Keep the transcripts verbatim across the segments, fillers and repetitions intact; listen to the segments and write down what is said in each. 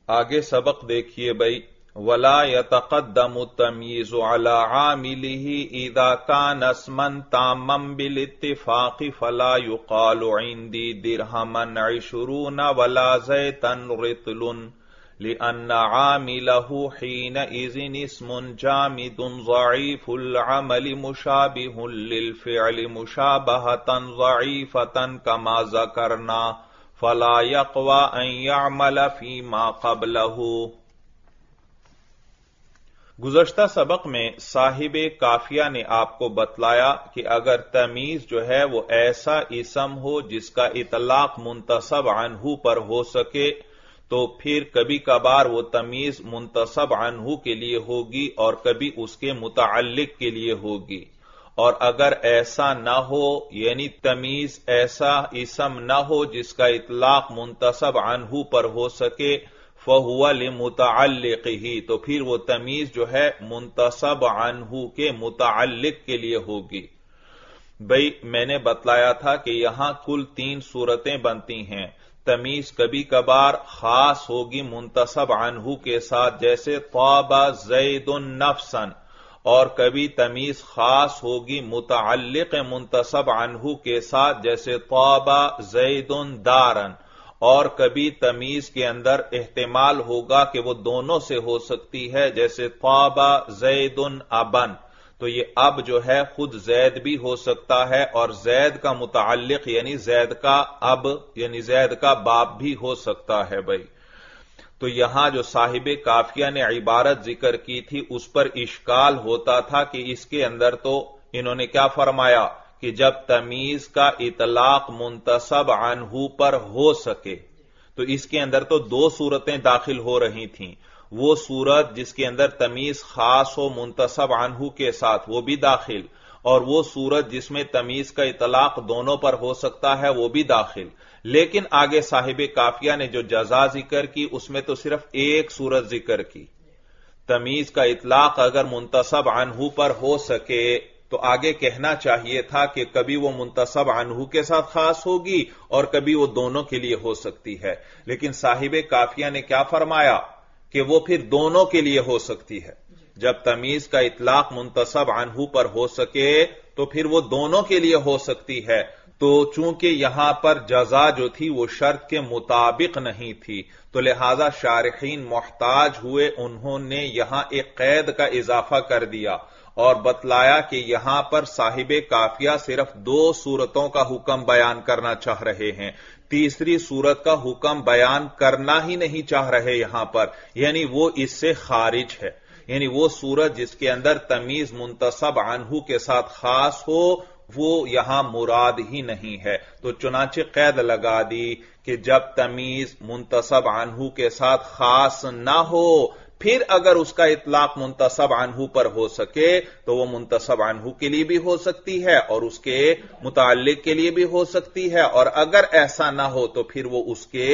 آگے سبق دیکھیے بھائی. ولا يتقدم التمييز على عامله اذا كان اسما تاما بالاتفاق فلا يقال عندي درهما عشرون ولا زيتا رطل لأن عامله حينئذ اسم جامد ضعيف العمل مشابه للفعل مشابهة ضعيفة كما ذكرنا فلا يقوى أن يعمل فيما قبله. گزشتہ سبق میں صاحب کافیہ نے آپ کو بتلایا کہ اگر تمیز جو ہے وہ ایسا اسم ہو جس کا اطلاق منتصب عنہ پر ہو سکے تو پھر کبھی کبھار وہ تمیز منتصب عنہ کے لیے ہوگی اور کبھی اس کے متعلق کے لیے ہوگی. اور اگر ایسا نہ ہو یعنی تمیز ایسا اسم نہ ہو جس کا اطلاق منتصب عنہ پر ہو سکے فَهُوَ لِمُتَعَلِّقِهِ تو پھر وہ تمیز جو ہے منتصب عنہ کے متعلق کے لیے ہوگی. بھئی میں نے بتلایا تھا کہ یہاں کل تین صورتیں بنتی ہیں. تمیز کبھی کبھار خاص ہوگی منتصب عنہ کے ساتھ جیسے طاب زید نفسا، اور کبھی تمیز خاص ہوگی متعلق منتصب عنہ کے ساتھ جیسے طاب زید دارا، اور کبھی تمیز کے اندر احتمال ہوگا کہ وہ دونوں سے ہو سکتی ہے جیسے طاب زید ابن، تو یہ اب جو ہے خود زید بھی ہو سکتا ہے اور زید کا متعلق یعنی زید کا اب یعنی زید کا باپ بھی ہو سکتا ہے. بھائی تو یہاں جو صاحب کافیہ نے عبارت ذکر کی تھی اس پر اشکال ہوتا تھا کہ اس کے اندر تو انہوں نے کیا فرمایا کہ جب تمیز کا اطلاق منتصب عنہ پر ہو سکے تو اس کے اندر تو دو صورتیں داخل ہو رہی تھیں. وہ صورت جس کے اندر تمیز خاص ہو منتصب عنہ کے ساتھ وہ بھی داخل، اور وہ صورت جس میں تمیز کا اطلاق دونوں پر ہو سکتا ہے وہ بھی داخل. لیکن آگے صاحب کافیہ نے جو جزا ذکر کی اس میں تو صرف ایک صورت ذکر کی. تمیز کا اطلاق اگر منتصب عنہ پر ہو سکے تو آگے کہنا چاہیے تھا کہ کبھی وہ منتصب عنہ کے ساتھ خاص ہوگی اور کبھی وہ دونوں کے لیے ہو سکتی ہے. لیکن صاحب کافیہ نے کیا فرمایا کہ وہ پھر دونوں کے لیے ہو سکتی ہے. جب تمیز کا اطلاق منتصب عنہ پر ہو سکے تو پھر وہ دونوں کے لیے ہو سکتی ہے. تو چونکہ یہاں پر جزا جو تھی وہ شرط کے مطابق نہیں تھی تو لہذا شارحین محتاج ہوئے، انہوں نے یہاں ایک قید کا اضافہ کر دیا اور بتلایا کہ یہاں پر صاحب کافیہ صرف دو صورتوں کا حکم بیان کرنا چاہ رہے ہیں، تیسری صورت کا حکم بیان کرنا ہی نہیں چاہ رہے یہاں پر، یعنی وہ اس سے خارج ہے. یعنی وہ صورت جس کے اندر تمیز منتصب عنہ کے ساتھ خاص ہو وہ یہاں مراد ہی نہیں ہے. تو چنانچہ قید لگا دی کہ جب تمیز منتصب عنہ کے ساتھ خاص نہ ہو پھر اگر اس کا اطلاق منتصب عنہ پر ہو سکے تو وہ منتصب عنہ کے لیے بھی ہو سکتی ہے اور اس کے متعلق کے لیے بھی ہو سکتی ہے، اور اگر ایسا نہ ہو تو پھر وہ اس کے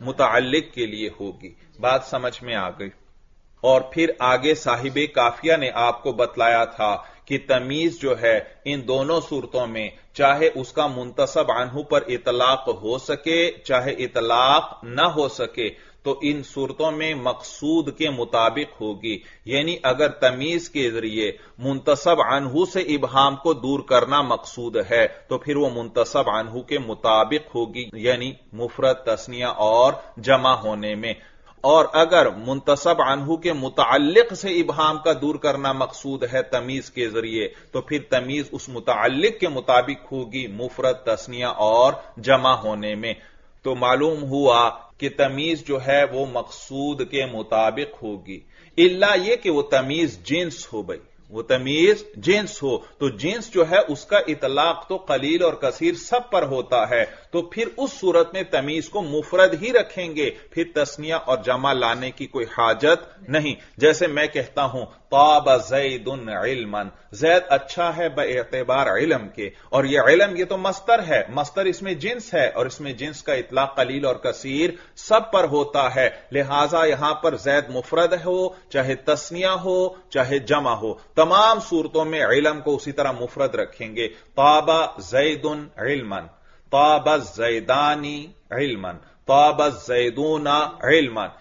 متعلق کے لیے ہوگی. بات سمجھ میں آ گئی. اور پھر آگے صاحب کافیہ نے آپ کو بتلایا تھا کہ تمیز جو ہے ان دونوں صورتوں میں چاہے اس کا منتصب عنہ پر اطلاق ہو سکے چاہے اطلاق نہ ہو سکے تو ان صورتوں میں مقصود کے مطابق ہوگی. یعنی اگر تمیز کے ذریعے منتصب عنہ سے ابہام کو دور کرنا مقصود ہے تو پھر وہ منتصب عنہ کے مطابق ہوگی، یعنی مفرد، تثنیہ اور جمع ہونے میں. اور اگر منتصب عنہ کے متعلق سے ابہام کا دور کرنا مقصود ہے تمیز کے ذریعے تو پھر تمیز اس متعلق کے مطابق ہوگی، مفرد، تثنیہ اور جمع ہونے میں. تو معلوم ہوا کہ تمیز جو ہے وہ مقصود کے مطابق ہوگی، الا یہ کہ وہ تمیز جنس ہو. بھئی وہ تمیز جنس ہو تو جنس جو ہے اس کا اطلاق تو قلیل اور کثیر سب پر ہوتا ہے، تو پھر اس صورت میں تمیز کو مفرد ہی رکھیں گے، پھر تثنیہ اور جمع لانے کی کوئی حاجت نہیں. جیسے میں کہتا ہوں طاب زید علما، زید اچھا ہے باعتبار علم کے، اور یہ علم یہ تو مصدر ہے، مصدر اس میں جنس ہے اور اس میں جنس کا اطلاق قلیل اور کثیر سب پر ہوتا ہے. لہذا یہاں پر زید مفرد ہو چاہے تثنیہ ہو چاہے جمع ہو، تمام صورتوں میں علم کو اسی طرح مفرد رکھیں گے. طاب زید علما، طاب الزیدانی علما، طاب الزیدون علما.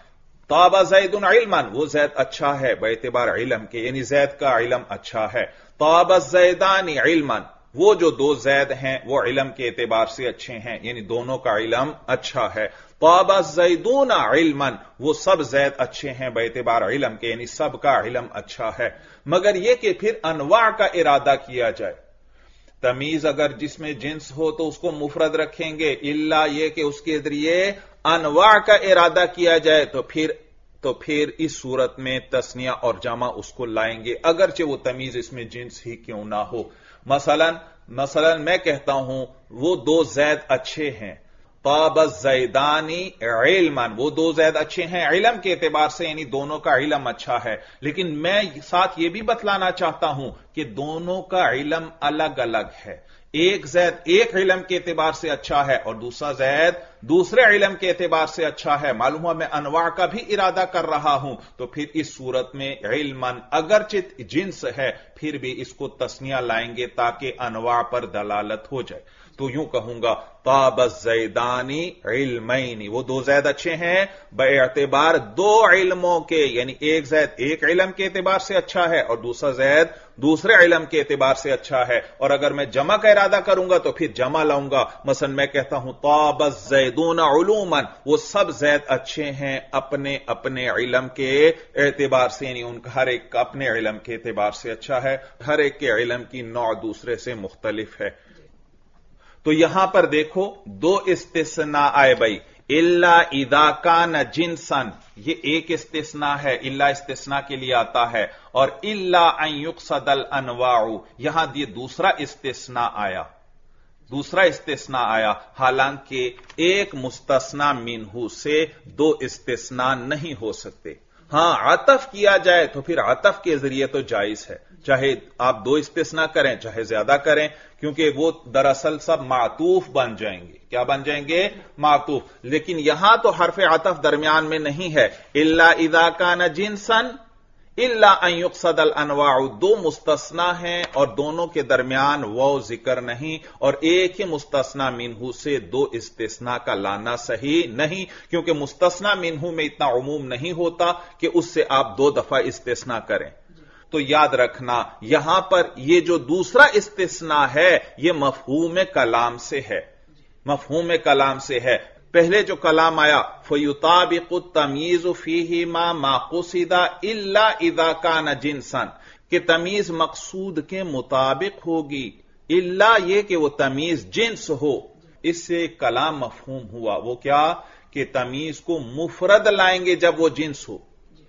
ताबा ज़ैदुन इल्मन, वो ज़ैद अच्छा है बेएतिबार इल्म के, यानी ज़ैद का इल्म अच्छा है। ताबा ज़ैदानी इल्मन, वो जो दो ज़ैद हैं वो इल्म के एतबार से अच्छे हैं, यानी दोनों का इल्म अच्छा है। ताबा ज़ैदून इल्मन, वो सब ज़ैद अच्छे हैं बेएतिबार इल्म के, यानी सब का इल्म अच्छा है। मगर यह कि फिर अनवा का इरादा किया जाए। तमीज अगर जिसमें जिन्स हो तो उसको मुफरद रखेंगे, इल्ला यह कि उसके जरिए अनवा का इरादा किया जाए तो फिर तो फिर इस सूरत में तस्निया और जमा उसको लाएंगे, अगरचे वो तमीज इसमें जिन्स ही क्यों ना हो। मसलन मसलन मैं कहता हूं वो दो ज़ैद अच्छे हैं, ताबा ज़ैदानी इल्मन, वो दो ज़ैद अच्छे हैं इल्म के एतबार से, यानी दोनों का इल्म अच्छा है। लेकिन मैं साथ यह भी बतलाना चाहता हूं कि दोनों का इल्म अलग अलग है। एक ज़ैद एक इल्म के एतबार से अच्छा है और दूसरा ज़ैद दूसरे इल्म के एतबार से अच्छा है। मालूम हुआ मैं अनवा का भी इरादा कर रहा हूं, तो फिर इस सूरत में इल्मन अगरचित जिन्स है फिर भी इसको तस्निया लाएंगे ताकि अनवा पर दलालत हो जाए। तो यूं कहूंगा ताबा ज़ैदानी इल्मैनी, वो दो ज़ैद अच्छे हैं बेअतबार दो इल्मों के, यानी एक ज़ैद एक इल्म के एतबार से अच्छा है और दूसरा ज़ैद दूसरे इल्म के एतबार से अच्छा है। और अगर मैं जमा का इरादा करूंगा तो फिर जमा लाऊंगा। मसलन मैं कहता हूं ताबा ज़ैदून उलूमन, वो सब ज़ैद अच्छे हैं अपने अपने इल्म के एतबार से, यानी उनका हर एक अपने इल्म के एतबार से अच्छा है, हर एक के इल्म की नौ दूसरे से मुख्तलिफ है। तो यहां पर देखो दो इस्तिस्ना आए भाई, इल्ला इदा कान जिन्सन, ये एक इस्तिस्ना है, इल्ला इस्तिस्ना के लिए आता है, और इल्ला अन युक़सदल अनवाउ, यहां ये दूसरा इस्तिस्ना आया, दूसरा इस्तिस्ना आया। हालांकि एक मुस्तस्ना मिन्हू से दो इस्तिस्ना नहीं हो सकते। हां, अतफ किया जाए तो फिर अतफ के जरिए तो जायज है, चाहे आप दो इस्तिस्ना करें चाहे ज्यादा करें, क्योंकि वो दरअसल सब मातूफ बन जाएंगे। क्या बन जाएंगे? मातूफ। लेकिन यहां तो हर्फ अतफ दरमियान में नहीं है। इल्ला इज़ा कान जिन्सन इल्ला अन युक़सदल अनवाउ, दो मुस्तस्ना हैं और दोनों के दरमियान वो जिक्र नहीं, और एक ही मुस्तस्ना मिन्हू से दो इस्तिस्ना का लाना सही नहीं, क्योंकि मुस्तस्ना मिन्हू में इतना उमूम नहीं होता कि उससे आप दो दफा इस्तिस्ना करें। तो याद रखना यहां पर यह जो दूसरा इस्तिस्ना है यह मफहूम कलाम से है, मफहूम कलाम से है। पहले जो कलाम आया फयुताबिकु तमीज फीही मा माकुसिदा इल्ला इज़ा कान जिन्सन, कि तमीज मकसूद के मुताबिक होगी इल्ला ये कि वो तमीज जिन्स हो। इससे कलाम मफहूम हुआ, वो क्या कि तमीज को मुफरद लाएंगे जब वो जिन्स हो।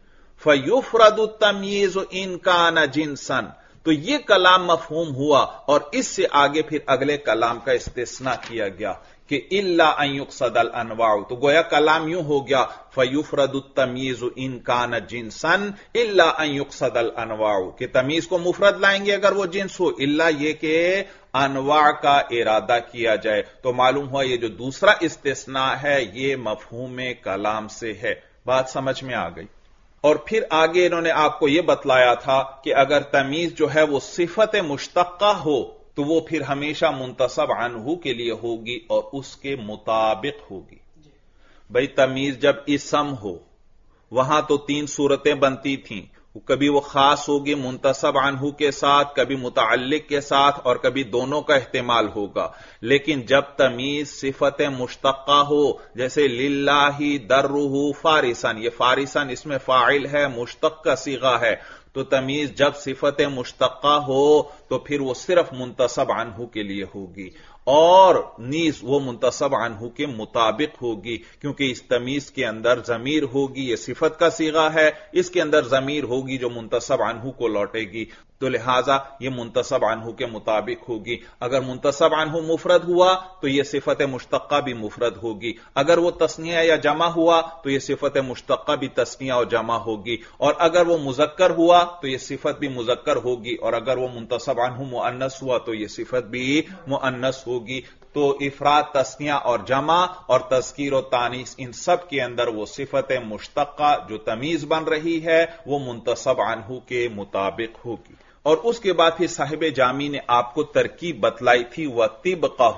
फयुफरदु तमीज इन कान जिन्सन, तो ये कलाम मफहूम हुआ, और इससे आगे फिर अगले कलाम का इस्तिस्ना किया गया कि इल्ला अन युक़सदल अनवाउ, तो गोया कलाम यूं हो गया फयुफरदु तमीज इन कान जिन्सन इल्ला अन युक़सदल अनवाउ, कि तमीज को मुफरद लाएंगे अगर वो जिन्स हो, इल्ला ये कि अनवा का इरादा किया जाए। तो मालूम हुआ ये जो दूसरा इस्तिस्ना है ये मफहूम कलाम से है। बात समझ में आ गई। और फिर आगे इन्होंने आपको यह बतलाया था कि अगर तमीज जो है वो सिफत मुश्तक्का हो तो वो फिर हमेशा मुंतसब अनहु के लिए होगी और उसके मुताबिक होगी। भाई तमीज जब इसम हो वहां तो तीन सूरतें बनती थीं, कभी वो खास होगी मुंतसब अनहु के साथ, कभी मुतअल्लिक के साथ, और कभी दोनों का इस्तेमाल होगा। लेकिन जब तमीज सिफत मुश्तक्का हो, जैसे लिल्लाही दर्रुहु फारिसन, ये फारिसन इसमें फाइल है, मुश्तक का सीगा है, तो तमीज जब सिफत मुश्तक्का हो तो फिर वो सिर्फ मुंतसब अनहु के लिए होगी, और नीज वो मुंतसब अनहु के मुताबिक होगी, क्योंकि इस तमीज के अंदर जमीर होगी, ये सिफत का सीगा है, इसके अंदर जमीर होगी जो मुंतसब अनहु को लौटेगी, तो लिहाजा ये मुंतसब अनहु के मुताबिक होगी। अगर मुंतसब अनहु मुफरद हुआ तो यह सिफत मुश्तक्का भी मुफरद होगी, अगर वो तस्निया या जमा हुआ तो यह सिफत मुश्तक्का भी तस्निया और जमा होगी, और अगर वो मुजक्कर हुआ तो यह सिफत भी मुजक्कर होगी, और अगर वो मुंतसब अनहु मुअन्नस हुआ तो यह सिफत भी मुअन्नस होगी। तो इफराद, तस्निया और जमा और तज़कीर और तानीस, इन सब के अंदर वो सिफत मुश्तक्का जो तमीज बन रही है वो मुंतसब अनहु के मुताबिक होगी। और उसके बाद फिर साहिब जामी ने आपको तरकीब बतलाई थी व तिबक़हु,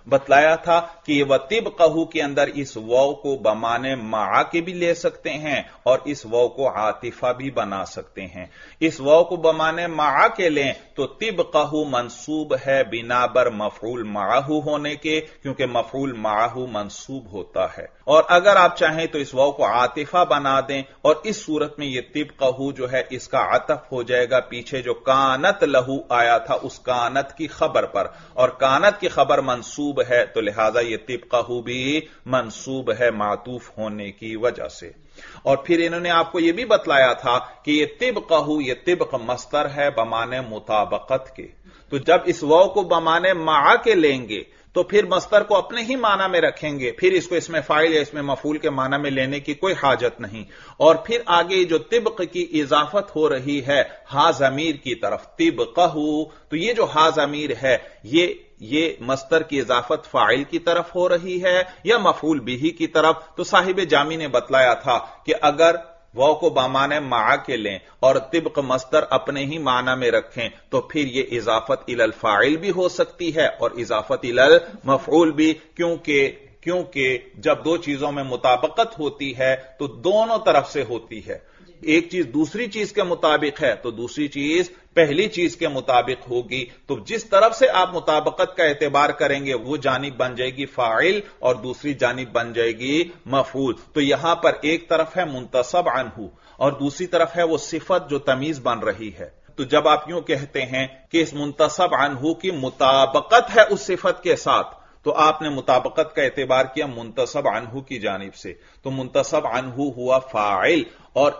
बतलाया था कि ये वतिबकहू के अंदर इस वाव को बमाने मा के भी ले सकते हैं और इस वाव को आतिफा भी बना सकते हैं। इस वाव को बमाने मा के लें तो तिबकहू मंसूब है बिनाबर मफऊल माहू होने के, क्योंकि मफऊल माहू मंसूब होता है। और अगर आप चाहें तो इस वाव को आतिफा बना दें और इस सूरत में यह तिबकहू जो है इसका अतफ हो जाएगा पीछे जो कानत लहू आया था उस कानत की खबर पर, और कानत की खबर मंसूब है तो लिहाजा यह तिबकहू भी मंसूब है मातूफ होने की वजह से। और फिर इन्होंने आपको यह भी बतलाया था कि यह तिबकहू यह तिबक मस्तर है बमाने मुताबकत के, तो जब इस वाव को बमाने मा के लेंगे तो फिर मस्तर को अपने ही माना में रखेंगे, फिर इसको इसमें फाइल या इसमें मफूल के माना में लेने की कोई हाजत नहीं। और फिर आगे जो तिबक की इजाफत हो रही है हा ज़मीर की तरफ तिबकहू, तो ये जो हा ज़मीर है ये ये मस्तर की इजाफत फाइल की तरफ हो रही है या मफूल बिही की तरफ। तो साहिब जामी ने बतलाया था कि अगर वाव को बामाने मा के लें और तिबक मस्तर अपने ही माना में रखें तो फिर ये इजाफत इलल फाइल भी हो सकती है और इजाफत इलल मफऊल भी, क्योंकि क्योंकि जब दो चीजों में मुताबकत होती है तो दोनों तरफ से होती है। एक चीज दूसरी चीज के मुताबिक है तो दूसरी चीज पहली चीज के मुताबिक होगी, तो जिस तरफ से आप मुताबकत का एतबार करेंगे वो जानिब बन जाएगी फाइल और दूसरी जानिब बन जाएगी मफूल। तो यहां पर एक तरफ है मुंतसब अन्हु और दूसरी तरफ है वो सिफत जो तमीज बन रही है। तो जब आप यूं कहते हैं कि इस मुंतसब अन्हु की मुताबकत है उस सिफत के साथ, तो आपने मुताबकत का एतबार किया मुंतसब अन्हु की जानिब से, तो मुंतसब अन्हु हुआ फाइल और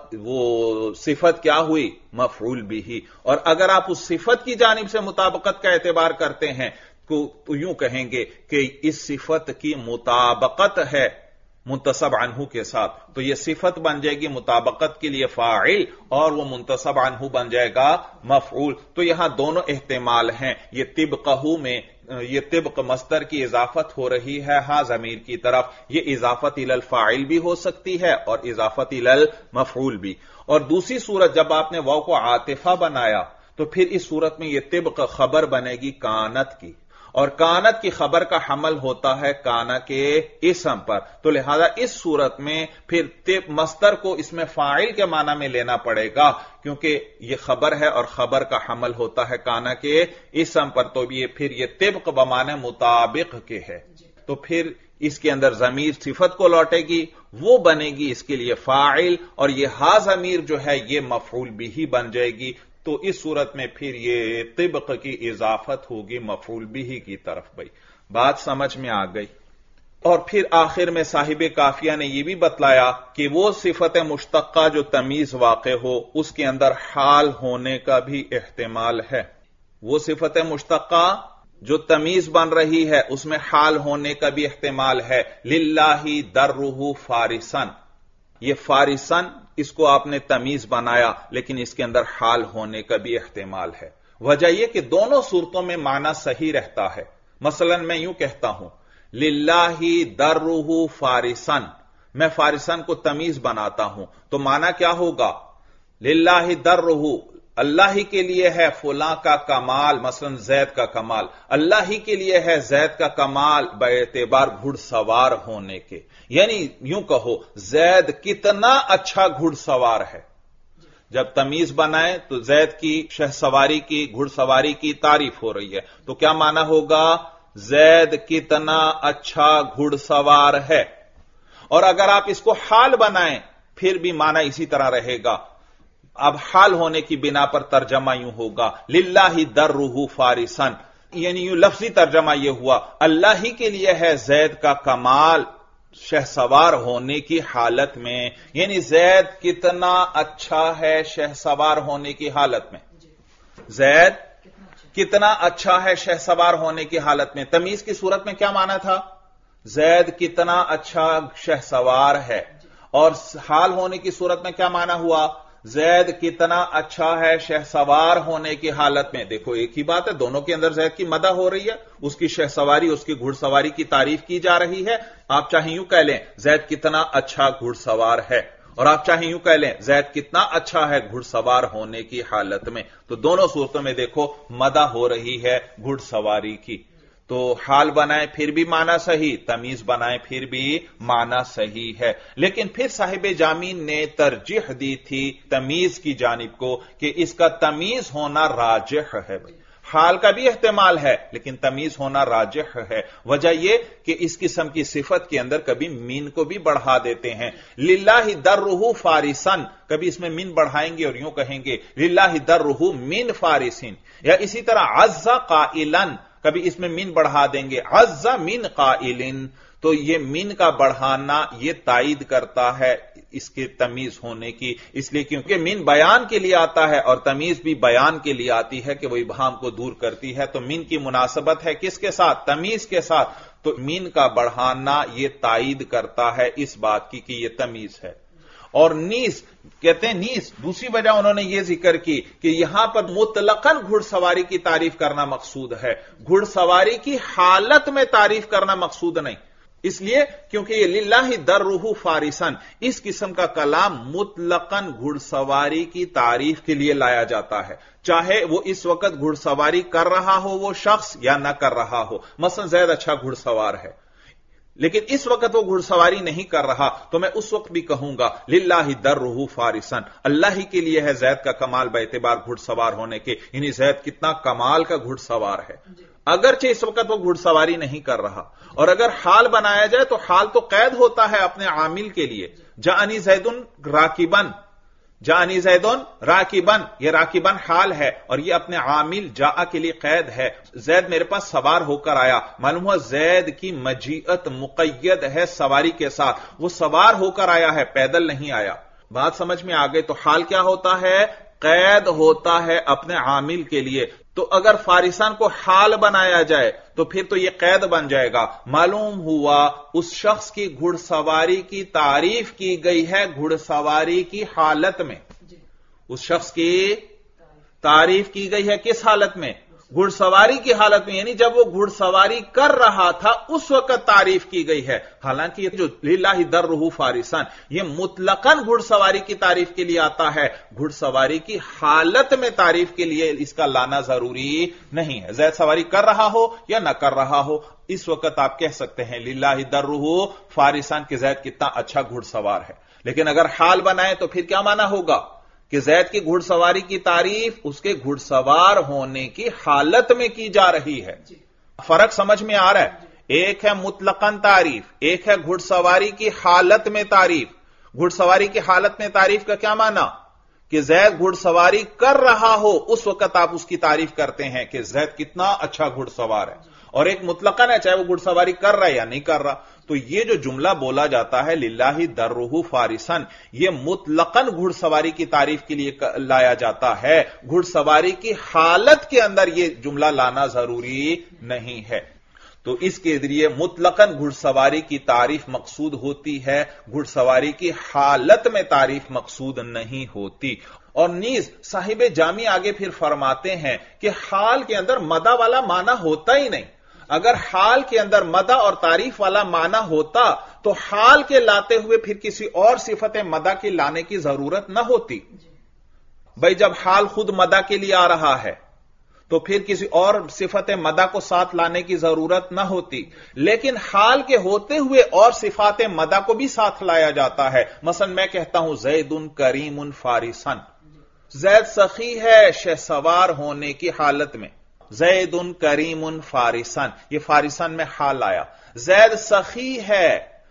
वो सिफत क्या हुई मफऊल बिही। और अगर आप उस सिफत की जानिब से मुताबकत का एतबार करते हैं तो, तो यूं कहेंगे कि इस सिफत की मुताबकत है मुंतसब अन्हु के साथ, तो यह सिफत बन जाएगी मुताबकत के लिए फाइल और वो मुंतसब अन्हु बन जाएगा मफऊल। तो यहां दोनों एहतिमाल हैं, ये तिबकहू में ये तिबक मस्तर की इजाफत हो रही है हा ज़मीर की तरफ, ये इजाफत इलल फाइल भी हो सकती है और इजाफत इलल मफऊल भी। और दूसरी सूरत जब आपने वाव को आतिफा बनाया तो फिर इस सूरत में यह तिबक खबर बनेगी कानत की, और कानत की खबर का हमल होता है काना के इसम पर, तो लिहाजा इस सूरत में फिर तिब मस्तर को इसमें फाइल के माना में लेना पड़ेगा, क्योंकि यह खबर है और खबर का हमल होता है काना के इसम पर, तो ये फिर यह तिब्क बमाने मुताबिक के है। तो फिर इसके अंदर जमीर सिफत को लौटेगी, वो बनेगी इसके लिए फाइल, और यह हा जमीर जो है यह मफऊल बिही बन जाएगी। तो इस सूरत में फिर ये तिबक की इजाफत होगी मफऊल बिही की तरफ। भाई बात समझ में आ गई। और फिर आखिर में साहिब काफिया ने यह भी बतलाया कि वो सिफत मुश्तक्का जो तमीज वाक़े हो उसके अंदर हाल होने का भी एहतिमाल है। वो सिफत मुश्तक्का जो तमीज बन रही है उसमें हाल होने का भी एहतिमाल है। लिल्लाही दर्रुहु फारिसन, ये फारिसन इसको आपने तमीज बनाया लेकिन इसके अंदर हाल होने का भी एहतिमाल है। वजह यह कि दोनों सूरतों में माना सही रहता है। मसलन मैं यूं कहता हूं लिल्लाही दर्रुहु फारिसन, मैं फारिसन को तमीज बनाता हूं तो माना क्या होगा लिल्लाही दर्रुहु, अल्लाह ही के लिए है फुला का कमाल, मसलन जैद का कमाल, अल्लाह ही के लिए है जैद का कमाल बेएतबार घुड़सवार होने के। यानी यूं कहो जैद कितना अच्छा घुड़सवार है। जब तमीज बनाए तो जैद की शहसवारी की घुड़सवारी की तारीफ हो रही है, तो क्या माना होगा जैद कितना अच्छा घुड़सवार है। और अगर आप इसको हाल बनाएं फिर भी माना इसी तरह रहेगा। अब हाल होने की बिना पर तर्जमा यूं होगा लिल्लाही दर्रुहु फारिसन, यानी यूं लफ्जी तर्जमा यह हुआ अल्लाह ही के लिए है जैद का कमाल शहसवार होने की हालत में। यानी जैद कितना अच्छा है शहसवार होने की हालत में, जैद कितना अच्छा है शहसवार होने की हालत में। तमीज की सूरत में क्या माना था जैद कितना अच्छा शहसवार है, और हाल होने की सूरत में क्या माना हुआ जैद कितना अच्छा है शहसवार होने की हालत में। देखो एक ही बात है, दोनों के अंदर जैद की मदह हो रही है, उसकी शहसवारी उसकी घुड़सवारी की तारीफ की जा रही है। आप चाहे यूं कह लें जैद कितना अच्छा घुड़सवार है, और आप चाहे यूं कह लें जैद कितना अच्छा है घुड़सवार होने की हालत में। तो दोनों सूरतों में देखो मदह हो रही है घुड़सवारी की। تو حال بنائے پھر بھی معنی صحیح، تمیز بنائے پھر بھی معنی صحیح ہے. لیکن پھر صاحب جامین نے ترجیح دی تھی تمیز کی جانب کو کہ اس کا تمیز ہونا راجح ہے. بھائی حال کا بھی احتمال ہے لیکن تمیز ہونا راجح ہے. وجہ یہ کہ اس قسم کی صفت کے اندر کبھی مین کو بھی بڑھا دیتے ہیں. للہ درہ فارسن، کبھی اس میں مین بڑھائیں گے اور یوں کہیں گے للہ درہ من فارسن. یا اسی طرح عز قائلن، کبھی اس میں مین بڑھا دیں گے عز من قائلن. تو یہ مین کا بڑھانا یہ تائید کرتا ہے اس کے تمیز ہونے کی، اس لیے کیونکہ مین بیان کے لیے آتا ہے اور تمیز بھی بیان کے لیے آتی ہے کہ وہ ابہام کو دور کرتی ہے. تو مین کی مناسبت ہے کس کے ساتھ؟ تمیز کے ساتھ. تو مین کا بڑھانا یہ تائید کرتا ہے اس بات کی کہ یہ تمیز ہے. اور نیز کہتے ہیں نیز دوسری وجہ انہوں نے یہ ذکر کی کہ یہاں پر مطلقاً گھڑ سواری کی تعریف کرنا مقصود ہے، گھڑ سواری کی حالت میں تعریف کرنا مقصود نہیں. اس لیے کیونکہ یہ للہ درہ فارسن، اس قسم کا کلام مطلقاً گھڑ سواری کی تعریف کے لیے لایا جاتا ہے، چاہے وہ اس وقت گھڑ سواری کر رہا ہو وہ شخص یا نہ کر رہا ہو. مثلا زید اچھا گھڑ سوار ہے لیکن اس وقت وہ گھڑ سواری نہیں کر رہا تو میں اس وقت بھی کہوں گا للہ درہ فارسن، اللہ ہی کے لیے ہے زید کا کمال باعتبار گھڑ سوار ہونے کے. یعنی زید کتنا کمال کا گھڑ سوار ہے اگرچہ اس وقت وہ گھڑ سواری نہیں کر رہا. اور اگر حال بنایا جائے تو حال تو قید ہوتا ہے اپنے عامل کے لیے. جاءنی زیدن راکبن، جاءنی زیدن راکبن، یہ راکبن حال ہے اور یہ اپنے عامل جاء کے لیے قید ہے. زید میرے پاس سوار ہو کر آیا، معلوم ہوا زید کی مجیئت مقید ہے سواری کے ساتھ، وہ سوار ہو کر آیا ہے، پیدل نہیں آیا. بات سمجھ میں آ گئی؟ تو حال کیا ہوتا ہے؟ قید ہوتا ہے اپنے عامل کے لیے. تو اگر فارسان کو حال بنایا جائے تو پھر تو یہ قید بن جائے گا. معلوم ہوا اس شخص کی گھڑ سواری کی تعریف کی گئی ہے گھڑ سواری کی حالت میں. اس شخص کی تعریف کی گئی ہے کس حالت میں؟ گھڑ سواری کی حالت میں، یعنی جب وہ گھڑ سواری کر رہا تھا اس وقت تعریف کی گئی ہے. حالانکہ یہ جو للہ درہ فارسن یہ مطلقاً گھڑ سواری کی تعریف کے لیے آتا ہے، گھڑ سواری کی حالت میں تعریف کے لیے اس کا لانا ضروری نہیں ہے. زید سواری کر رہا ہو یا نہ کر رہا ہو اس وقت آپ کہہ سکتے ہیں للہ درہ فارسن کہ زید کتنا اچھا گھڑ سوار ہے. لیکن اگر حال بنائے تو پھر کیا معنی ہوگا کہ زید کی گھڑ سواری کی تعریف اس کے گھڑ سوار ہونے کی حالت میں کی جا رہی ہے. فرق سمجھ میں آ رہا ہے؟ ایک ہے مطلقاً تعریف، ایک ہے گھڑ سواری کی حالت میں تعریف. گھڑ سواری کی حالت میں تعریف کا کیا معنی؟ کہ زید گھڑ سواری کر رہا ہو اس وقت آپ اس کی تعریف کرتے ہیں کہ زید کتنا اچھا گھڑ سوار ہے. اور ایک مطلقاً ہے چاہے وہ گھڑ سواری کر رہا ہے یا نہیں کر رہا. تو یہ جو جملہ بولا جاتا ہے للہ درہ فارسن یہ مطلقاً گھڑ سواری کی تعریف کے لیے لایا جاتا ہے، گھڑ سواری کی حالت کے اندر یہ جملہ لانا ضروری نہیں ہے. تو اس کے ذریعے مطلقاً گھڑ سواری کی تعریف مقصود ہوتی ہے، گھڑ سواری کی حالت میں تعریف مقصود نہیں ہوتی. اور نیز صاحب جامی آگے پھر فرماتے ہیں کہ حال کے اندر مدح والا معنی ہوتا ہی نہیں. اگر حال کے اندر مدح اور تعریف والا معنی ہوتا تو حال کے لاتے ہوئے پھر کسی اور صفت مدح کے لانے کی ضرورت نہ ہوتی. بھائی جب حال خود مدح کے لیے آ رہا ہے تو پھر کسی اور صفت مدح کو ساتھ لانے کی ضرورت نہ ہوتی. لیکن حال کے ہوتے ہوئے اور صفات مدح کو بھی ساتھ لایا جاتا ہے. مثلا میں کہتا ہوں زید کریم فارسن، زید سخی ہے شہسوار ہونے کی حالت میں. زید کریم فارسن یہ فارسن میں حال آیا. زید سخی ہے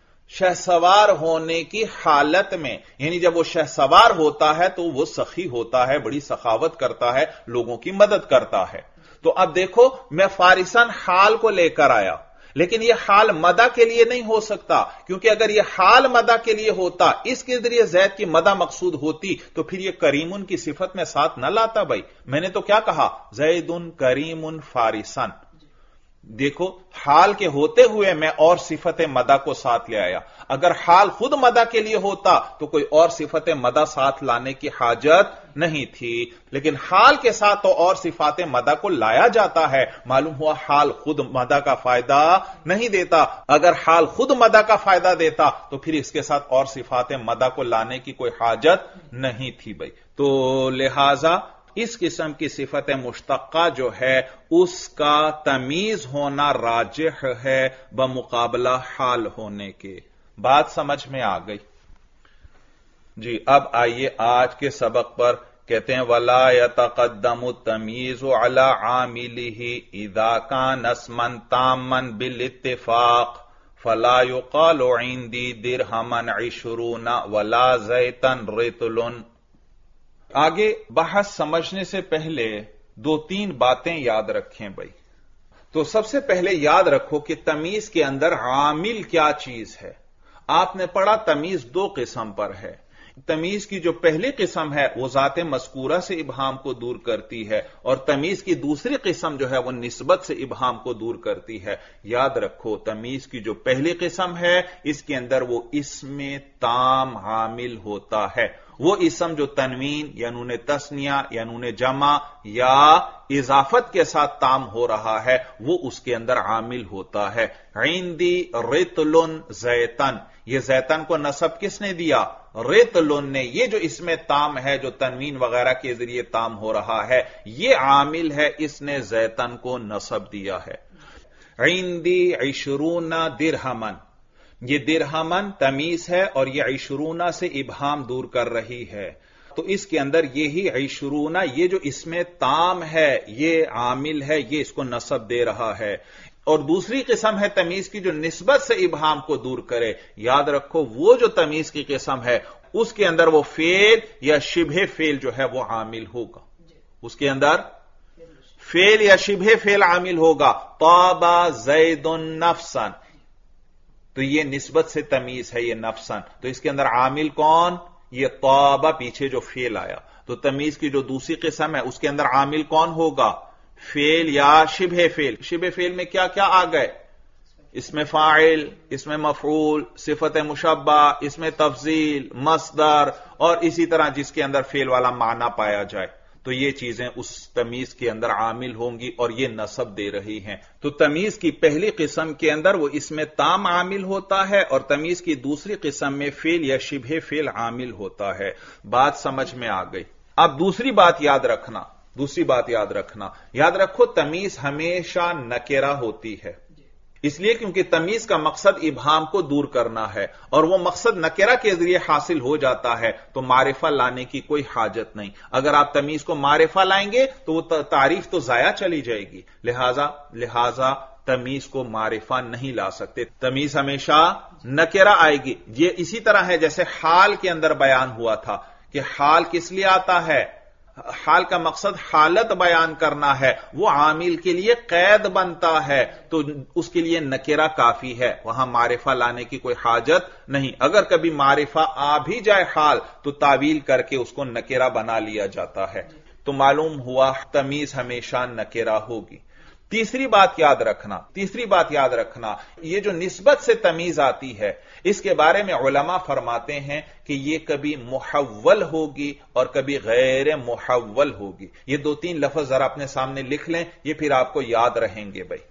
شہسوار ہونے کی حالت میں، یعنی جب وہ شہسوار ہوتا ہے تو وہ سخی ہوتا ہے، بڑی سخاوت کرتا ہے، لوگوں کی مدد کرتا ہے. تو اب دیکھو میں فارسن حال کو لے کر آیا لیکن یہ حال مدح کے لیے نہیں ہو سکتا، کیونکہ اگر یہ حال مدح کے لیے ہوتا اس کے ذریعے زید کی مدح مقصود ہوتی تو پھر یہ کریمن کی صفت میں ساتھ نہ لاتا. بھائی میں نے تو کیا کہا؟ زید کریم فارسن. دیکھو حال کے ہوتے ہوئے میں اور صفت مدح کو ساتھ لے آیا. اگر حال خود مدح کے لیے ہوتا تو کوئی اور صفت مدح ساتھ لانے کی حاجت نہیں تھی، لیکن حال کے ساتھ تو اور صفات مدح کو لایا جاتا ہے. معلوم ہوا حال خود مدح کا فائدہ نہیں دیتا. اگر حال خود مدح کا فائدہ دیتا تو پھر اس کے ساتھ اور صفات مدح کو لانے کی کوئی حاجت نہیں تھی. بھائی تو لہذا اس قسم کی صفت مشتقہ جو ہے اس کا تمیز ہونا راجح ہے بمقابلہ حال ہونے کے. بات سمجھ میں آ گئی؟ جی اب آئیے آج کے سبق پر. کہتے ہیں وَلَا يَتَقَدَّمُ التَّمْيِيزُ عَلَى عَامِلِهِ إِذَا كَانَ اسْمًا تَامًّا بِالِاتِّفَاقِ فَلَا يُقَالُ عِندِي دِرْهَمًا عِشْرُونَ وَلَا زَيْتًا رِطْلٌ. آگے بحث سمجھنے سے پہلے دو تین باتیں یاد رکھیں بھائی. تو سب سے پہلے یاد رکھو کہ تمیز کے اندر عامل کیا چیز ہے. آپ نے پڑھا تمیز دو قسم پر ہے. تمیز کی جو پہلی قسم ہے وہ ذات مذکورہ سے ابہام کو دور کرتی ہے، اور تمیز کی دوسری قسم جو ہے وہ نسبت سے ابہام کو دور کرتی ہے. یاد رکھو تمیز کی جو پہلی قسم ہے اس کے اندر وہ اسم تام عامل ہوتا ہے. وہ اسم جو تنوین یا نون تثنیہ یا نون جمع یا اضافت کے ساتھ تام ہو رہا ہے وہ اس کے اندر عامل ہوتا ہے. عندی رطل زیتن، یہ زیتن کو نصب کس نے دیا؟ رطل نے. یہ جو اس میں تام ہے جو تنوین وغیرہ کے ذریعے تام ہو رہا ہے یہ عامل ہے، اس نے زیتن کو نصب دیا ہے. عندی عشرون درہمن، یہ درہمن تمیز ہے اور یہ عشرون سے ابہام دور کر رہی ہے. تو اس کے اندر یہی عشرون، یہ جو اس میں تام ہے یہ عامل ہے، یہ اس کو نصب دے رہا ہے. اور دوسری قسم ہے تمیز کی جو نسبت سے ابہام کو دور کرے. یاد رکھو وہ جو تمیز کی قسم ہے اس کے اندر وہ فعل یا شبہ فعل جو ہے وہ عامل ہوگا. اس کے اندر فعل یا شبہ فعل عامل ہوگا. طاب زید نفسا، تو یہ نسبت سے تمیز ہے، یہ نفسن. تو اس کے اندر عامل کون؟ یہ طاب، پیچھے جو فعل آیا. تو تمیز کی جو دوسری قسم ہے اس کے اندر عامل کون ہوگا؟ فعل یا شبہ فعل. شبہ فعل میں کیا کیا آ گئے؟ اس میں فاعل، اس میں مفعول، صفت مشبہ، اس میں تفضیل، مصدر، اور اسی طرح جس کے اندر فعل والا معنی پایا جائے. تو یہ چیزیں اس تمیز کے اندر عامل ہوں گی اور یہ نصب دے رہی ہیں. تو تمیز کی پہلی قسم کے اندر وہ اس میں تام عامل ہوتا ہے اور تمیز کی دوسری قسم میں فعل یا شبہ فعل عامل ہوتا ہے. بات سمجھ میں آ گئی؟ اب دوسری بات یاد رکھنا، دوسری بات یاد رکھنا یاد رکھو تمیز ہمیشہ نکرہ ہوتی ہے. اس لیے کیونکہ تمیز کا مقصد ابہام کو دور کرنا ہے اور وہ مقصد نکرہ کے ذریعے حاصل ہو جاتا ہے تو معرفہ لانے کی کوئی حاجت نہیں. اگر آپ تمیز کو معرفہ لائیں گے تو وہ تعریف تو ضائع چلی جائے گی. لہذا لہذا تمیز کو معرفہ نہیں لا سکتے. تمیز ہمیشہ نکرہ آئے گی. یہ اسی طرح ہے جیسے حال کے اندر بیان ہوا تھا کہ حال کس لیے آتا ہے؟ حال کا مقصد حالت بیان کرنا ہے، وہ عامل کے لیے قید بنتا ہے تو اس کے لیے نکرہ کافی ہے، وہاں معرفہ لانے کی کوئی حاجت نہیں. اگر کبھی معرفہ آ بھی جائے حال تو تعویل کر کے اس کو نکرہ بنا لیا جاتا ہے. تو معلوم ہوا تمیز ہمیشہ نکرہ ہوگی. تیسری بات یاد رکھنا تیسری بات یاد رکھنا یہ جو نسبت سے تمیز آتی ہے اس کے بارے میں علماء فرماتے ہیں کہ یہ کبھی محول ہوگی اور کبھی غیر محول ہوگی. یہ دو تین لفظ ذرا اپنے سامنے لکھ لیں، یہ پھر آپ کو یاد رہیں گے. بھائی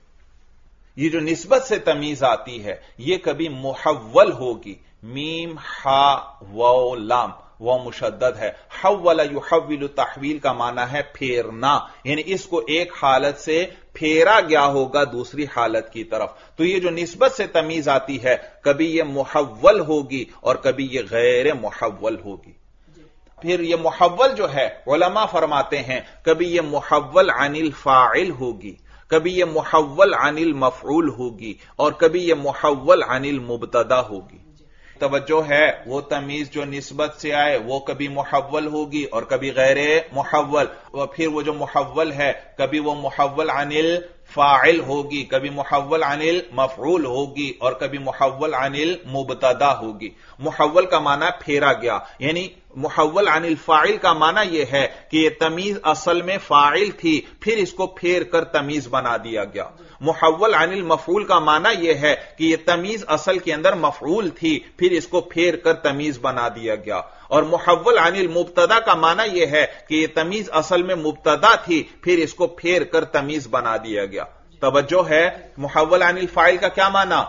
یہ جو نسبت سے تمیز آتی ہے یہ کبھی محول ہوگی. میم ہا واو لام، وہ مشدد ہے. حول یحول تحویل کا معنی ہے پھیرنا، یعنی اس کو ایک حالت سے پھیرا گیا ہوگا دوسری حالت کی طرف. تو یہ جو نسبت سے تمیز آتی ہے کبھی یہ محول ہوگی اور کبھی یہ غیر محول ہوگی. پھر یہ محول جو ہے علماء فرماتے ہیں کبھی یہ محول عن الفاعل ہوگی، کبھی یہ محول عن المفعول ہوگی اور کبھی یہ محول عن المبتدا ہوگی. توجہ ہے، وہ تمیز جو نسبت سے آئے وہ کبھی محول ہوگی اور کبھی غیر محول. اور پھر وہ جو محول ہے کبھی وہ محول عن الفاعل ہوگی، کبھی محول عن المفعول ہوگی اور کبھی محول عن المبتدا ہوگی. محول کا معنی پھیرا گیا، یعنی محول عن الفاعل کا معنی یہ ہے کہ یہ تمیز اصل میں فاعل تھی پھر اس کو پھیر کر تمیز بنا دیا گیا. محول عن المفعول کا معنی یہ ہے کہ یہ تمیز اصل کے اندر مفعول تھی پھر اس کو پھیر کر تمیز بنا دیا گیا. اور محول عن المبتدا کا معنی یہ ہے کہ یہ تمیز اصل میں مبتدا تھی پھر اس کو پھیر کر تمیز بنا دیا گیا. توجہ ہے، محول عن الفاعل کا کیا معنی؟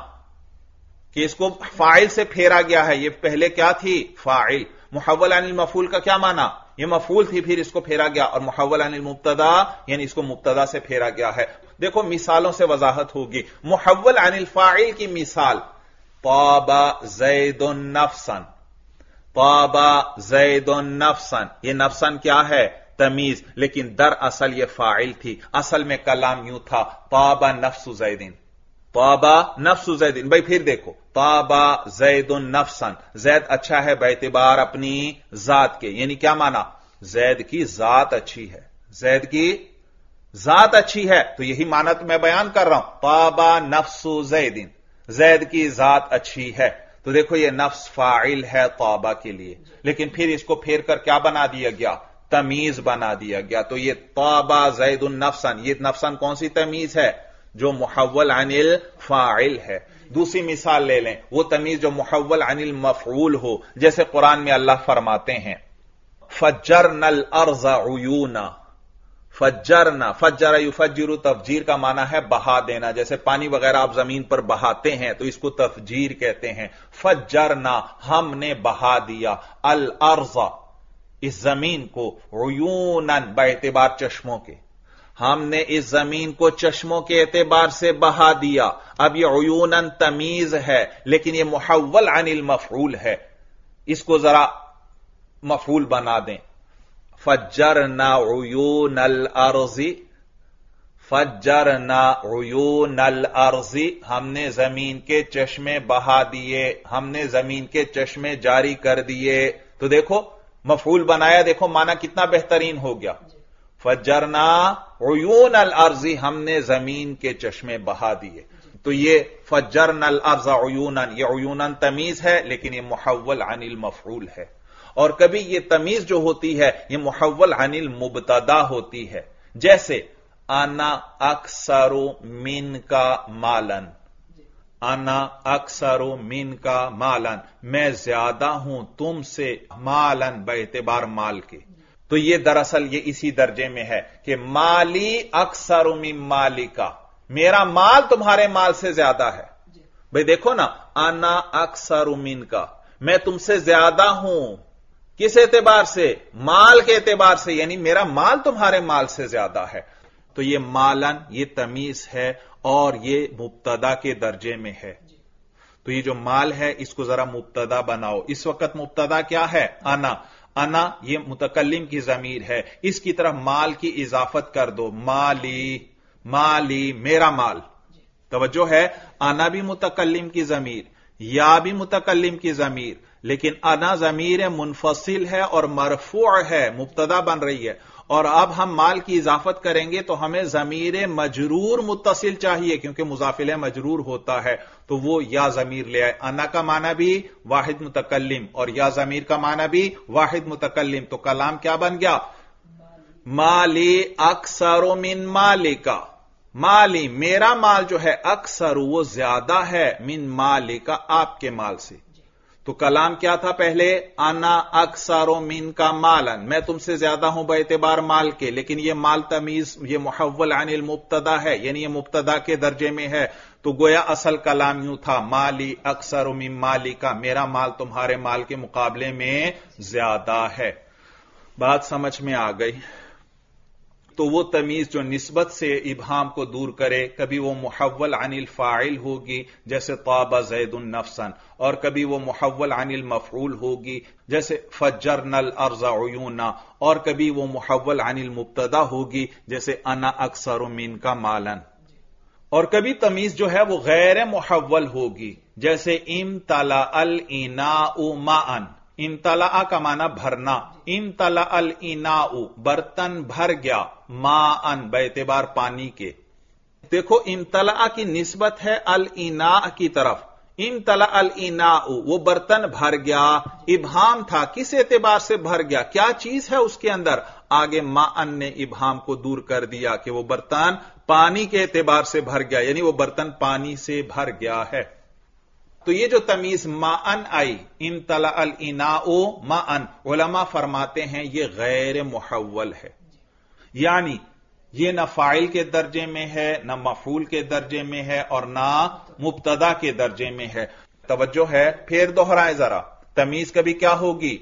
کہ اس کو فاعل سے پھیرا گیا ہے، یہ پہلے کیا تھی؟ فاعل. محول عن المفعول کا کیا معنی؟ یہ مفعول تھی، پھر اس کو پھیرا گیا، اور محول عن المبتدا یعنی اس کو مبتدا سے پھیرا گیا ہے۔ دیکھو مثالوں سے وضاحت ہوگی۔ محول عن الفاعل کی مثال، طاب زید نفسا، طاب زید نفسا، یہ نفسا کیا ہے؟ تمیز، لیکن در اصل یہ فاعل تھی۔ اصل میں کلام یوں تھا، طاب نفس زیدن، طاب نفس زیدن۔ بھائی پھر دیکھو، طاب زید نفسا، زید اچھا ہے باعتبار اپنی ذات کے، یعنی کیا مانا؟ زید کی ذات اچھی ہے، زید کی ذات اچھی ہے، تو یہی معنی تو میں بیان کر رہا ہوں، طاب نفس زیدن، زید کی ذات اچھی ہے۔ تو دیکھو یہ نفس فاعل ہے طابہ کے لیے، لیکن پھر اس کو پھیر کر کیا بنا دیا گیا؟ تمیز بنا دیا گیا۔ تو یہ طابہ زید نفسا، یہ نفسا کون سی تمیز ہے؟ جو محول عن الفاعل ہے۔ دوسری مثال لے لیں، وہ تمیز جو محول عن المفعول ہو، جیسے قرآن میں اللہ فرماتے ہیں فجرنا الارض عیونا، فجرنا، فجر یفجر، تفجیر کا معنی ہے بہا دینا، جیسے پانی وغیرہ آپ زمین پر بہاتے ہیں تو اس کو تفجیر کہتے ہیں۔ فجرنا، ہم نے بہا دیا، الارض، اس زمین کو، عیونا، باعتبار چشموں کے، ہم نے اس زمین کو چشموں کے اعتبار سے بہا دیا۔ اب یہ عیونا تمیز ہے، لیکن یہ محول عن المفعول ہے، اس کو ذرا مفعول بنا دیں، فجرنا عیون الارض، فجرنا عیون الارض، ہم نے زمین کے چشمے بہا دیے، ہم نے زمین کے چشمے جاری کر دیے۔ تو دیکھو مفعول بنایا، دیکھو معنی کتنا بہترین ہو گیا، فجرنا عیون الارض، ہم نے زمین کے چشمے بہا دیے۔ تو یہ فجرنا الارض عیونا، یہ عیونا تمیز ہے، لیکن یہ محول عن المفعول ہے۔ اور کبھی یہ تمیز جو ہوتی ہے یہ محول عن المبتدا ہوتی ہے، جیسے انا اکثر من کا مالن، انا اکثر من کا مالن، میں زیادہ ہوں تم سے مالن، باعتبار مال کے۔ تو یہ دراصل یہ اسی درجے میں ہے کہ مالی اکثر من مالی کا، میرا مال تمہارے مال سے زیادہ ہے۔ بھئی دیکھو نا، انا اکثر من کا، میں تم سے زیادہ ہوں، کس اعتبار سے؟ مال کے اعتبار سے، یعنی میرا مال تمہارے مال سے زیادہ ہے۔ تو یہ مالن، یہ تمیز ہے اور یہ مبتدا کے درجے میں ہے۔ تو یہ جو مال ہے اس کو ذرا مبتدا بناؤ۔ اس وقت مبتدا کیا ہے؟ انا، انا یہ متکلم کی ضمیر ہے، اس کی طرف مال کی اضافت کر دو، مالی، مالی، میرا مال۔ توجہ ہے، انا بھی متکلم کی ضمیر، یا بھی متکلم کی ضمیر، لیکن انا ضمیر منفصل ہے اور مرفوع ہے، مبتدا بن رہی ہے، اور اب ہم مال کی اضافت کریں گے تو ہمیں ضمیر مجرور متصل چاہیے، کیونکہ مضاف الیہ مجرور ہوتا ہے، تو وہ یا ضمیر لے آئے۔ انا کا معنی بھی واحد متکلم اور یا ضمیر کا معنی بھی واحد متکلم، تو کلام کیا بن گیا؟ مالی اکثر من مالی کا، مالی میرا مال جو ہے، اکثر وہ زیادہ ہے، من مالی کا آپ کے مال سے۔ تو کلام کیا تھا پہلے؟ انا اکثر من کا مالن، میں تم سے زیادہ ہوں باعتبار مال کے، لیکن یہ مال تمیز، یہ محول عن المبتدا ہے، یعنی یہ مبتدا کے درجے میں ہے۔ تو گویا اصل کلام یوں تھا، مالی اکثر من مالی کا، میرا مال تمہارے مال کے مقابلے میں زیادہ ہے۔ بات سمجھ میں آ گئی؟ تو وہ تمیز جو نسبت سے ابہام کو دور کرے، کبھی وہ محول عن الفاعل ہوگی جیسے طاب زید نفسا، اور کبھی وہ محول عن المفعول ہوگی جیسے فجرنا الارض عیونا، اور کبھی وہ محول عن المبتدا ہوگی جیسے انا اکثر من کا مالن، اور کبھی تمیز جو ہے وہ غیر محول ہوگی جیسے امتلأ الاناء ماء، امتلأ کا معنی بھرنا، امتلأ الاناء برتن بھر گیا، ماء باعتبار پانی کے۔ دیکھو امتلأ کی نسبت ہے الاناء کی طرف، امتلأ الاناء وہ برتن بھر گیا، ابہام تھا، کس اعتبار سے بھر گیا، کیا چیز ہے اس کے اندر؟ آگے ماء نے ابہام کو دور کر دیا کہ وہ برتن پانی کے اعتبار سے بھر گیا، یعنی وہ برتن پانی سے بھر گیا ہے۔ تو یہ جو تمیز ماءن آئی، امتلأ الاناء ماءن، علماء فرماتے ہیں یہ غیر محول ہے، یعنی یہ نہ فاعل کے درجے میں ہے، نہ مفعول کے درجے میں ہے، اور نہ مبتدا کے درجے میں ہے۔ توجہ ہے، پھر دوہرائیں ذرا، تمیز کبھی کیا ہوگی؟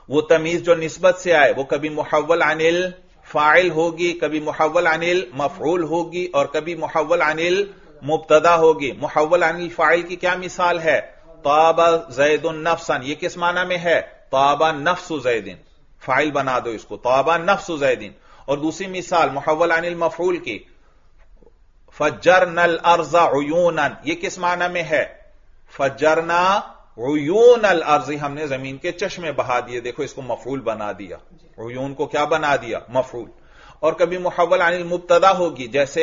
وہ تمیز جو نسبت سے آئے وہ کبھی محول عنل فاعل ہوگی، کبھی محول عنل مفعول ہوگی، اور کبھی محول عنل مبتدا ہوگی۔ محول عنل فاعل کی کیا مثال ہے؟ طاب زید نفسا، یہ کس معنی میں ہے؟ طاب نفس زید، فاعل بنا دو اس کو، طاب نفس زید۔ اور دوسری مثال محول عنل مفعول کی، فجرنا الارض عیونا، یہ کس معنی میں ہے؟ فجرنا عیون الارض، ہم نے زمین کے چشمے بہا دیے، دیکھو اس کو مفعول بنا دیا، عیون کو کیا بنا دیا؟ مفعول۔ اور کبھی محول عن المبتدا ہوگی، جیسے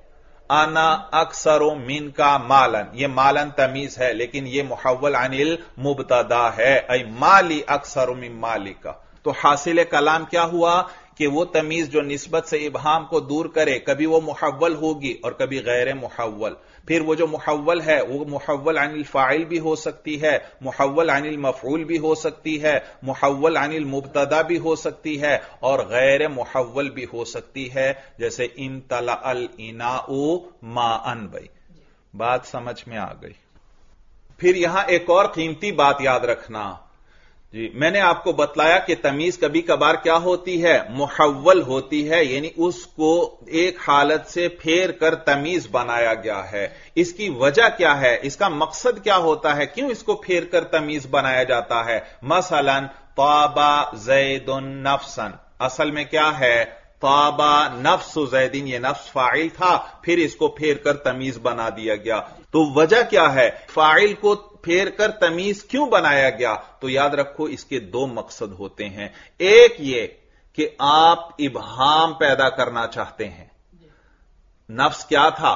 انا اکثر من کا مالن، یہ مالن تمیز ہے لیکن یہ محول عن المبتدا ہے، ای مالی اکثر من مالی کا۔ تو حاصل کلام کیا ہوا کہ وہ تمیز جو نسبت سے ابہام کو دور کرے، کبھی وہ محول ہوگی اور کبھی غیر محول۔ پھر وہ جو محول ہے وہ محول عن الفاعل بھی ہو سکتی ہے، محول عن المفعول بھی ہو سکتی ہے، محول عن المبتدا بھی ہو سکتی ہے، اور غیر محول بھی ہو سکتی ہے، جیسے امتلأ الاناء ماء، بھائی بات سمجھ میں آ گئی۔ پھر یہاں ایک اور قیمتی بات یاد رکھنا، جی میں نے آپ کو بتلایا کہ تمیز کبھی کبھار کیا ہوتی ہے؟ محول ہوتی ہے، یعنی اس کو ایک حالت سے پھیر کر تمیز بنایا گیا ہے۔ اس کی وجہ کیا ہے؟ اس کا مقصد کیا ہوتا ہے؟ کیوں اس کو پھیر کر تمیز بنایا جاتا ہے؟ مثلا طاب زید نفسا، اصل میں کیا ہے؟ طاب نفس زیدین، یہ نفس فاعل تھا، پھر اس کو پھیر کر تمیز بنا دیا گیا۔ تو وجہ کیا ہے؟ فاعل کو پھیر کر تمیز کیوں بنایا گیا؟ تو یاد رکھو اس کے دو مقصد ہوتے ہیں۔ ایک یہ کہ آپ ابہام پیدا کرنا چاہتے ہیں، نفس کیا تھا؟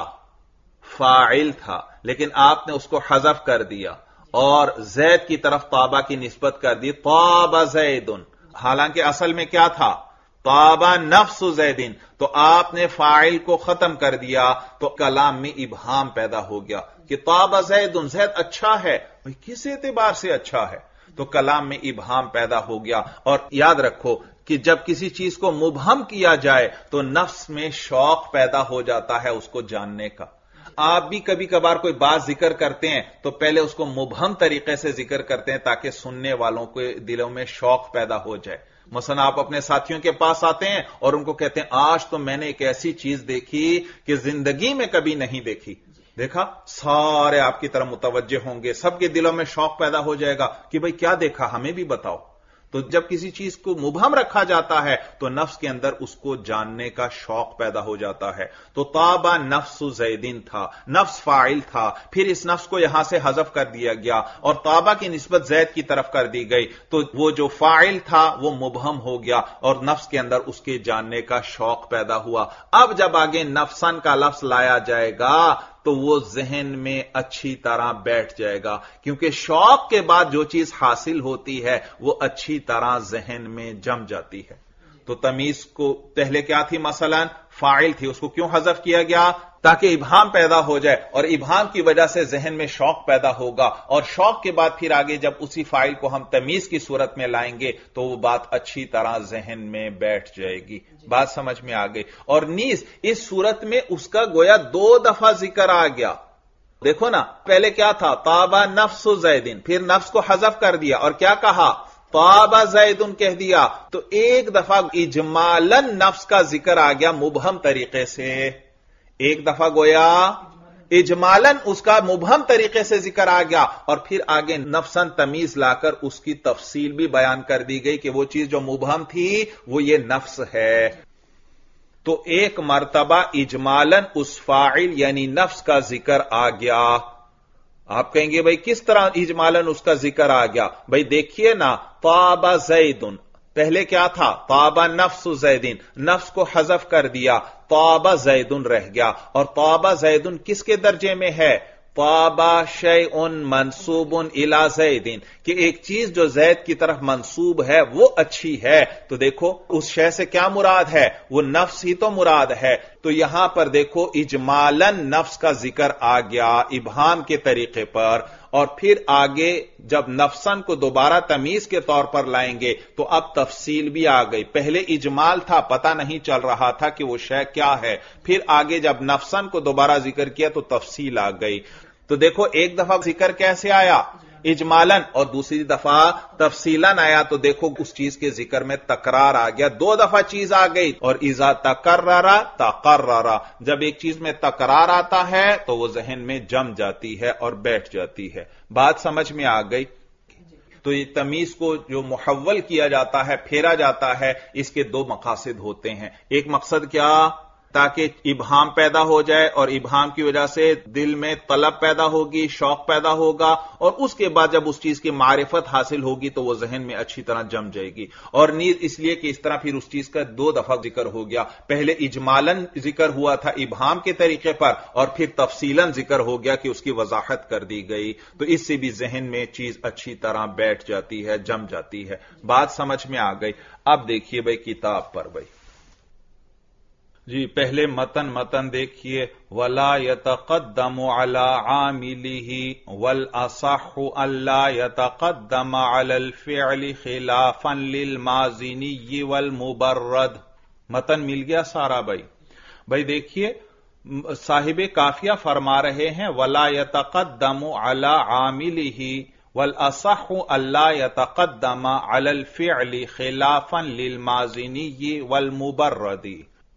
فاعل تھا، لیکن آپ نے اس کو حذف کر دیا اور زید کی طرف طابہ کی نسبت کر دی، طاب زید، حالانکہ اصل میں کیا تھا؟ طاب نفس زیدین۔ تو آپ نے فاعل کو ختم کر دیا تو کلام میں ابہام پیدا ہو گیا کہ طاب زید، زید اچھا ہے، کس اعتبار سے اچھا ہے؟ تو کلام میں ابہام پیدا ہو گیا۔ اور یاد رکھو کہ جب کسی چیز کو مبہم کیا جائے تو نفس میں شوق پیدا ہو جاتا ہے اس کو جاننے کا۔ آپ بھی کبھی کبھار کوئی بات ذکر کرتے ہیں تو پہلے اس کو مبہم طریقے سے ذکر کرتے ہیں تاکہ سننے والوں کے دلوں میں شوق پیدا ہو جائے۔ مثلا آپ اپنے ساتھیوں کے پاس آتے ہیں اور ان کو کہتے ہیں آج تو میں نے ایک ایسی چیز دیکھی کہ زندگی میں کبھی نہیں دیکھی، دیکھا، سارے آپ کی طرف متوجہ ہوں گے، سب کے دلوں میں شوق پیدا ہو جائے گا کہ بھئی کیا دیکھا، ہمیں بھی بتاؤ۔ تو جب کسی چیز کو مبہم رکھا جاتا ہے تو نفس کے اندر اس کو جاننے کا شوق پیدا ہو جاتا ہے۔ تو طاب نفس زیدین تھا، نفس فاعل تھا، پھر اس نفس کو یہاں سے حذف کر دیا گیا اور طابہ کی نسبت زید کی طرف کر دی گئی، تو وہ جو فاعل تھا وہ مبہم ہو گیا اور نفس کے اندر اس کے جاننے کا شوق پیدا ہوا۔ اب جب آگے نفسن کا لفظ لایا جائے گا تو وہ ذہن میں اچھی طرح بیٹھ جائے گا، کیونکہ شوق کے بعد جو چیز حاصل ہوتی ہے وہ اچھی طرح ذہن میں جم جاتی ہے۔ تو تمیز کو پہلے کیا تھی؟ مثلا فاعل تھی، اس کو کیوں حذف کیا گیا؟ تاکہ ابہام پیدا ہو جائے، اور ابہام کی وجہ سے ذہن میں شوق پیدا ہوگا، اور شوق کے بعد پھر آگے جب اسی فاعل کو ہم تمیز کی صورت میں لائیں گے تو وہ بات اچھی طرح ذہن میں بیٹھ جائے گی۔ بات سمجھ میں آ گئی؟ اور نیز اس صورت میں اس کا گویا دو دفعہ ذکر آ گیا۔ دیکھو نا، پہلے کیا تھا؟ طاب نفس زیدین، پھر نفس کو حذف کر دیا اور کیا کہا؟ طاب زیدن کہہ دیا۔ تو ایک دفعہ اجمالاً نفس کا ذکر آ گیا مبہم طریقے سے، ایک دفعہ گویا اجمالاً اس کا مبہم طریقے سے ذکر آ گیا، اور پھر آگے نفسن تمیز لا کر اس کی تفصیل بھی بیان کر دی گئی کہ وہ چیز جو مبہم تھی وہ یہ نفس ہے۔ تو ایک مرتبہ اجمالاً اس فاعل یعنی نفس کا ذکر آ گیا۔ آپ کہیں گے بھئی کس طرح اجمالاً اس کا ذکر آ گیا؟ بھئی دیکھیے نا، طاب زیدن، پہلے کیا تھا؟ طاب نفس زیدین، نفس کو حذف کر دیا، طاب زیدن رہ گیا، اور طاب زیدن کس کے درجے میں ہے؟ طاب شیء منصوب الی زیدین، کہ ایک چیز جو زید کی طرف منصوب ہے وہ اچھی ہے۔ تو دیکھو اس شے سے کیا مراد ہے؟ وہ نفس ہی تو مراد ہے۔ تو یہاں پر دیکھو اجمالاً نفس کا ذکر آ گیا ابہام کے طریقے پر، اور پھر آگے جب نفسن کو دوبارہ تمیز کے طور پر لائیں گے تو اب تفصیل بھی آ گئی۔ پہلے اجمال تھا، پتہ نہیں چل رہا تھا کہ وہ شے کیا ہے، پھر آگے جب نفسن کو دوبارہ ذکر کیا تو تفصیل آ گئی۔ تو دیکھو ایک دفعہ ذکر کیسے آیا؟ اجمالن اور دوسری دفعہ تفصیلن آیا تو دیکھو اس چیز کے ذکر میں تکرار آ گیا، دو دفعہ چیز آ گئی، اور اذا تکرر تقرر، جب ایک چیز میں تکرار آتا ہے تو وہ ذہن میں جم جاتی ہے اور بیٹھ جاتی ہے۔ بات سمجھ میں آ گئی؟ تو یہ تمیز کو جو محول کیا جاتا ہے، پھیرا جاتا ہے، اس کے دو مقاصد ہوتے ہیں۔ ایک مقصد کیا؟ تاکہ ابہام پیدا ہو جائے، اور ابہام کی وجہ سے دل میں طلب پیدا ہوگی، شوق پیدا ہوگا، اور اس کے بعد جب اس چیز کی معرفت حاصل ہوگی تو وہ ذہن میں اچھی طرح جم جائے گی۔ اور نیز اس لیے کہ اس طرح پھر اس چیز کا دو دفعہ ذکر ہو گیا، پہلے اجمالاً ذکر ہوا تھا ابہام کے طریقے پر، اور پھر تفصیلاً ذکر ہو گیا کہ اس کی وضاحت کر دی گئی، تو اس سے بھی ذہن میں چیز اچھی طرح بیٹھ جاتی ہے، جم جاتی ہے۔ بات سمجھ میں آ گئی؟ اب دیکھیے بھائی کتاب پر بھائی جی پہلے متن متن دیکھیے، وَلَا يَتَقَدَّمُ عَلَىٰ عَامِلِهِ وَالْأَصَحُّ أَلَّا يَتَقَدَّمَ عَلَى الْفِعْلِ خِلَافًا لِلْمَازِنِيِّ وَالْمُبَرَّدِ۔ متن مل گیا سارا بھائی؟ بھائی دیکھیے صاحب کافیہ فرما رہے ہیں وَلَا يَتَقَدَّمُ عَلَىٰ عَامِلِهِ وَالْأَصَحُّ أَلَّا يَتَقَدَّمَ عَلَى الْفِعْلِ خِلَافًا لِلْمَازِنِيِّ وَالْمُبَرَّدِ۔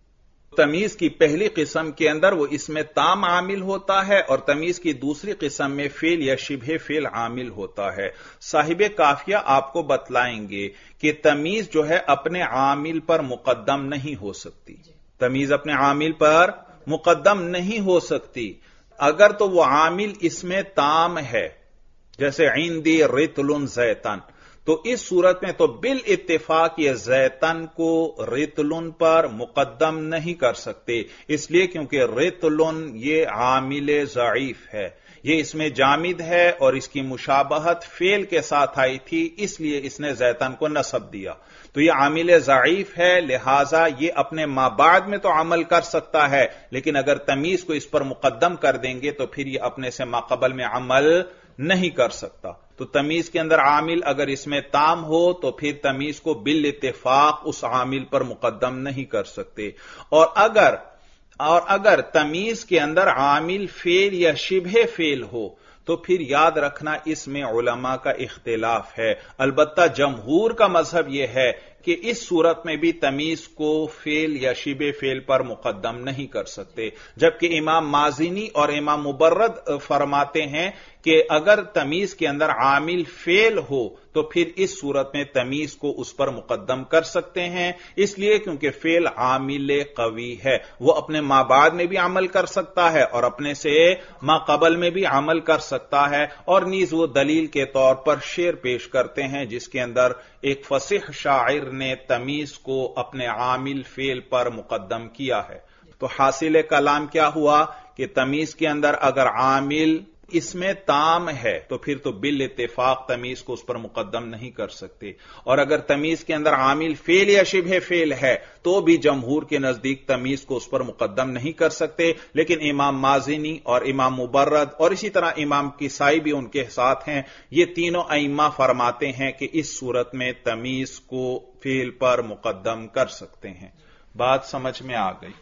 تمیز کی پہلی قسم کے اندر وہ اس میں تام عامل ہوتا ہے، اور تمیز کی دوسری قسم میں فعل یا شبہ فعل عامل ہوتا ہے۔ صاحب کافیہ آپ کو بتلائیں گے کہ تمیز جو ہے اپنے عامل پر مقدم نہیں ہو سکتی، تمیز اپنے عامل پر مقدم نہیں ہو سکتی اگر تو وہ عامل اس میں تام ہے، جیسے عندی رطل زیتن، تو اس صورت میں تو بالاتفاق یہ زیتن کو رطلن پر مقدم نہیں کر سکتے، اس لیے کیونکہ رطلن یہ عامل ضعیف ہے، یہ اس میں جامد ہے اور اس کی مشابہت فعل کے ساتھ آئی تھی، اس لیے اس نے زیتن کو نصب دیا، تو یہ عامل ضعیف ہے، لہذا یہ اپنے ما بعد میں تو عمل کر سکتا ہے، لیکن اگر تمیز کو اس پر مقدم کر دیں گے تو پھر یہ اپنے سے ما قبل میں عمل نہیں کر سکتا۔ تو تمیز کے اندر عامل اگر اس میں تام ہو تو پھر تمیز کو بالاتفاق اس عامل پر مقدم نہیں کر سکتے، اور اگر اور اگر تمیز کے اندر عامل فعل یا شبہ فعل ہو تو پھر یاد رکھنا اس میں علماء کا اختلاف ہے، البتہ جمہور کا مذہب یہ ہے کہ اس صورت میں بھی تمیز کو فعل یا شبہ فعل پر مقدم نہیں کر سکتے، جبکہ امام مازنی اور امام مبرد فرماتے ہیں کہ اگر تمیز کے اندر عامل فعل ہو تو پھر اس صورت میں تمیز کو اس پر مقدم کر سکتے ہیں، اس لیے کیونکہ فعل عامل قوی ہے، وہ اپنے ما بعد میں بھی عمل کر سکتا ہے اور اپنے سے ما قبل میں بھی عمل کر سکتا ہے، اور نیز وہ دلیل کے طور پر شعر پیش کرتے ہیں جس کے اندر ایک فصیح شاعر نے تمیز کو اپنے عامل فعل پر مقدم کیا ہے۔ تو حاصل کلام کیا ہوا کہ تمیز کے اندر اگر عامل اس میں تام ہے تو پھر تو بالاتفاق تمیز کو اس پر مقدم نہیں کر سکتے، اور اگر تمیز کے اندر عامل فعل یا شبہ فعل ہے تو بھی جمہور کے نزدیک تمیز کو اس پر مقدم نہیں کر سکتے، لیکن امام مازنی اور امام مبرد اور اسی طرح امام کسائی بھی ان کے ساتھ ہیں، یہ تینوں ائمہ فرماتے ہیں کہ اس صورت میں تمیز کو فعل پر مقدم کر سکتے ہیں۔ بات سمجھ میں آ گئی؟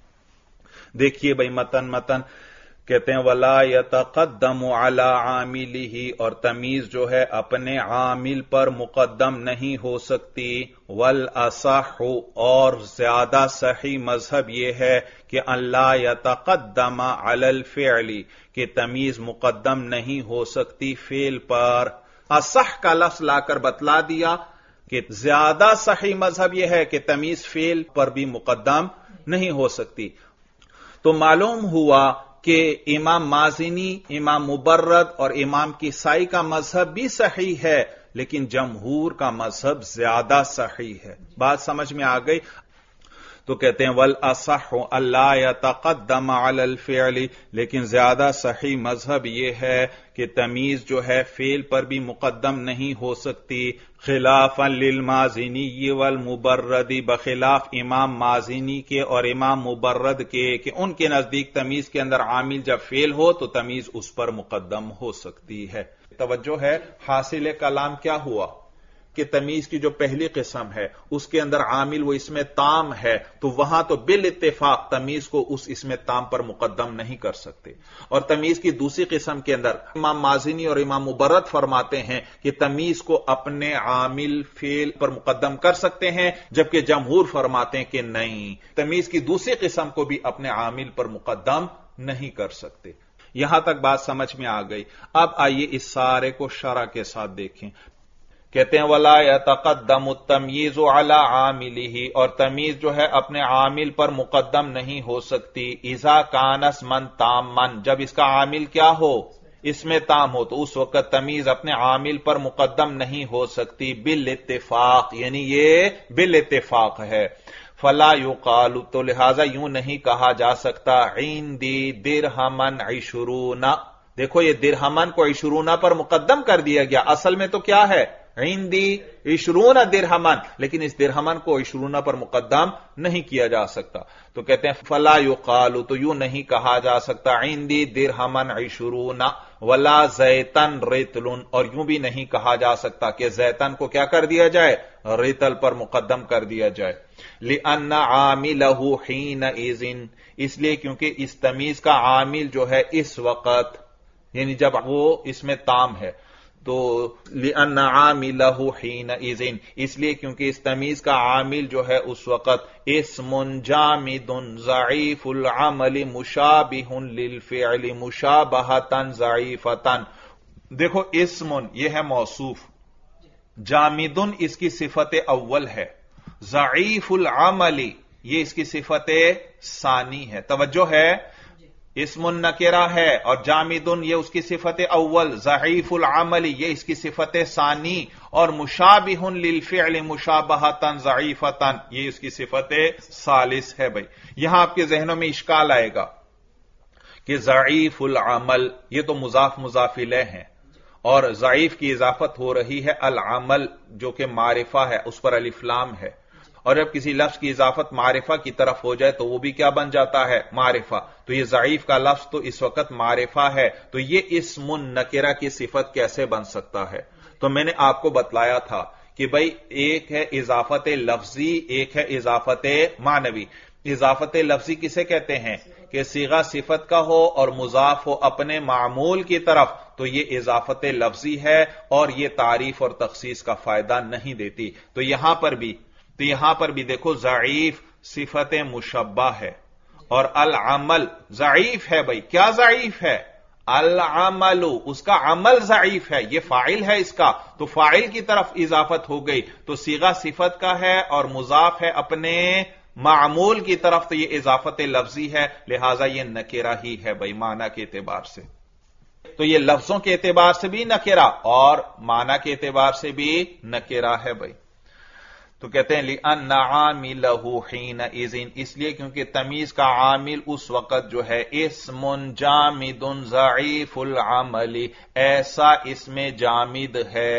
دیکھیے بھائی متن متن کہتے ہیں وَلَا يَتَقَدَّمُ عَلَىٰ عَامِلِهِ، اور تمیز جو ہے اپنے عامل پر مقدم نہیں ہو سکتی، وَالْأَصَحُّ، اور زیادہ صحیح مذہب یہ ہے کہ اللہ يَتَقَدَّمَ عَلَى الْفِعْلِ، کہ تمیز مقدم نہیں ہو سکتی فعل پر۔ اصح کا لفظ لا کر بتلا دیا کہ زیادہ صحیح مذہب یہ ہے کہ تمیز فعل پر بھی مقدم نہیں ہو سکتی، تو معلوم ہوا کہ امام مازنی، امام مبرد اور امام کسائی کا مذہب بھی صحیح ہے، لیکن جمہور کا مذہب زیادہ صحیح ہے۔ بات سمجھ میں آ گئی؟ تو کہتے ہیں وَالْأَصَحُّ أَلَّا يَتَقَدَّمَ عَلَى الْفِعْلِ، لیکن زیادہ صحیح مذہب یہ ہے کہ تمیز جو ہے فعل پر بھی مقدم نہیں ہو سکتی، خلافاً للمازنی والمبرد، بخلاف امام مازنی کے اور امام مبرد کے کہ ان کے نزدیک تمیز کے اندر عامل جب فعل ہو تو تمیز اس پر مقدم ہو سکتی ہے۔ توجہ ہے، حاصل کلام کیا ہوا کہ تمیز کی جو پہلی قسم ہے اس کے اندر عامل وہ اسم تام ہے، تو وہاں تو بالاتفاق تمیز کو اس اسم تام پر مقدم نہیں کر سکتے. اور تمیز کی دوسری قسم کے اندر امام مازنی اور امام مبرد فرماتے ہیں کہ تمیز کو اپنے عامل فعل پر مقدم کر سکتے ہیں، جبکہ جمہور فرماتے ہیں کہ نہیں، تمیز کی دوسری قسم کو بھی اپنے عامل پر مقدم نہیں کر سکتے. یہاں تک بات سمجھ میں آ گئی. اب آئیے اس سارے کو شرح کے ساتھ دیکھیں. کہتے ہیں وَلَا يَتَقَدَّمُ التَّمْيِيزُ عَلَىٰ عَامِلِهِ، اور تمیز جو ہے اپنے عامل پر مقدم نہیں ہو سکتی. اِذَا كَانَ اسْمًا تَامًا، جب اس کا عامل کیا ہو؟ اسم تام ہو، تو اس وقت تمیز اپنے عامل پر مقدم نہیں ہو سکتی بالاتفاق، یعنی یہ بالاتفاق ہے. فلا یقال، تو لہذا یوں نہیں کہا جا سکتا عندی درہمن عشرون. دیکھو یہ درہمن کو عشرون پر مقدم کر دیا گیا، اصل میں تو کیا ہے؟ عندی عشرون درہمن، لیکن اس درہمن کو عشرون پر مقدم نہیں کیا جا سکتا. تو کہتے ہیں فلا یقال، تو یوں نہیں کہا جا سکتا عندی درہمن عشرون ولا زیتن ریتل، اور یوں بھی نہیں کہا جا سکتا کہ زیتن کو کیا کر دیا جائے؟ ریتل پر مقدم کر دیا جائے. لِأَنَّ عَامِلَهُ حِينَئِذٍ، اس لیے کیونکہ اس تمیز کا عامل جو ہے اس وقت، یعنی جب وہ اس میں تام ہے، تو لِأَنَّ عَامِلَهُ حِينَئِذٍ، اس لیے کیونکہ اس تمیز کا عامل جو ہے اس وقت اسم جامد ضعیف العمل مشابہ للفعل مشابہۃ ضعیفۃ. دیکھو اسم یہ ہے موصوف، جامدن اس کی صفت اول ہے، ضعیف العمل یہ اس کی صفت ثانی ہے. توجہ ہے، اسم نکرہ ہے اور جامدن یہ اس کی صفت اول، ضعیف العمل یہ اس کی صفت ثانی، اور مشابہ للفعل مشابہۃ ضعیفۃ یہ اس کی صفت ثالث ہے. بھائی یہاں آپ کے ذہنوں میں اشکال آئے گا کہ ضعیف العمل یہ تو مضاف مضاف الیہ ہیں، اور ضعیف کی اضافت ہو رہی ہے العمل جو کہ معرفہ ہے، اس پر الف لام ہے، اور جب کسی لفظ کی اضافت معرفہ کی طرف ہو جائے تو وہ بھی کیا بن جاتا ہے؟ معرفہ. تو یہ ضعیف کا لفظ تو اس وقت معرفہ ہے، تو یہ اسم نکرہ کی صفت کیسے بن سکتا ہے؟ تو میں نے آپ کو بتلایا تھا کہ بھئی ایک ہے اضافت لفظی، ایک ہے اضافت معنوی. اضافت لفظی کسے کہتے ہیں؟ کہ صیغہ صفت کا ہو اور مضاف ہو اپنے معمول کی طرف، تو یہ اضافت لفظی ہے اور یہ تعریف اور تخصیص کا فائدہ نہیں دیتی. تو یہاں پر بھی تو یہاں پر بھی دیکھو ضعیف صفت مشبہ ہے، اور العمل ضعیف ہے. بھائی کیا ضعیف ہے؟ العمل، اس کا عمل ضعیف ہے، یہ فاعل ہے اس کا، تو فاعل کی طرف اضافت ہو گئی، تو صیغہ صفت کا ہے اور مضاف ہے اپنے معمول کی طرف، تو یہ اضافت لفظی ہے، لہذا یہ نکرہ ہی ہے بھائی معنی کے اعتبار سے. تو یہ لفظوں کے اعتبار سے بھی نکرہ اور معنی کے اعتبار سے بھی نکرہ ہے. بھائی تو کہتے ہیں لِأَنَّ عَامِلَهُ حِينَئِذٍ، اس لیے کیونکہ تمیز کا عامل اس وقت جو ہے اسم جامد ضعیف العمل، ایسا اسم جامد ہے.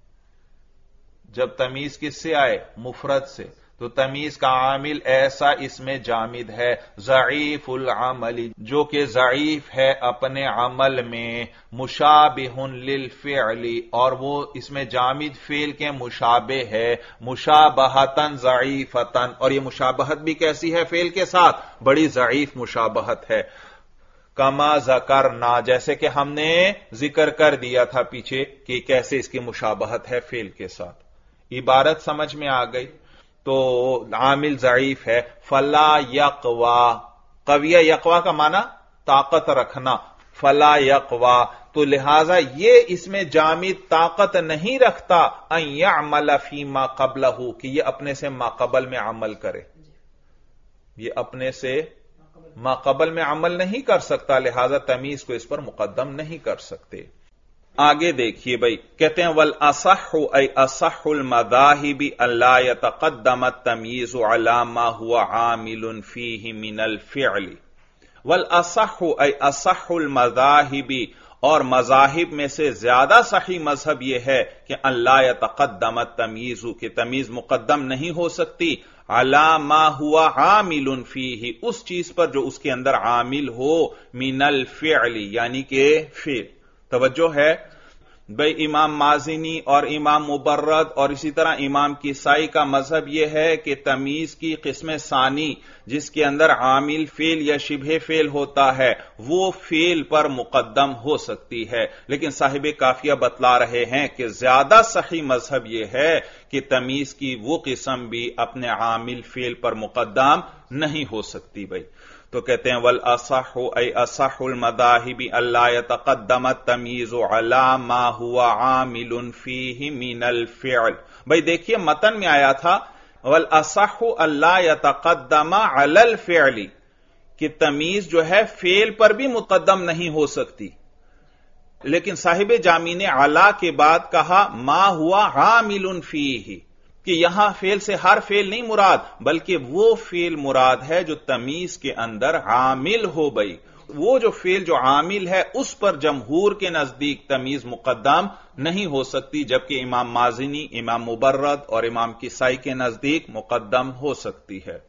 جب تمیز کس سے آئے؟ مفرد سے، تو تمیز کا عامل ایسا اسم جامد ہے ضعیف العمل جو کہ ضعیف ہے اپنے عمل میں، مشابہ للفعل اور وہ اسم جامد فعل کے مشابہ ہے، مشابہۃ ضعیفۃ اور یہ مشابہت بھی کیسی ہے؟ فعل کے ساتھ بڑی ضعیف مشابہت ہے. کما ذکرنا، جیسے کہ ہم نے ذکر کر دیا تھا پیچھے کہ کیسے اس کی مشابہت ہے فعل کے ساتھ. عبارت سمجھ میں آ گئی؟ تو عامل ضعیف ہے. فلا یقوا، قویہ یقوا کا معنی طاقت رکھنا، فلا یقوا، تو لہذا یہ اس میں جامد طاقت نہیں رکھتا ان یعمل فیما قبلہ، کہ یہ اپنے سے ما قبل میں عمل کرے، یہ اپنے سے ما قبل میں عمل نہیں کر سکتا، لہذا تمیز کو اس پر مقدم نہیں کر سکتے. آگے دیکھیے بھائی، کہتے ہیں والاصح ای اصح المذاہب الا یتقدم التمییز علی ما هو عامل فیہ من الفعل. والاصح ای اصح المذاہب، اور مذاہب میں سے زیادہ صحیح مذہب یہ ہے کہ اللہ یتقدم التمییز، کہ تمیز مقدم نہیں ہو سکتی علی ما هو عامل فیہ، اس چیز پر جو اس کے اندر عامل ہو، من الفعل یعنی کہ فعل. توجہ ہے؟ بھئی امام مازنی اور امام مبرد اور اسی طرح امام کسائی کا مذہب یہ ہے کہ تمیز کی قسم ثانی جس کے اندر عامل فعل یا شبہ فعل ہوتا ہے وہ فعل پر مقدم ہو سکتی ہے، لیکن صاحب کافیہ بتلا رہے ہیں کہ زیادہ صحیح مذہب یہ ہے کہ تمیز کی وہ قسم بھی اپنے عامل فعل پر مقدم نہیں ہو سکتی۔ بھئی تو کہتے ہیں والاصح ای اصح المذاہب الا یتقدم التمییز علی ما هو عامل فیہ من الفعل۔ بھئی دیکھیے متن میں آیا تھا والاصح الا یتقدم علی الفعل کہ تمیز جو ہے فعل پر بھی مقدم نہیں ہو سکتی، لیکن صاحب جامی نے علی کے بعد کہا ما ہوا عامل فیہ کہ یہاں فعل سے ہر فعل نہیں مراد بلکہ وہ فعل مراد ہے جو تمیز کے اندر عامل ہو۔ بھئی وہ جو فعل جو عامل ہے اس پر جمہور کے نزدیک تمیز مقدم نہیں ہو سکتی، جبکہ امام مازنی، امام مبرد اور امام کسائی کے نزدیک مقدم ہو سکتی ہے۔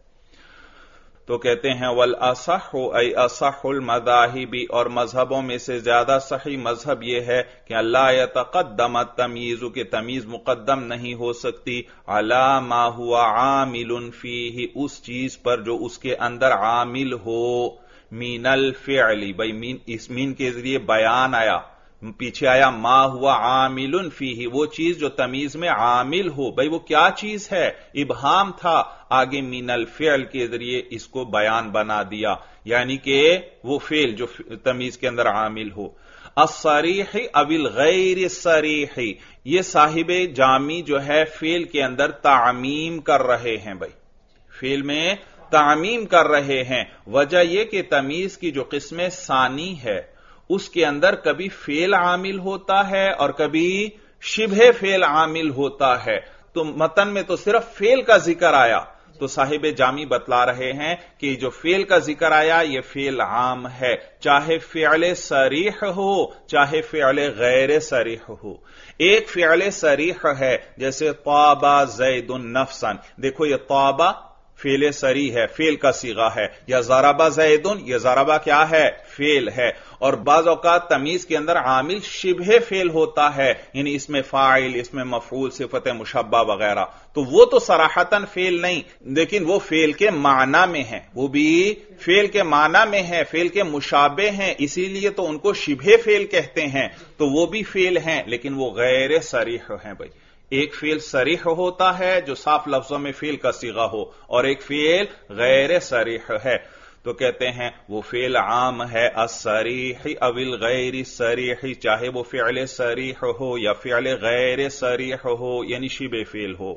تو کہتے ہیں والاصح ای اصح المذاہب، اور مذہبوں میں سے زیادہ صحیح مذہب یہ ہے کہ اللہ یتقدم التمییز کہ تمیز مقدم نہیں ہو سکتی علی ما ہوا عامل فیہ اس چیز پر جو اس کے اندر عامل ہو، من الفعل۔ بھئی مین اس مین کے ذریعے بیان آیا، پیچھے آیا ما ہوا عامل فیہ وہ چیز جو تمیز میں عامل ہو۔ بھئی وہ کیا چیز ہے؟ ابہام تھا، آگے من الفعل کے ذریعے اس کو بیان بنا دیا، یعنی کہ وہ فعل جو تمیز کے اندر عامل ہو۔ الصریح او الغیر الصریح، یہ صاحب جامی جو ہے فعل کے اندر تعمیم کر رہے ہیں۔ بھئی فعل میں تعمیم کر رہے ہیں، وجہ یہ کہ تمیز کی جو قسم ثانی ہے اس کے اندر کبھی فعل عامل ہوتا ہے اور کبھی شبہ فعل عامل ہوتا ہے، تو متن میں تو صرف فعل کا ذکر آیا، تو صاحب جامی بتلا رہے ہیں کہ جو فعل کا ذکر آیا یہ فعل عام ہے، چاہے فعل صریح ہو چاہے فعل غیر صریح ہو۔ ایک فعل صریح ہے جیسے طاب زید نفسا، دیکھو یہ طاب فعل صریح ہے، فعل کا صیغہ ہے، یا ضرب زید، یہ ضرب کیا ہے؟ فعل ہے۔ اور بعض اوقات تمیز کے اندر عامل شبہ فعل ہوتا ہے، یعنی اس میں فاعل، اس میں مفعول، صفت مشبہ وغیرہ، تو وہ تو صراحتاً فعل نہیں، لیکن وہ فعل کے معنی میں ہے، وہ بھی فعل کے معنی میں ہے، فعل کے مشابہ ہیں، اسی لیے تو ان کو شبہ فعل کہتے ہیں، تو وہ بھی فعل ہیں لیکن وہ غیر صریح ہیں۔ بھائی ایک فعل صریح ہوتا ہے جو صاف لفظوں میں فعل کا صیغہ ہو، اور ایک فعل غیر صریح ہے، تو کہتے ہیں وہ فعل عام ہے الصریح او الغیر صریح، چاہے وہ فعل صریح ہو یا فعل غیر صریح ہو، یعنی شبہ فعل ہو،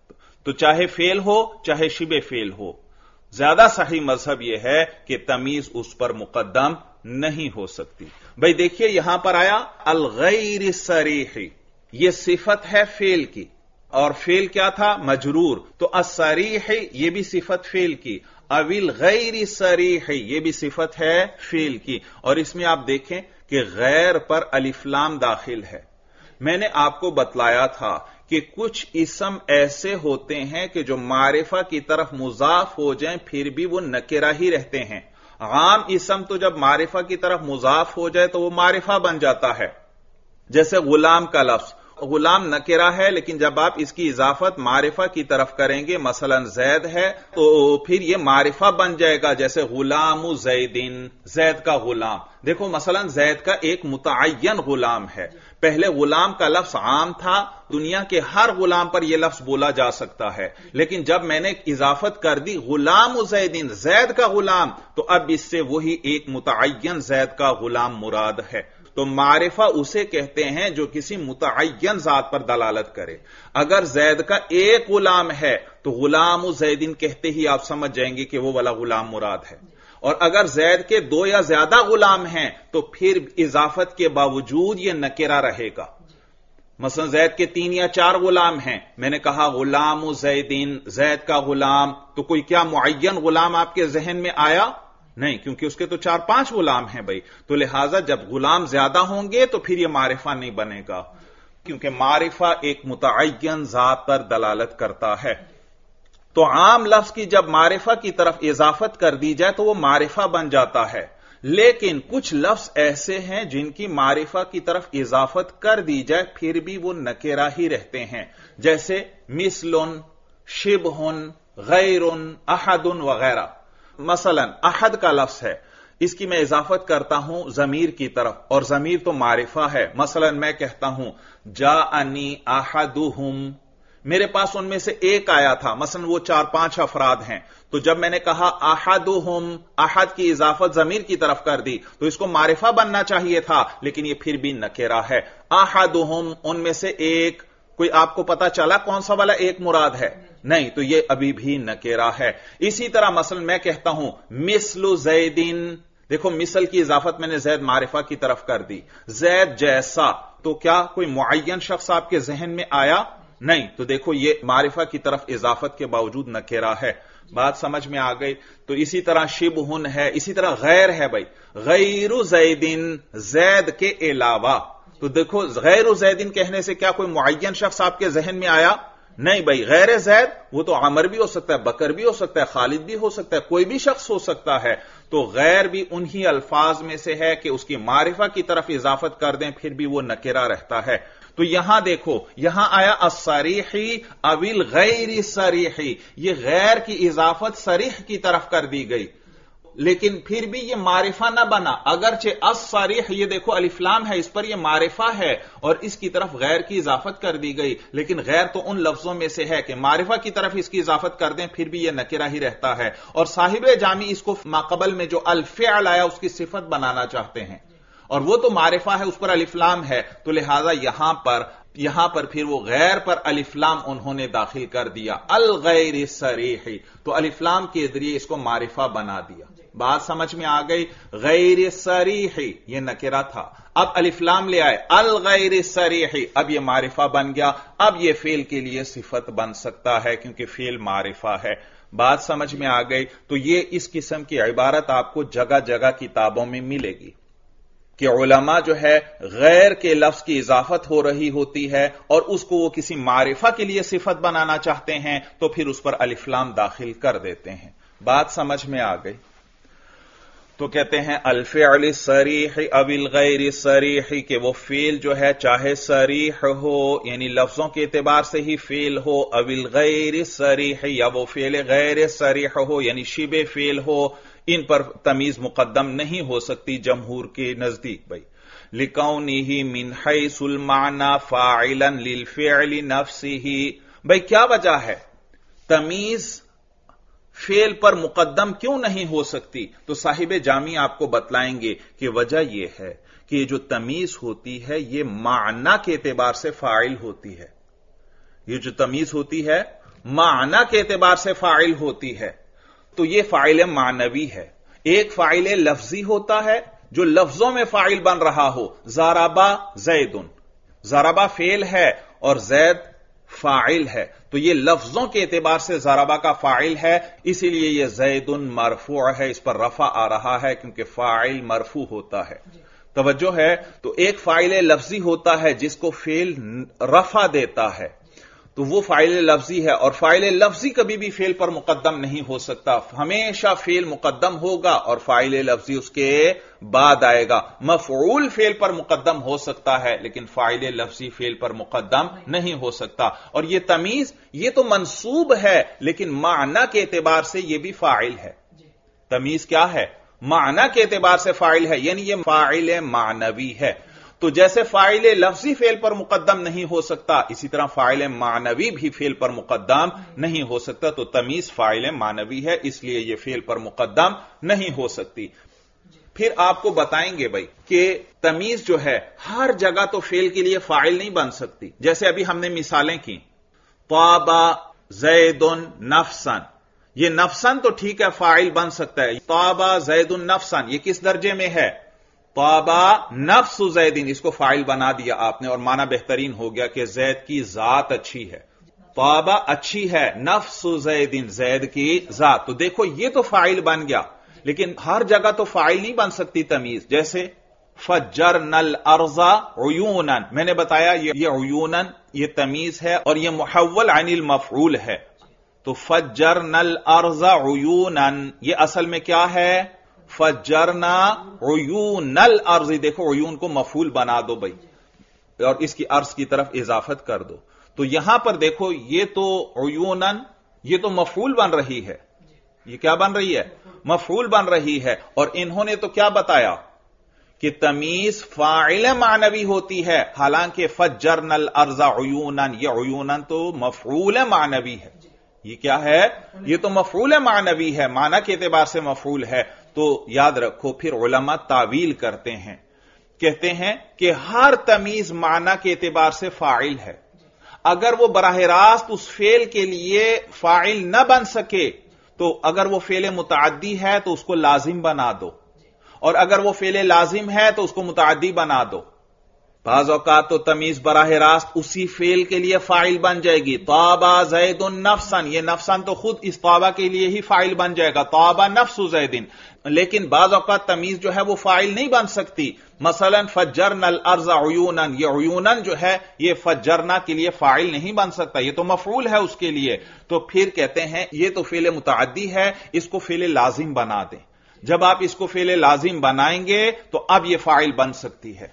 تو چاہے فعل ہو چاہے شبہ فعل ہو، زیادہ صحیح مذہب یہ ہے کہ تمیز اس پر مقدم نہیں ہو سکتی۔ بھئی دیکھیے یہاں پر آیا الغیر صریح، یہ صفت ہے فعل کی، اور فعل کیا تھا؟ مجرور، تو الصریح یہ بھی صفت فعل کی، اویل غیر صریح یہ بھی صفت ہے فعل کی، اور اس میں آپ دیکھیں کہ غیر پر الف لام داخل ہے۔ میں نے آپ کو بتلایا تھا کہ کچھ اسم ایسے ہوتے ہیں کہ جو معرفہ کی طرف مضاف ہو جائیں پھر بھی وہ نکرہ ہی رہتے ہیں۔ عام اسم تو جب معرفہ کی طرف مضاف ہو جائے تو وہ معرفہ بن جاتا ہے، جیسے غلام کا لفظ، غلام نکرہ ہے لیکن جب آپ اس کی اضافت معرفہ کی طرف کریں گے، مثلا زید ہے تو پھر یہ معرفہ بن جائے گا، جیسے غلام زیدن، زید کا غلام۔ دیکھو مثلا زید کا ایک متعین غلام ہے، پہلے غلام کا لفظ عام تھا، دنیا کے ہر غلام پر یہ لفظ بولا جا سکتا ہے، لیکن جب میں نے اضافت کر دی غلام زیدن، زید کا غلام، تو اب اس سے وہی ایک متعین زید کا غلام مراد ہے۔ تو معرفہ اسے کہتے ہیں جو کسی متعین ذات پر دلالت کرے۔ اگر زید کا ایک غلام ہے تو غلام زیدن کہتے ہی آپ سمجھ جائیں گے کہ وہ والا غلام مراد ہے، اور اگر زید کے دو یا زیادہ غلام ہیں تو پھر اضافت کے باوجود یہ نکرہ رہے گا۔ مثلا زید کے تین یا چار غلام ہیں، میں نے کہا غلام زیدن، زید کا غلام، تو کوئی کیا معین غلام آپ کے ذہن میں آیا؟ نہیں، کیونکہ اس کے تو چار پانچ غلام ہیں بھائی، تو لہٰذا جب غلام زیادہ ہوں گے تو پھر یہ معرفہ نہیں بنے گا، کیونکہ معرفہ ایک متعین ذات پر دلالت کرتا ہے۔ تو عام لفظ کی جب معرفہ کی طرف اضافت کر دی جائے تو وہ معرفہ بن جاتا ہے، لیکن کچھ لفظ ایسے ہیں جن کی معرفہ کی طرف اضافت کر دی جائے پھر بھی وہ نکرہ ہی رہتے ہیں، جیسے مثلن، شبہن، غیرن، احدن وغیرہ۔ مثلا احد کا لفظ ہے، اس کی میں اضافت کرتا ہوں ضمیر کی طرف، اور ضمیر تو معرفہ ہے۔ مثلا میں کہتا ہوں جاءنی احدہم، میرے پاس ان میں سے ایک آیا تھا، مثلا وہ چار پانچ افراد ہیں، تو جب میں نے کہا احدہم، احد کی اضافت ضمیر کی طرف کر دی تو اس کو معرفہ بننا چاہیے تھا، لیکن یہ پھر بھی نکرہ ہے۔ احدہم، ان میں سے ایک، کوئی آپ کو پتا چلا کون سا والا ایک مراد ہے؟ نہیں، تو یہ ابھی بھی نکرہ ہے۔ اسی طرح مثلا میں کہتا ہوں مثل زیدن، دیکھو مثل کی اضافت میں نے زید معرفہ کی طرف کر دی، زید جیسا، تو کیا کوئی معین شخص آپ کے ذہن میں آیا؟ نہیں، تو دیکھو یہ معرفہ کی طرف اضافت کے باوجود نکرہ ہے۔ بات سمجھ میں آ گئی؟ تو اسی طرح شبہن ہے، اسی طرح غیر ہے بھائی، غیر زیدن، زید کے علاوہ، تو دیکھو غیر زیدن کہنے سے کیا کوئی معین شخص آپ کے ذہن میں آیا؟ نہیں بھائی، غیر زید وہ تو عمر بھی ہو سکتا ہے، بکر بھی ہو سکتا ہے، خالد بھی ہو سکتا ہے، کوئی بھی شخص ہو سکتا ہے۔ تو غیر بھی انہی الفاظ میں سے ہے کہ اس کی معرفہ کی طرف اضافت کر دیں پھر بھی وہ نکرہ رہتا ہے۔ تو یہاں دیکھو، یہاں آیا الصریحی اویل غیر صریحی، یہ غیر کی اضافت صریح کی طرف کر دی گئی، لیکن پھر بھی یہ معرفہ نہ بنا، اگرچہ الصریح، یہ دیکھو الف لام ہے، اس پر یہ معرفہ ہے اور اس کی طرف غیر کی اضافت کر دی گئی، لیکن غیر تو ان لفظوں میں سے ہے کہ معرفہ کی طرف اس کی اضافت کر دیں پھر بھی یہ نکرہ ہی رہتا ہے۔ اور صاحب جامی اس کو ماقبل میں جو الفعل آیا اس کی صفت بنانا چاہتے ہیں، اور وہ تو معرفہ ہے، اس پر الف لام ہے، تو لہذا یہاں پر یہاں پر پھر وہ غیر پر الف لام انہوں نے داخل کر دیا، الغیر صریحی، تو الف لام کے ذریعے اس کو معرفہ بنا دیا۔ بات سمجھ میں آ گئی؟ غیر صریحی یہ نکرہ تھا، اب الف لام لے آئے الغیر صریحی، اب یہ معرفہ بن گیا، اب یہ فعل کے لیے صفت بن سکتا ہے کیونکہ فعل معرفہ ہے۔ بات سمجھ میں آ گئی؟ تو یہ اس قسم کی عبارت آپ کو جگہ جگہ کتابوں میں ملے گی کہ علماء جو ہے غیر کے لفظ کی اضافت ہو رہی ہوتی ہے اور اس کو وہ کسی معرفہ کے لیے صفت بنانا چاہتے ہیں تو پھر اس پر الف لام داخل کر دیتے ہیں۔ بات سمجھ میں آ گئی؟ تو کہتے ہیں الفعل الصریح او الغیر الصریح، کہ وہ فعل جو ہے چاہے صریح ہو یعنی لفظوں کے اعتبار سے ہی فعل ہو، او الغیر الصریح، یا وہ فعل غیر صریح ہو یعنی شبہ فعل ہو، ان پر تمیز مقدم نہیں ہو سکتی جمہور کے نزدیک بھائی۔ لِكَوْنِهِ مِنْ حَيْثُ الْمَعْنَى فَاعِلًا لِلْفِعْلِ نَفْسِهِ، بھائی کیا وجہ ہے تمیز فعل پر مقدم کیوں نہیں ہو سکتی؟ تو صاحب جامی آپ کو بتلائیں گے کہ وجہ یہ ہے کہ یہ جو تمیز ہوتی ہے یہ معنی کے اعتبار سے فاعل ہوتی ہے، یہ جو تمیز ہوتی ہے معنی کے اعتبار سے فاعل ہوتی ہے، تو یہ فاعل معنوی ہے۔ ایک فاعل لفظی ہوتا ہے جو لفظوں میں فاعل بن رہا ہو، ضربا زیدن، ضربا فعل ہے اور زید فاعل ہے، تو یہ لفظوں کے اعتبار سے ضربا کا فاعل ہے، اسی لیے یہ زیدن مرفوع ہے، اس پر رفع آ رہا ہے کیونکہ فاعل مرفوع ہوتا ہے۔ توجہ ہے؟ تو ایک فاعل لفظی ہوتا ہے جس کو فعل رفع دیتا ہے، تو وہ فاعل لفظی ہے، اور فاعل لفظی کبھی بھی فعل پر مقدم نہیں ہو سکتا، ہمیشہ فعل مقدم ہوگا اور فاعل لفظی اس کے بعد آئے گا۔ مفعول فعل پر مقدم ہو سکتا ہے لیکن فاعل لفظی فعل پر مقدم نہیں ہو سکتا، اور یہ تمیز یہ تو منصوب ہے لیکن معنی کے اعتبار سے یہ بھی فاعل ہے۔ تمیز کیا ہے؟ معنی کے اعتبار سے فاعل ہے، یعنی یہ فاعل معنوی ہے۔ تو جیسے فاعل لفظی فعل پر مقدم نہیں ہو سکتا، اسی طرح فاعل معنوی بھی فعل پر مقدم نہیں ہو سکتا، تو تمیز فاعل معنوی ہے اس لیے یہ فعل پر مقدم نہیں ہو سکتی۔ پھر آپ کو بتائیں گے بھائی کہ تمیز جو ہے ہر جگہ تو فعل کے لیے فاعل نہیں بن سکتی، جیسے ابھی ہم نے مثالیں کی، طابا زید نفسن، یہ نفسن تو ٹھیک ہے فاعل بن سکتا ہے، طابا زید نفسن یہ کس درجے میں ہے؟ طابا نفس زیدین، اس کو فاعل بنا دیا آپ نے اور معنی بہترین ہو گیا کہ زید کی ذات اچھی ہے، طابا اچھی ہے، نفس زیدین زید کی ذات، تو دیکھو یہ تو فاعل بن گیا، لیکن ہر جگہ تو فاعل نہیں بن سکتی تمیز، جیسے فجرنا الارض عیونا، میں نے بتایا یہ عیونا یہ تمیز ہے اور یہ محول عن المفعول ہے، تو فجرنا الارض عیونا یہ اصل میں کیا ہے؟ فجرنا عیون الارض، دیکھو عیون کو مفعول بنا دو بھائی اور اس کی ارض کی طرف اضافت کر دو، تو یہاں پر دیکھو یہ تو عیونن یہ تو مفعول بن رہی ہے، یہ کیا بن رہی ہے؟ مفعول بن رہی ہے، اور انہوں نے تو کیا بتایا کہ تمیز فاعل معنوی ہوتی ہے، حالانکہ فجرنا الارض عیونن یہ عیونن تو مفعول معنوی ہے، یہ کیا ہے؟ یہ تو مفعول معنوی ہے، معنی کے اعتبار سے مفعول ہے۔ تو یاد رکھو پھر علماء تعویل کرتے ہیں، کہتے ہیں کہ ہر تمیز معنی کے اعتبار سے فاعل ہے، اگر وہ براہ راست اس فعل کے لیے فاعل نہ بن سکے تو اگر وہ فعل متعدی ہے تو اس کو لازم بنا دو، اور اگر وہ فعل لازم ہے تو اس کو متعدی بنا دو۔ بعض اوقات تو تمیز براہ راست اسی فعل کے لیے فاعل بن جائے گی، طابا زید نفسا، یہ نفسن تو خود اس طابا کے لیے ہی فاعل بن جائے گا، طابا نفس زیدن، لیکن بعض اوقات تمیز جو ہے وہ فاعل نہیں بن سکتی، مثلا فجرنا الارض عیونا، یہ عیونا جو ہے یہ فجرنا کے لیے فاعل نہیں بن سکتا، یہ تو مفعول ہے اس کے لیے، تو پھر کہتے ہیں یہ تو فعل متعدی ہے، اس کو فعل لازم بنا دیں، جب آپ اس کو فعل لازم بنائیں گے تو اب یہ فاعل بن سکتی ہے۔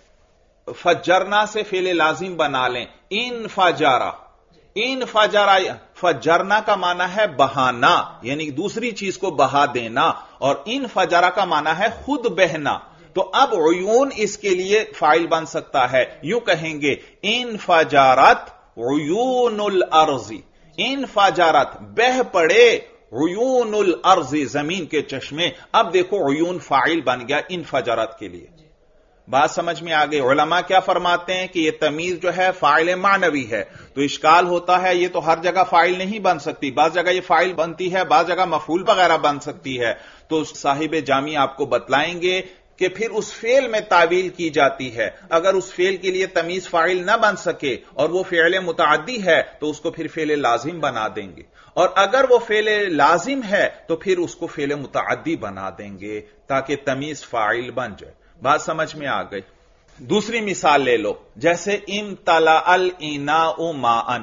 فجرنا سے فعل لازم بنا لیں، ان فجارا، ان فجارا، فجرنا کا معنی ہے بہانا، یعنی دوسری چیز کو بہا دینا، اور ان فجارا کا معنی ہے خود بہنا، تو اب عیون اس کے لیے فاعل بن سکتا ہے، یوں کہیں گے ان فجارت عیون الارض، ان فجارت بہ پڑے عیون الارض زمین کے چشمے، اب دیکھو عیون فاعل بن گیا ان فجارت کے لیے۔ بات سمجھ میں آگئی؟ علماء کیا فرماتے ہیں کہ یہ تمیز جو ہے فاعل معنوی ہے، تو اشکال ہوتا ہے یہ تو ہر جگہ فاعل نہیں بن سکتی، بعض جگہ یہ فاعل بنتی ہے، بعض جگہ مفعول وغیرہ بن سکتی ہے، تو صاحب جامی آپ کو بتلائیں گے کہ پھر اس فعل میں تعویل کی جاتی ہے، اگر اس فعل کے لیے تمیز فاعل نہ بن سکے اور وہ فعل متعدی ہے تو اس کو پھر فعل لازم بنا دیں گے، اور اگر وہ فعل لازم ہے تو پھر اس کو فعل متعدی بنا دیں گے تاکہ تمیز فاعل بن جائے۔ بات سمجھ میں آ گئی؟ دوسری مثال لے لو، جیسے امتلأ الاناء ماءً،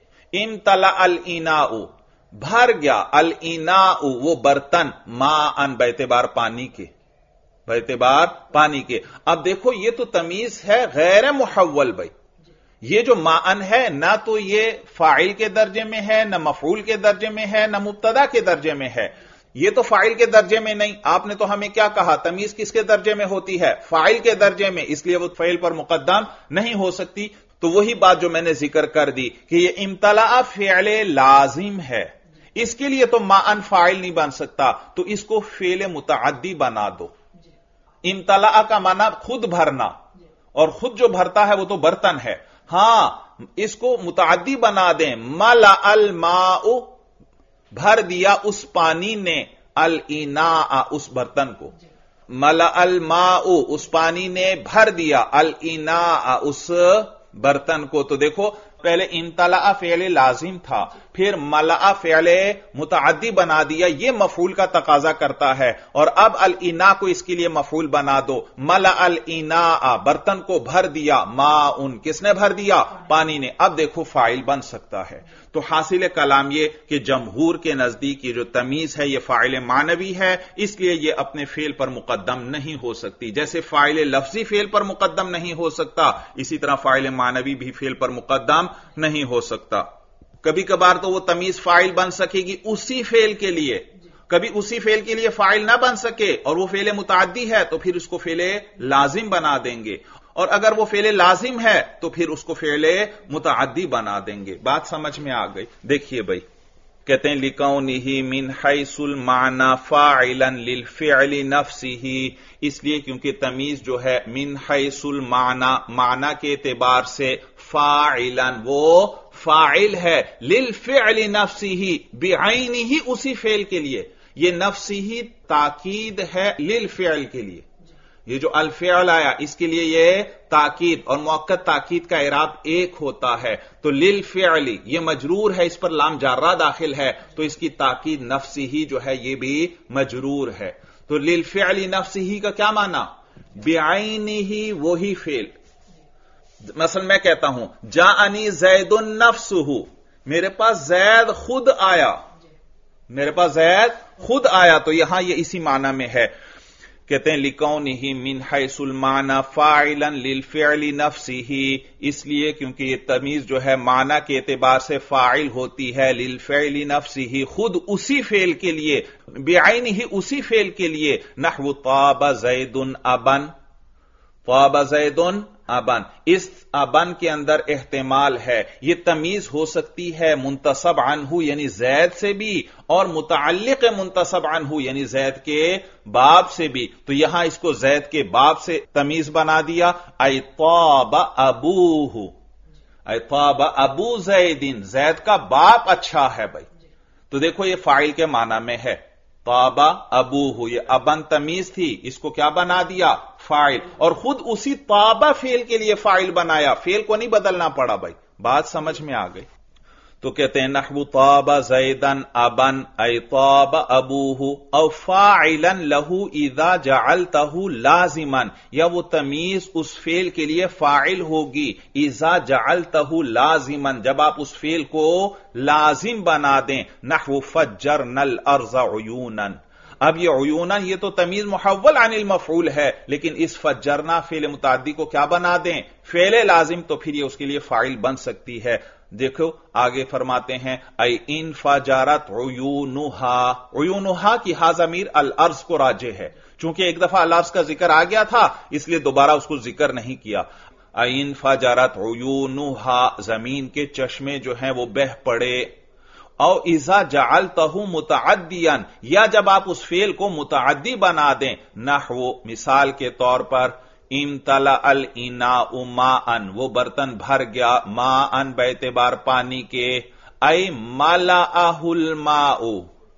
امتلأ الاناء بھر گیا، الاناء وہ برتن، ماءً باعتبار پانی کے، باعتبار پانی کے۔ اب دیکھو یہ تو تمیز ہے غیر محول بھائی، یہ جو ماءً ہے نہ تو یہ فاعل کے درجے میں ہے، نہ مفعول کے درجے میں ہے، نہ مبتدا کے درجے میں ہے، یہ تو فاعل کے درجے میں نہیں۔ آپ نے تو ہمیں کیا کہا؟ تمیز کس کے درجے میں ہوتی ہے؟ فاعل کے درجے میں، اس لیے وہ فعل پر مقدم نہیں ہو سکتی۔ تو وہی بات جو میں نے ذکر کر دی کہ یہ امتلأ فعل لازم ہے، اس کے لیے تو ماءً فاعل نہیں بن سکتا، تو اس کو فعل متعدی بنا دو۔ امتلأ کا معنی خود بھرنا، اور خود جو بھرتا ہے وہ تو برتن ہے، ہاں اس کو متعدی بنا دیں، ملأ الماء بھر دیا اس پانی نے، الاناء اس برتن کو، ملأ الماء اس پانی نے بھر دیا، الاناء اس برتن کو۔ تو دیکھو پہلے امتلأ فعل لازم تھا، پھر ملأ فعل متعدی بنا دیا، یہ مفعول کا تقاضا کرتا ہے، اور اب الاناء کو اس کے لیے مفعول بنا دو، ملأ الاناء برتن کو بھر دیا، ماء کس نے بھر دیا؟ پانی نے، اب دیکھو فاعل بن سکتا ہے۔ تو حاصل کلام یہ کہ جمہور کے نزدیک یہ جو تمیز ہے یہ فاعل معنوی ہے، اس لیے یہ اپنے فعل پر مقدم نہیں ہو سکتی، جیسے فاعل لفظی فعل پر مقدم نہیں ہو سکتا اسی طرح فاعل معنوی بھی فعل پر مقدم نہیں ہو سکتا۔ کبھی کبھار تو وہ تمیز فاعل بن سکے گی اسی فعل کے لیے، کبھی اسی فعل کے لیے فاعل نہ بن سکے اور وہ فعل متعدی ہے تو پھر اس کو فعل لازم بنا دیں گے، اور اگر وہ فعل لازم ہے تو پھر اس کو فعل متعدی بنا دیں گے۔ بات سمجھ میں آ گئی؟ دیکھیے بھائی، کہتے ہیں لِکَوْنِهِ مِنْ حَيْثُ الْمَعْنَى فَاعِلًا لِلْفِعْلِ نَفْسِهِ، اس لیے کیونکہ تمیز جو ہے من حیث المعنی، معنی کے اعتبار سے، فاعلاً وہ فاعل ہے، للفعل نفسه بعینہ اسی فعل کے لیے، یہ نفسه تاکید ہے للفعل کے لیے، یہ جو الفعل آیا اس کے لیے یہ تاکید، اور مؤکد تاکید کا اعراب ایک ہوتا ہے، تو للفعل یہ مجرور ہے، اس پر لام جارہ داخل ہے تو اس کی تاکید نفسه جو ہے یہ بھی مجرور ہے۔ تو للفعل نفسه کا کیا معنی؟ بعینہ وہی فعل۔ مثلا میں کہتا ہوں جاءنی زید نفسہ، میرے پاس زید خود آیا، میرے پاس زید خود آیا، تو یہاں یہ اسی معنی میں ہے۔ कहते हैं लिकौनिही मिन हैसुल माना फाइलन लिल फ़िअली नफ्सिही, इसलिए क्योंकि ये तमीज जो है माना के एतबार से फाइल होती है, लिल फ़िअली नफ्सिही खुद उसी फेल के लिए, बिआइनिही उसी फेल के लिए, नहवु ताबा ज़ैदुन अबन, ताबा ज़ैदुन अबन, इस अबन के अंदर एहतिमाल है, ये तमीज हो सकती है मुंतसब अन्हु यानी जैद से भी, और मुतअल्लिक़ मुंतसब अन्हु यानी जैद के बाप से भी। तो यहां इसको जैद के बाप से तमीज बना दिया, ऐ ताबा अबूहु, ऐ ताबा अबू जैदिन, जैद का बाप अच्छा है भाई। तो देखो ये फाइल के माना में है, ताबा अबूहु, ये अबन तमीज थी, इसको क्या बना दिया फाइल, और खुद उसी ताबा फेल के लिए फाइल बनाया, फेल को नहीं बदलना पड़ा भाई। बात समझ में आ गई? तो कहते हैं नहवु ताबा ज़ैदन अबन ऐ ताबा अबूहु औ फाइलन लहू इदा जअलतहु लाजिमन, या वो तमीज उस फेल के लिए फाइल होगी, इजा जअलतहु लाजिमन, जब आप उस फेल को लाजिम बना दें। नहवु फज्जरनल अर्ज़ उयूनन, अब ये उयूनन ये तो तमीज मुहव्वल अनिल मफऊल है, लेकिन इस फज्जरना फेल मुताद्दी को क्या बना दें फेल लाजिम, तो फिर ये उसके लिए फाइल बन सकती है। देखो आगे फरमाते हैं ऐ इन फजारत उयूनुहा, उयूनुहा की हा ज़मीर अल अर्ज को राजे है, चूंकि एक दफा अल अर्ज का जिक्र आ गया था इसलिए दोबारा उसको जिक्र नहीं किया। ऐ इन फजारत उयूनुहा, जमीन के चश्मे जो हैं वो बह पड़े, औ इज़ा जअलतहु मुतअद्दियन, या जब आप उस फेल को मुतअद्दी बना दें। नहवु मिसाल के तौर पर इम्तला अल इनाउ माअन, वो बर्तन भर गया, माअन बेतबार पानी के, ऐ मलाअहुल माउ,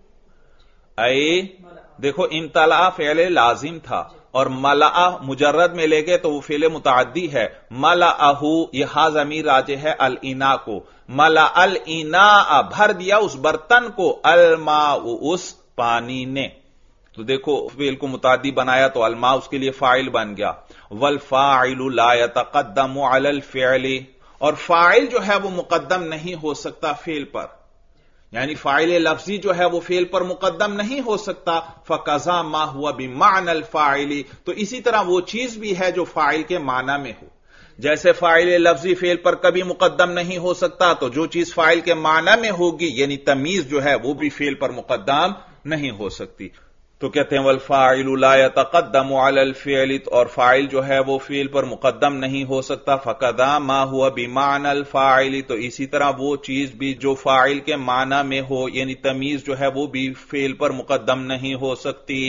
ऐ देखो इम्तला फेल लाजिम था और मलाअ मुजर्रद में ले गए तो वो फेल मुतअद्दी है। मलाअहु यह ज़मीर राजे है अल इना को, मला अल इना भर दिया उस बर्तन को, अल माउ उस पानी ने। तो देखो फेल को मुतादी बनाया तो अलमा उसके लिए फाइल बन गया। वल फाइलु ला यतक़द्दमु अलल फ़िअली, और फाइल जो है वो मुकद्दम नहीं हो सकता फेल पर, यानी फाइल लफ्जी जो है वो फेल पर मुकद्दम नहीं हो सकता। फ़क़ज़ा मा हुआ बिमानल फ़ाइली, तो इसी तरह वो चीज भी है जो फाइल के माना में हो। जैसे फाइल लफ्जी फेल पर कभी मुकद्दम नहीं हो सकता, तो जो चीज फाइल के माना में होगी यानी तमीज जो है वो भी फेल पर मुकद्दम नहीं हो सकती। तो कहते हैं वल फाइलु ला यतक़द्दमु अलल फ़िअली, और फाइल जो है वो फेल पर मुकद्दम नहीं हो सकता। फ़क़ज़ा मा हुआ बिमानल फ़ाइली, तो इसी तरह वो चीज भी जो फाइल के माना में हो यानी तमीज जो है वो भी फेल पर मुकद्दम नहीं हो सकती।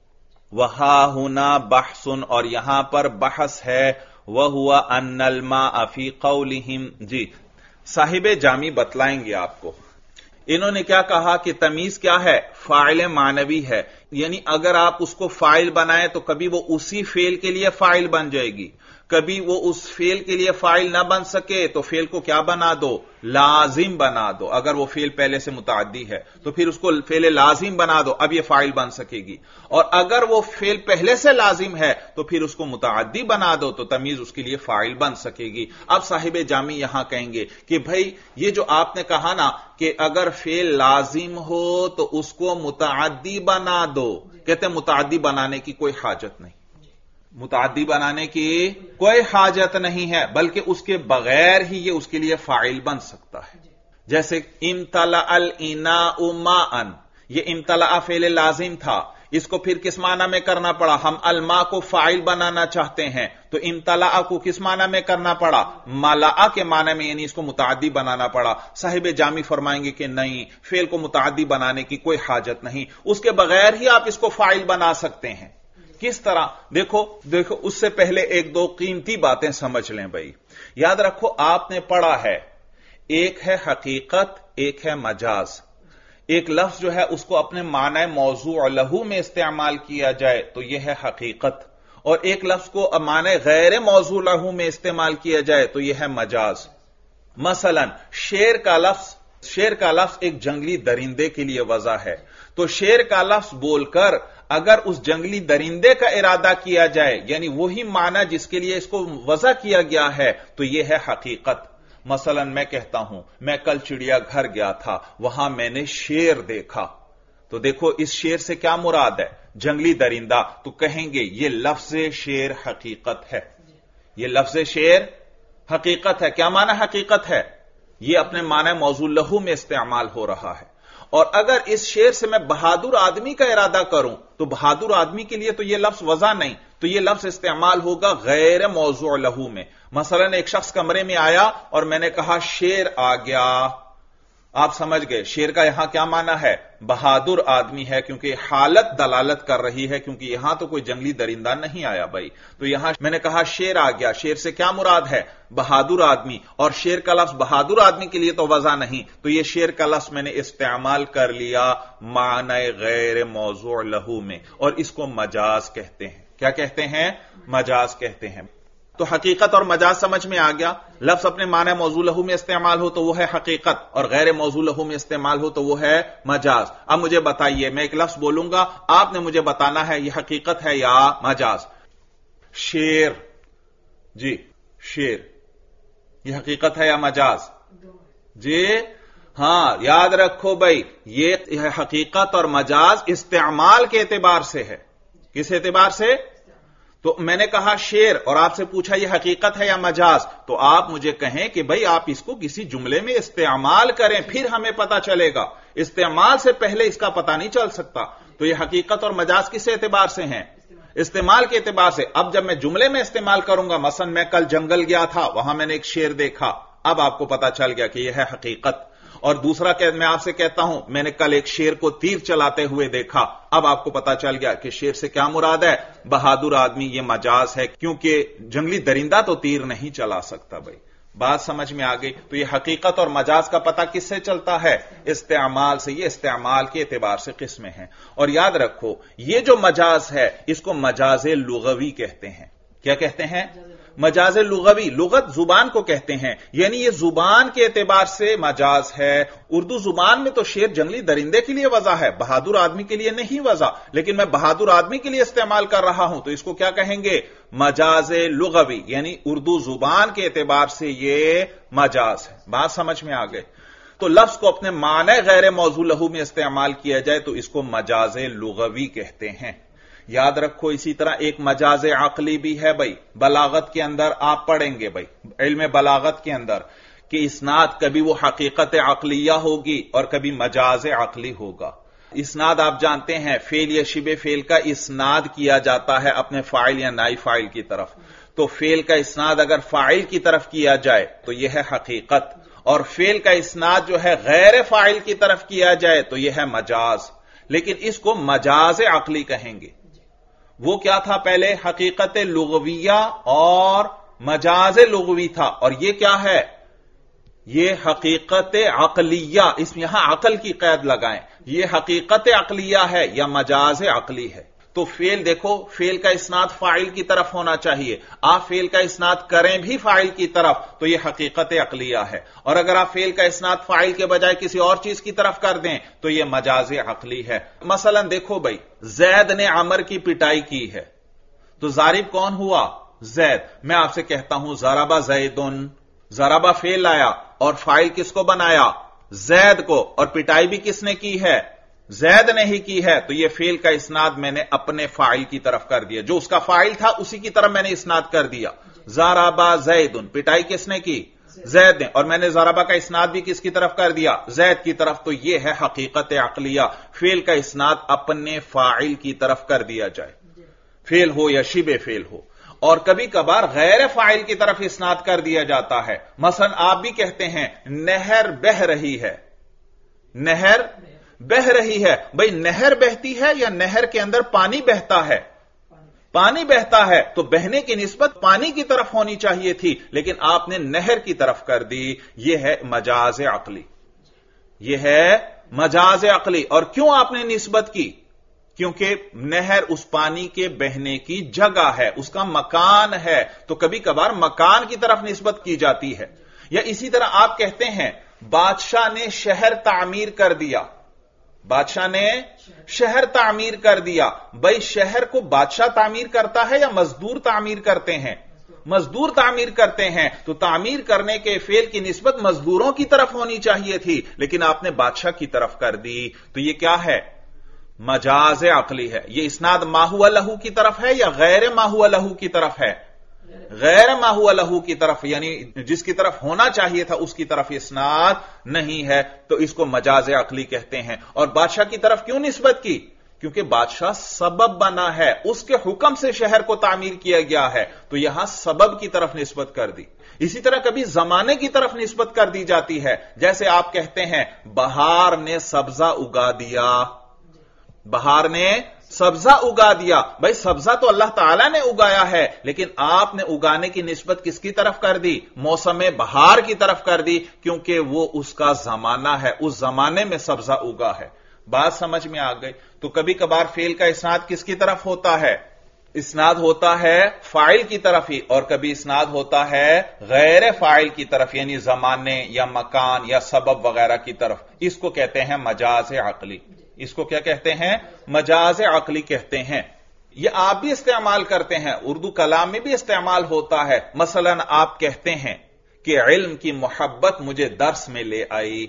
वहा हुना बहसुन, और यहां पर बहस है, वह हुआ अन्नल माअ फ़ी क़ौलिहिम। जी साहिब जामी बतलाएंगे आपको। इन्होंने क्या कहा कि तमीज क्या है, फाइल मानवी है, यानी अगर आप उसको फाइल बनाएं तो कभी वो उसी फेल के लिए फाइल बन जाएगी, कभी वो उस फेल के लिए फाइल ना बन सके तो फेल को क्या बना दो, लाजिम बना दो। अगर वो फेल पहले से मुताद्दी है तो फिर उसको फेल लाजिम बना दो, अब ये फाइल बन सकेगी। और अगर वो फेल पहले से लाजिम है तो फिर उसको मुताद्दी बना दो, तो तमीज उसके लिए फाइल बन सकेगी। अब साहिब जामी यहां कहेंगे कि भाई ये जो आपने कहा ना कि अगर फेल लाजिम हो तो उसको मुताद्दी बना दो, कहते हैं मुताद्दी बनाने की कोई हाजत नहीं, मुताद्दी बनाने की कोई हाजत नहीं है, बल्कि उसके बगैर ही ये उसके लिए फाइल बन सकता है। जैसे इम्तला अल इनाउ माअन, ये इम्तला फेल लाजिम था, इसको फिर किस माना में करना पड़ा, हम अलमा को फाइल बनाना चाहते हैं तो इम्तला को किस माना में करना पड़ा, मलाअ के माना में, यानी इसको मुताद्दी बनाना पड़ा। साहिब जामी फरमाएंगे कि नहीं, फेल को मुताद्दी बनाने की कोई हाजत नहीं, उसके बगैर ही आप इसको फाइल बना सकते हैं। किस तरह, देखो देखो उससे पहले एक दो कीमती बातें समझ लें भाई। याद रखो आपने पढ़ा है, एक है हकीकत, एक है मजाज। एक लफ्ज जो है उसको अपने माना मौजू लहू में इस्तेमाल किया जाए तो यह है हकीकत, और एक लफ्ज को माना गैर मौजू लहू में इस्तेमाल किया जाए तो यह है मजाज। मसलन शेर का लफ्ज, शेर का लफ्ज एक जंगली दरिंदे के लिए वजह है, तो शेर का लफ्ज बोलकर अगर उस जंगली दरिंदे का इरादा किया जाए यानी वही माना जिसके लिए इसको वजह किया गया है तो यह है हकीकत। मसलन मैं कहता हूं मैं कल चिड़िया घर गया था, वहां मैंने शेर देखा, तो देखो इस शेर से क्या मुराद है, जंगली दरिंदा, तो कहेंगे ये लफ्ज शेर हकीकत है, ये लफ्ज शेर हकीकत है। क्या माना हकीकत है? ये अपने माना मौजूल लहू में इस्तेमाल हो रहा है। और अगर इस शेर से मैं बहादुर आदमी का इरादा करूं तो बहादुर आदमी के लिए तो यह लफ्ज वजह नहीं, तो यह लफ्ज इस्तेमाल होगा गैर मौजू लहू में। मसलन एक शख्स कमरे में आया और मैंने कहा शेर आ गया, आप समझ गए शेर का यहां क्या माना है? बहादुर आदमी है, क्योंकि हालत दलालत कर रही है, क्योंकि यहां तो कोई जंगली दरिंदा नहीं आया भाई। तो यहां मैंने कहा शेर आ गया, शेर से क्या मुराद है? बहादुर आदमी। और शेर का लफ्ज बहादुर आदमी के लिए तो वजह नहीं, तो यह शेर का लफ्ज मैंने इस्तेमाल कर लिया माने गैर मौजू लहू में, और इसको मजाज कहते हैं। क्या कहते हैं? मजाज कहते हैं। तो हकीकत और मजाज समझ में आ गया। लफ्ज अपने माने मौजू लहू में इस्तेमाल हो तो वो है हकीकत, और गैर मौजू लहू में इस्तेमाल हो तो वो है मजाज। अब मुझे बताइए, मैं एक लफ्ज बोलूंगा, आपने मुझे बताना है ये हकीकत है या मजाज। शेर, जी शेर, ये हकीकत है या मजाज? जी हां, याद रखो भाई, ये हकीकत और मजाज इस्तेमाल के एतबार से है। किस एतबार से? तो मैंने कहा शेर और आपसे पूछा यह हकीकत है या मजाज, तो आप मुझे कहें कि भाई आप इसको किसी जुमले में इस्तेमाल करें, फिर हमें पता चलेगा। इस्तेमाल से पहले इसका पता नहीं चल सकता। तो यह हकीकत और मजाज किस एतबार से हैं? इस्तेमाल के एतबार से। अब जब मैं जुमले में इस्तेमाल करूंगा, मसलन मैं कल जंगल गया था, वहां मैंने एक शेर देखा, अब आपको पता चल गया कि यह है हकीकत। और दूसरा कह, मैं आपसे कहता हूं मैंने कल एक शेर को तीर चलाते हुए देखा, अब आपको पता चल गया कि शेर से क्या मुराद है? बहादुर आदमी। यह मजाज है, क्योंकि जंगली दरिंदा तो तीर नहीं चला सकता भाई। बात समझ में आ गई? तो यह हकीकत और मजाज का पता किससे चलता है? इस्तेमाल से। यह इस्तेमाल के एतबार से किस्में हैं। और याद रखो, यह जो मजाज है इसको मजाज लुगवी कहते हैं। क्या कहते हैं? मजाज लुगवी। लुगत जुबान को कहते हैं, यानी ये जुबान के एतबार से मजाज है। उर्दू जुबान में तो शेर जंगली दरिंदे के लिए वजह है, बहादुर आदमी के लिए नहीं वजह, लेकिन मैं बहादुर आदमी के लिए इस्तेमाल कर रहा हूं, तो इसको क्या कहेंगे? मजाज लुगवी, यानी उर्दू जुबान के एतबार से ये मजाज है। बात समझ में आ गए? तो लफ्ज को अपने माने गैर मौजू लहू में इस्तेमाल किया जाए तो इसको मजाज लुगवी कहते हैं। याद रखो, इसी तरह एक मजाज अकली भी है भाई। बलागत के अंदर आप पढ़ेंगे भाई, इल्म बलागत के अंदर, कि इस्नाद कभी वो हकीकत अकलिया होगी और कभी मजाज अकली होगा। इस्नाद आप जानते हैं, फेल या शिबे फेल का इस्नाद किया जाता है अपने फाइल या नाई फाइल की तरफ। तो फेल का इस्नाद अगर फाइल की तरफ किया जाए तो यह है हकीकत, और फेल का इस्नाद जो है गैर फाइल की तरफ किया जाए तो यह है मजाज। लेकिन इसको मजाज अकली कहेंगे। वो क्या था पहले? हकीकत लुगविया और मजाज लुगवी था, और ये क्या है? ये हकीकत अकलिया। इसमें यहां अकल की कैद लगाएं, ये हकीकत अकलिया है या मजाज अकली है। तो फेल देखो, फेल का इस्नाद फाइल की तरफ होना चाहिए। आप फेल का इस्नाद करें भी फाइल की तरफ तो यह हकीकत अकलिया है, और अगर आप फेल का इस्नाद फाइल के बजाय किसी और चीज की तरफ कर दें तो यह मजाज अकली है। मसलन देखो भाई, जैद ने अमर की पिटाई की है, तो जारिब कौन हुआ? जैद। मैं आपसे कहता हूं जराबा जैदुन, जराबा फेल आया और फाइल किसको बनाया? जैद को, और पिटाई भी किसने की है? जैद ने ही की है। तो यह फेल का इस्नाद मैंने अपने फाइल की तरफ कर दिया, जो उसका फाइल था उसी की तरफ मैंने इस्नाद कर दिया। ज़राबा ज़ैदुन, पिटाई किसने की? जैद ने, और मैंने ज़राबा का इस्नाद भी किसकी तरफ कर दिया? जैद की तरफ। तो यह है हकीकत अकलिया, फेल का इस्नाद अपने फाइल की तरफ कर दिया जाए, फेल हो या शिबे फेल हो। और कभी कभार गैर फाइल की तरफ इस्नाद कर दिया जाता है। मसलन आप भी कहते हैं नहर बह रही है, नहर बह रही है। भाई नहर बहती है या नहर के अंदर पानी बहता है? पानी बहता है, तो बहने की निस्बत पानी की तरफ होनी चाहिए थी, लेकिन आपने नहर की तरफ कर दी। यह है मजाज अकली, यह है मजाज अकली। और क्यों आपने निस्बत की? क्योंकि नहर उस पानी के बहने की जगह है, उसका मकान है, तो कभी कभार मकान की तरफ निस्बत की जाती है। या इसी तरह आप कहते हैं बादशाह ने शहर तामीर कर दिया, बादशाह ने शहर तामीर कर दिया। भाई शहर को बादशाह तामीर करता है या मजदूर तामीर करते हैं? मजदूर तामीर करते हैं। तो तामीर करने के फेल की निस्बत मजदूरों की तरफ होनी चाहिए थी, लेकिन आपने बादशाह की तरफ कर दी। तो यह क्या है? مجاز عقلی ہے. یہ اسناد ما ہوا لہو کی طرف ہے یا غیر ما ہوا لہو کی طرف ہے؟ غیر ما ہوا لہو کی طرف، یعنی جس کی طرف ہونا چاہیے تھا اس کی طرف اسناد نہیں ہے، تو اس کو مجاز عقلی کہتے ہیں. اور بادشاہ کی طرف کیوں نسبت کی؟ کیونکہ بادشاہ سبب بنا ہے، اس کے حکم سے شہر کو تعمیر کیا گیا ہے، تو یہاں سبب کی طرف نسبت کر دی. اسی طرح کبھی زمانے کی طرف نسبت کر دی جاتی ہے، جیسے آپ کہتے ہیں بہار نے سبزہ اگا دیا، بہار نے سبزہ اگا دیا. بھائی سبزہ تو اللہ تعالیٰ نے اگایا ہے، لیکن آپ نے اگانے کی نسبت کس کی طرف کر دی؟ موسم بہار کی طرف کر دی، کیونکہ وہ اس کا زمانہ ہے، اس زمانے میں سبزہ اگا ہے. بات سمجھ میں آ گئی؟ تو کبھی کبھار فعل کا اسناد کس کی طرف ہوتا ہے؟ اسناد ہوتا ہے فاعل کی طرف ہی، اور کبھی اسناد ہوتا ہے غیر فاعل کی طرف، یعنی زمانے یا مکان یا سبب وغیرہ کی طرف. اس کو کہتے ہیں مجاز عقلی. اس کو کیا کہتے ہیں؟ مجاز عقلی کہتے ہیں. یہ آپ بھی استعمال کرتے ہیں، اردو کلام میں بھی استعمال ہوتا ہے. مثلا آپ کہتے ہیں کہ علم کی محبت مجھے درس میں لے آئی،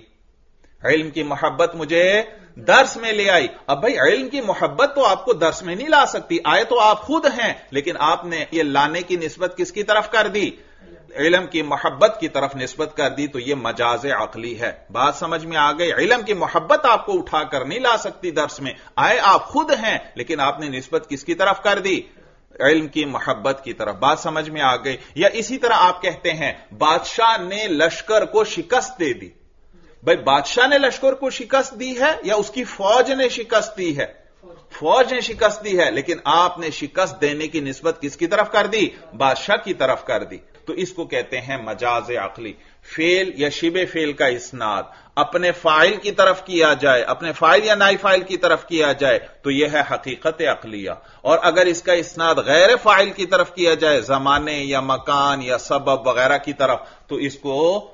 علم کی محبت مجھے درس میں لے آئی. اب بھائی علم کی محبت تو آپ کو درس میں نہیں لا سکتی، آئے تو آپ خود ہیں، لیکن آپ نے یہ لانے کی نسبت کس کی طرف کر دی؟ علم کی محبت کی طرف نسبت کر دی. تو یہ مجاز عقلی ہے. بات سمجھ میں آ گئی؟ علم کی محبت آپ کو اٹھا کر نہیں لا سکتی درس میں، آئے آپ خود ہیں، لیکن آپ نے نسبت کس کی طرف کر دی؟ علم کی محبت کی طرف. بات سمجھ میں آ گئی؟ یا اسی طرح آپ کہتے ہیں بادشاہ نے لشکر کو شکست دے دی. بھائی بادشاہ نے لشکر کو شکست دی ہے یا اس کی فوج نے شکست دی ہے؟ فوج نے شکست دی ہے، لیکن آپ نے شکست دینے کی نسبت کس کی طرف کر دی؟ بادشاہ کی طرف کر دی. تو اس کو کہتے ہیں مجاز عقلی. فعل یا شبہ فعل کا اسناد اپنے فاعل کی طرف کیا جائے، اپنے فاعل یا نائب فاعل کی طرف کیا جائے تو یہ ہے حقیقت عقلیہ. اور اگر اس کا اسناد غیر فاعل کی طرف کیا جائے، زمانے یا مکان یا سبب وغیرہ کی طرف، تو اس کو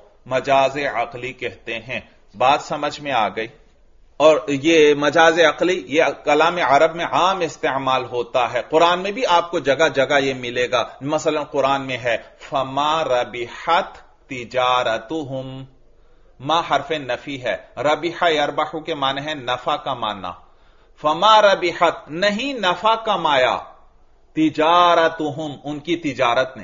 مجاز عقلی کہتے ہیں. بات سمجھ میں آ گئی؟ اور یہ مجاز عقلی یہ کلام عرب میں عام استعمال ہوتا ہے. قرآن میں بھی آپ کو جگہ جگہ یہ ملے گا. مثلا قرآن میں ہے فما ربحت تجارتہم، ما حرف نفی ہے، ربح یربح کے معنی ہے نفع کمانا. فما ربحت نہیں نفع کمایا، تجارتہم ان کی تجارت نے،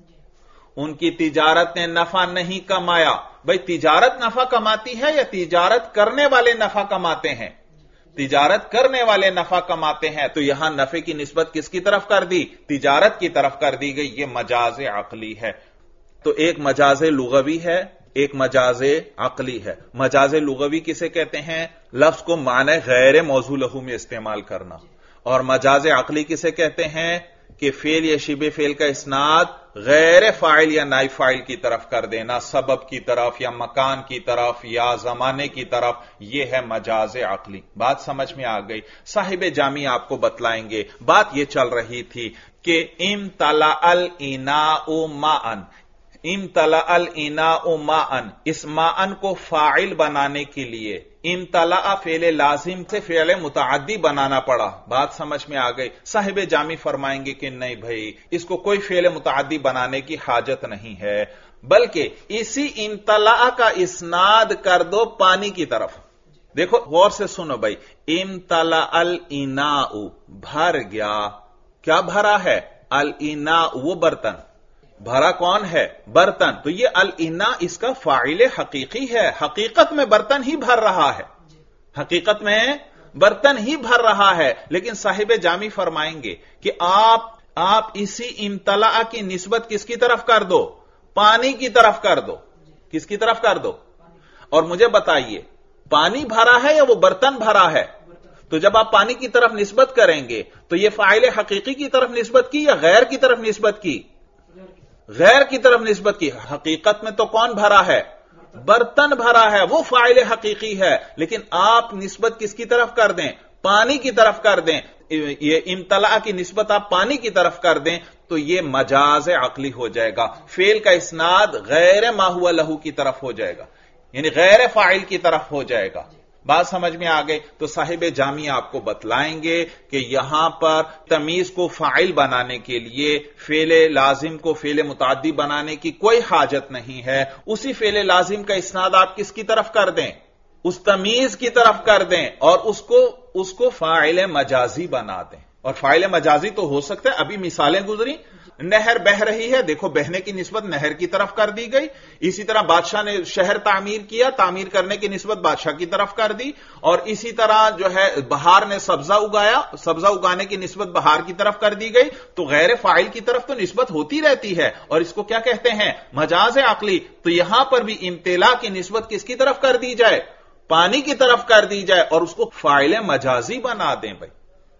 ان کی تجارت نے نفع نہیں کمایا. بھئی تجارت نفع کماتی ہے یا تجارت کرنے والے نفع کماتے ہیں؟ تجارت کرنے والے نفع کماتے ہیں. تو یہاں نفع کی نسبت کس کی طرف کر دی؟ تجارت کی طرف کر دی گئی. یہ مجاز عقلی ہے. تو ایک مجاز لغوی ہے، ایک مجاز عقلی ہے. مجاز لغوی کسے کہتے ہیں؟ لفظ کو معنی غیر موضوع لہو میں استعمال کرنا. اور مجاز عقلی کسے کہتے ہیں؟ کہ فعل یا شبہ فعل کا اسناد غیر فاعل یا نائب فاعل کی طرف کر دینا، سبب کی طرف یا مکان کی طرف یا زمانے کی طرف. یہ ہے مجاز عقلی. بات سمجھ میں آ گئی؟ صاحب جامی آپ کو بتلائیں گے. بات یہ چل رہی تھی کہ امتلأ الاناء ماءً، امتلأ الاناء ماءً، اس ماءً کو فاعل بنانے کے لیے امتلأ فعل لازم سے فعل متعدی بنانا پڑا. بات سمجھ میں آ گئی؟ صاحب جامی فرمائیں گے کہ نہیں بھائی، اس کو کوئی فعل متعدی بنانے کی حاجت نہیں ہے، بلکہ اسی امتلأ کا اسناد کر دو پانی کی طرف. دیکھو غور سے سنو بھائی، امتلأ الاناء بھر گیا. کیا بھرا ہے؟ الاناء وہ برتن. بھرا کون ہے؟ برتن. تو یہ الاناء اس کا فاعل حقیقی ہے. حقیقت میں برتن ہی بھر رہا ہے، حقیقت میں برتن ہی بھر رہا ہے. لیکن صاحب جامی فرمائیں گے کہ آپ آپ اسی امتلأ کی نسبت کس کی طرف کر دو؟ پانی کی طرف کر دو. کس کی طرف کر دو؟ اور مجھے بتائیے پانی بھرا ہے یا وہ برتن بھرا ہے؟ تو جب آپ پانی کی طرف نسبت کریں گے تو یہ فاعل حقیقی کی طرف نسبت کی یا غیر کی طرف نسبت کی؟ غیر کی طرف نسبت کی. حقیقت میں تو کون بھرا ہے؟ برتن بھرا ہے، وہ فاعل حقیقی ہے. لیکن آپ نسبت کس کی طرف کر دیں؟ پانی کی طرف کر دیں. یہ امتلأ کی نسبت آپ پانی کی طرف کر دیں تو یہ مجاز عقلی ہو جائے گا. فعل کا اسناد غیر ما ہوا لہو کی طرف ہو جائے گا، یعنی غیر فاعل کی طرف ہو جائے گا. بات سمجھ میں آ گئی؟ تو صاحب جامی آپ کو بتلائیں گے کہ یہاں پر تمیز کو فاعل بنانے کے لیے فعل لازم کو فعل متعدی بنانے کی کوئی حاجت نہیں ہے. اسی فعل لازم کا اسناد آپ کس کی طرف کر دیں؟ اس تمیز کی طرف کر دیں اور اس کو اس کو فاعل مجازی بنا دیں. اور فاعل مجازی تو ہو سکتا ہے، ابھی مثالیں گزری، نہر بہ رہی ہے، دیکھو بہنے کی نسبت نہر کی طرف کر دی گئی. اسی طرح بادشاہ نے شہر تعمیر کیا، تعمیر کرنے کی نسبت بادشاہ کی طرف کر دی. اور اسی طرح جو ہے بہار نے سبزہ اگایا، سبزہ اگانے کی نسبت بہار کی طرف کر دی گئی. تو غیر فاعل کی طرف تو نسبت ہوتی رہتی ہے، اور اس کو کیا کہتے ہیں؟ مجاز عقلی. تو یہاں پر بھی امتلا کی نسبت کس کی طرف کر دی جائے؟ پانی کی طرف کر دی جائے اور اس کو فاعل مجازی بنا دیں بھائی.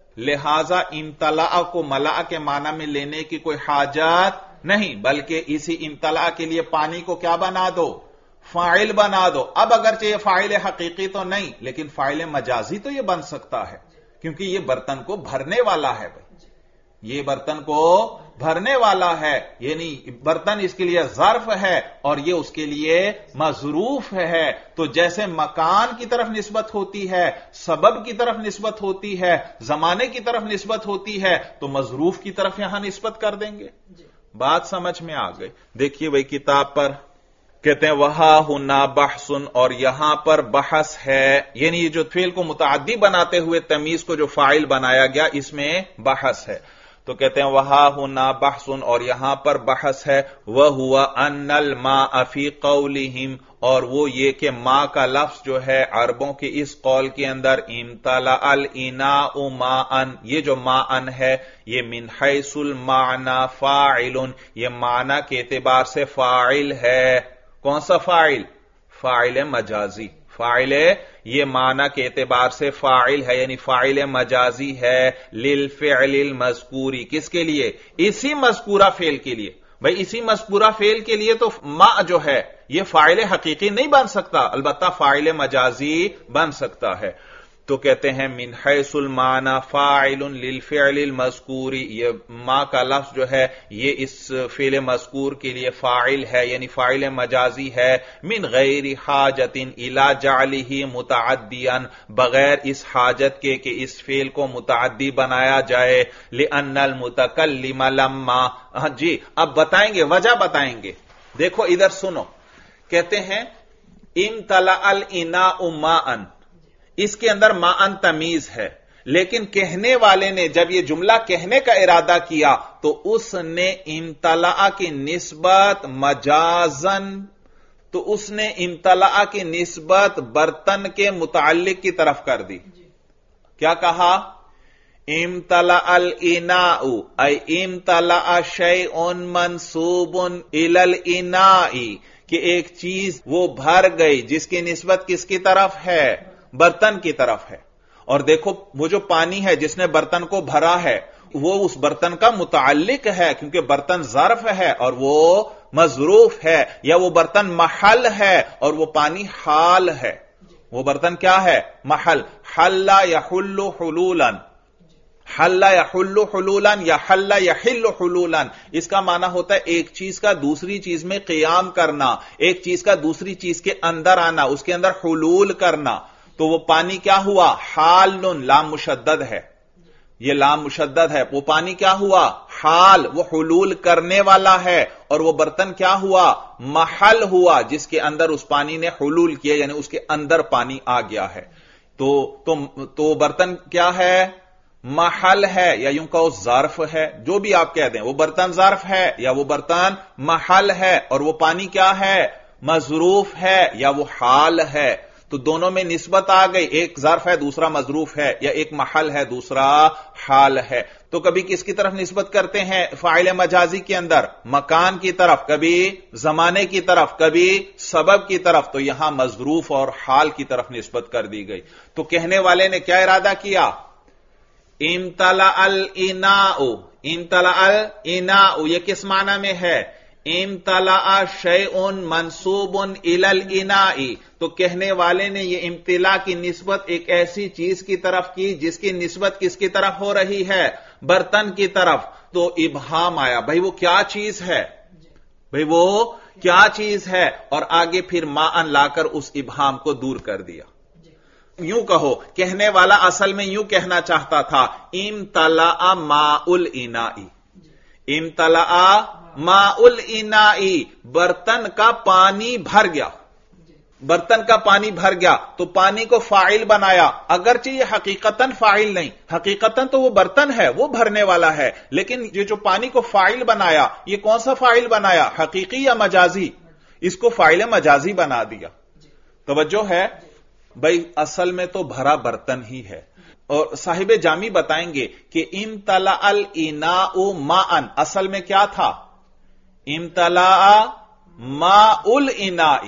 لہذا امتلاء کو ملأ کے معنی میں لینے کی کوئی حاجت نہیں، بلکہ اسی امتلاء کے لیے پانی کو کیا بنا دو؟ فاعل بنا دو. اب اگرچہ یہ فاعل حقیقی تو نہیں، لیکن فاعل مجازی تو یہ بن سکتا ہے، کیونکہ یہ برتن کو بھرنے والا ہے بھائی، یہ برتن کو بھرنے والا ہے، یعنی برتن اس کے لیے ظرف ہے اور یہ اس کے لیے مظروف ہے. تو جیسے مکان کی طرف نسبت ہوتی ہے، سبب کی طرف نسبت ہوتی ہے، زمانے کی طرف نسبت ہوتی ہے، تو مظروف کی طرف یہاں نسبت کر دیں گے. بات سمجھ میں آ گئی؟ دیکھیے بھائی کتاب پر کہتے ہیں وہا ہنا بحثن، اور یہاں پر بحث ہے، یعنی یہ جو فعل کو متعدی بناتے ہوئے تمیز کو جو فاعل بنایا گیا اس میں بحث ہے. تو کہتے ہیں وہا ہنا بحثن، اور یہاں پر بحث ہے. وہوا ان الماء فی قولہم، اور وہ یہ کہ ماء کا لفظ جو ہے عربوں کے اس قول کے اندر امتلأ الاناء ماء، یہ جو ماء ہے یہ من حیث المعنى فاعل، یہ معنی کے اعتبار سے فاعل ہے. کون سا فاعل؟ فاعل مجازی. فاعل یہ معنی کے اعتبار سے فاعل ہے، یعنی فاعل مجازی ہے. للفعل المذکوری، کس کے لیے؟ اسی مذکورہ فعل کے لیے. بھئی اسی مذکورہ فعل کے لیے تو ما جو ہے یہ فاعل حقیقی نہیں بن سکتا، البتہ فاعل مجازی بن سکتا ہے. تو کہتے ہیں من حیث المعنى فاعل للفعل المذکور، یہ ما کا لفظ جو ہے یہ اس فعل مذکور کے لیے فاعل ہے، یعنی فاعل مجازی ہے. من غیر حاجت الی جعلہ متعدیا، بغیر اس حاجت کے کہ اس فعل کو متعدی بنایا جائے. لأن المتکلم لما، ہاں جی اب بتائیں گے، وجہ بتائیں گے. دیکھو ادھر سنو، کہتے ہیں امتلأ الاناء ماء، اس کے اندر ماء تمیز ہے، لیکن کہنے والے نے جب یہ جملہ کہنے کا ارادہ کیا تو اس نے امتلأ کی نسبت مجازن، تو اس نے امتلأ کی نسبت برتن کے متعلق کی طرف کر دی. کیا کہا؟ امتلأ الاناء ای امتلأ شیء منسوب الی الاناء، کہ ایک چیز وہ بھر گئی جس کی نسبت کس کی طرف ہے؟ برتن کی طرف ہے. اور دیکھو وہ جو پانی ہے جس نے برتن کو بھرا ہے وہ اس برتن کا متعلق ہے، کیونکہ برتن ظرف ہے اور وہ مظروف ہے، یا وہ برتن محل ہے اور وہ پانی حال ہے. وہ برتن کیا ہے؟ محل. حل یحل حلولا، حل یحل حلولا یا حل یحل حلولا، اس کا معنی ہوتا ہے ایک چیز کا دوسری چیز میں قیام کرنا، ایک چیز کا دوسری چیز کے اندر آنا، اس کے اندر حلول کرنا. تو وہ پانی کیا ہوا؟ حال، لام مشدد ہے، یہ لام مشدد ہے. وہ پانی کیا ہوا؟ حال، وہ حلول کرنے والا ہے. اور وہ برتن کیا ہوا؟ محل ہوا، جس کے اندر اس پانی نے حلول کیا، یعنی اس کے اندر پانی آ گیا ہے. تو تو, تو برتن کیا ہے؟ محل ہے، یا یوں کہو ظرف ہے، جو بھی آپ کہہ دیں. وہ برتن ظرف ہے یا وہ برتن محل ہے، اور وہ پانی کیا ہے؟ مظروف ہے یا وہ حال ہے. تو دونوں میں نسبت آ گئی، ایک ظرف ہے دوسرا مظروف ہے، یا ایک محل ہے دوسرا حال ہے. تو کبھی کس کی طرف نسبت کرتے ہیں فاعل مجازی کے اندر؟ مکان کی طرف، کبھی زمانے کی طرف، کبھی سبب کی طرف. تو یہاں مظروف اور حال کی طرف نسبت کر دی گئی. تو کہنے والے نے کیا ارادہ کیا؟ امتلأ الاناء، امتلأ الاناء یہ کس معنی میں ہے؟ امتلأ شیء منسوب الی الاناء. تو کہنے والے نے یہ امتلاء کی نسبت ایک ایسی چیز کی طرف کی جس کی نسبت کس کی طرف ہو رہی ہے؟ برتن کی طرف. تو ابہام آیا، بھئی وہ کیا چیز ہے؟ بھئی وہ کیا چیز ہے؟ اور آگے پھر ماء لا کر اس ابہام کو دور کر دیا. یوں کہو، کہنے والا اصل میں یوں کہنا چاہتا تھا امتلأ ماء الاناء، امتلأ ماء الاناء، برتن کا پانی بھر گیا. برتن کا پانی بھر گیا تو پانی کو فاعل بنایا، اگرچہ یہ حقیقتاً فاعل نہیں، حقیقتاً تو وہ برتن ہے، وہ بھرنے والا ہے، لیکن یہ جو پانی کو فاعل بنایا یہ کون سا فاعل بنایا، حقیقی یا مجازی؟ اس کو فاعل مجازی بنا دیا۔ توجہ ہے بھائی، اصل میں تو بھرا برتن ہی ہے، اور صاحب جامی بتائیں گے کہ امتلأ الاناء ماء، اصل میں کیا تھا؟ امتلأ ماء الاناء۔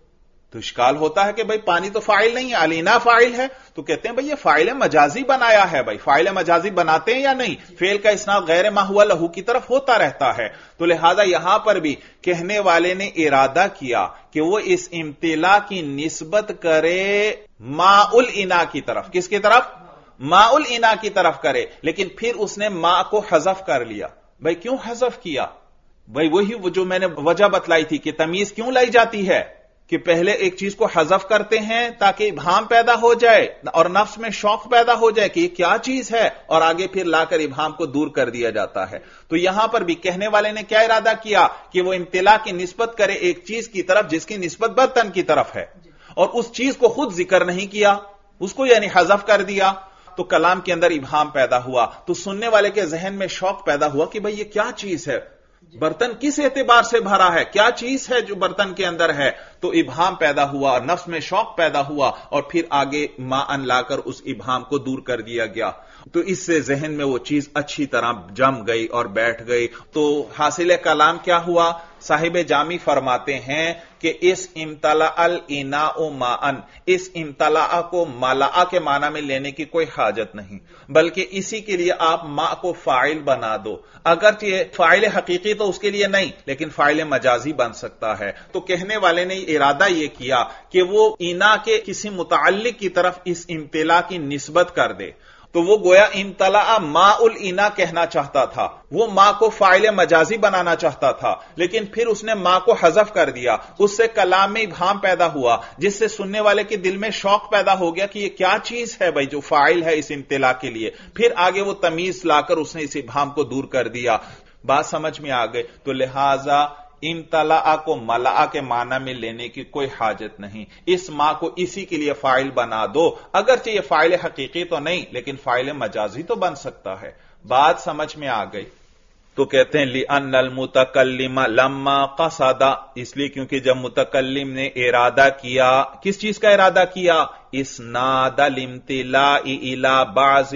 تو اشکال ہوتا ہے کہ بھائی پانی تو فاعل نہیں ہے، الینا فاعل ہے، تو کہتے ہیں بھائی یہ فاعل مجازی بنایا ہے۔ بھائی فاعل مجازی بناتے ہیں یا نہیں؟ فعل کا اسناد غیر ما ہوا لہو کی طرف ہوتا رہتا ہے، تو لہذا یہاں پر بھی کہنے والے نے ارادہ کیا کہ وہ اس امتلا کی نسبت کرے ماء الاناء کی طرف۔ کس کی طرف؟ ماء الاناء کی طرف کرے، لیکن پھر اس نے ماء کو حذف کر لیا۔ بھائی کیوں حذف کیا؟ بھائی وہی جو میں نے وجہ بتلائی تھی کہ تمیز کیوں لائی جاتی ہے کہ پہلے ایک چیز کو حذف کرتے ہیں تاکہ ابہام پیدا ہو جائے اور نفس میں شوق پیدا ہو جائے کہ یہ کیا چیز ہے، اور آگے پھر لا کر ابہام کو دور کر دیا جاتا ہے۔ تو یہاں پر بھی کہنے والے نے کیا ارادہ کیا کہ وہ امتلا کی نسبت کرے ایک چیز کی طرف جس کی نسبت برتن کی طرف ہے، اور اس چیز کو خود ذکر نہیں کیا، اس کو یعنی حذف کر دیا، تو کلام کے اندر ابہام پیدا ہوا۔ تو سننے والے کے ذہن میں شوق پیدا ہوا کہ بھئی یہ کیا چیز ہے، برتن کس اعتبار سے بھرا ہے، کیا چیز ہے جو برتن کے اندر ہے؟ تو ابہام پیدا ہوا اور نفس میں شوق پیدا ہوا، اور پھر آگے ماء لا کر اس ابہام کو دور کر دیا گیا۔ تو اس سے ذہن میں وہ چیز اچھی طرح جم گئی اور بیٹھ گئی۔ تو حاصل کلام کیا ہوا؟ صاحب جامی فرماتے ہیں کہ اس امتلأ الاناء ماء، اس امتلأ کو ملأ کے معنی میں لینے کی کوئی حاجت نہیں، بلکہ اسی کے لیے آپ ماء کو فاعل بنا دو، اگرچہ فاعل حقیقی تو اس کے لیے نہیں لیکن فاعل مجازی بن سکتا ہے۔ تو کہنے والے نے ارادہ یہ کیا کہ وہ انا کے کسی متعلق کی طرف اس امتلا کی نسبت کر دے، تو وہ گویا امتلأ ماء الاناء کہنا چاہتا تھا، وہ ماء کو فاعل مجازی بنانا چاہتا تھا، لیکن پھر اس نے ماء کو حذف کر دیا، اس سے کلام میں ابہام پیدا ہوا، جس سے سننے والے کے دل میں شوق پیدا ہو گیا کہ یہ کیا چیز ہے بھائی جو فاعل ہے اس امتلا کے لیے۔ پھر آگے وہ تمیز لا کر اس نے اس ابہام کو دور کر دیا۔ بات سمجھ میں آ گئی؟ تو لہذا امتلأ کو ملأ کے معنی میں لینے کی کوئی حاجت نہیں، اس ماء کو اسی کے لیے فاعل بنا دو، اگرچہ یہ فاعل حقیقی تو نہیں لیکن فاعل مجازی تو بن سکتا ہے۔ بات سمجھ میں آ گئی؟ تو کہتے ہیں لِأَنَّ الْمُتَكَلِّمَ لَمَّا قَصَدَ، اس لیے کیونکہ جب متکلم نے ارادہ کیا، کس چیز کا ارادہ کیا؟ اسناد الامتلاء الى بعض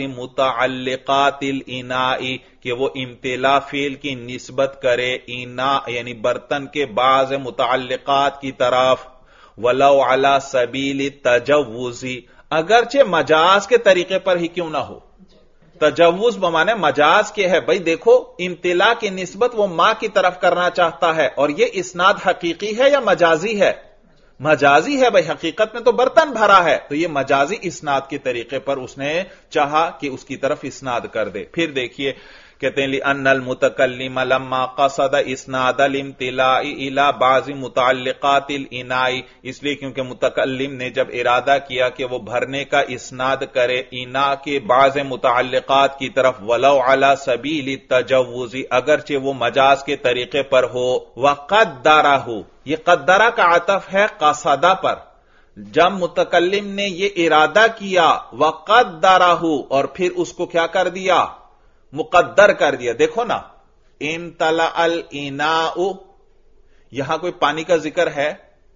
متعلقات الاناء، کہ وہ امتلاء فعل کی نسبت کرے اناء یعنی برتن کے بعض متعلقات کی طرف، ولو علی سبیل التجوز، اگرچہ مجاز کے طریقے پر ہی کیوں نہ ہو۔ تجوز بمانے مجاز کے ہے، بھئی دیکھو امتلا کی نسبت وہ ماء کی طرف کرنا چاہتا ہے، اور یہ اسناد حقیقی ہے یا مجازی ہے؟ مجازی ہے بھئی، حقیقت میں تو برتن بھرا ہے، تو یہ مجازی اسناد کے طریقے پر اس نے چاہا کہ اس کی طرف اسناد کر دے۔ پھر دیکھیے کہتے ہیں لِأَنَّ الْمُتَكَلِّمَ لَمَّا قَصَدَ إِسْنَادَ الْإِمْتِلَاءِ إِلَى بَعْضِ مُتَعَلِّقَاتِ الْإِنَاءِ، اس لیے کیونکہ متکلم نے جب ارادہ کیا کہ وہ بھرنے کا اسناد کرے انا کے بعض متعلقات کی طرف، وَلَوْ عَلَى سَبِيلِ التَّجَوُّزِ، اگرچہ وہ مجاز کے طریقے پر ہو، وَقَدَّرَهُ، یہ قدرہ کا عطف ہے قصدہ پر، جب متکلم نے یہ ارادہ کیا وَقَدَّرَهُ، اور پھر اس کو کیا کر دیا؟ مقدر کر دیا۔ دیکھو نا، امتلأ الاناء، یہاں کوئی پانی کا ذکر ہے؟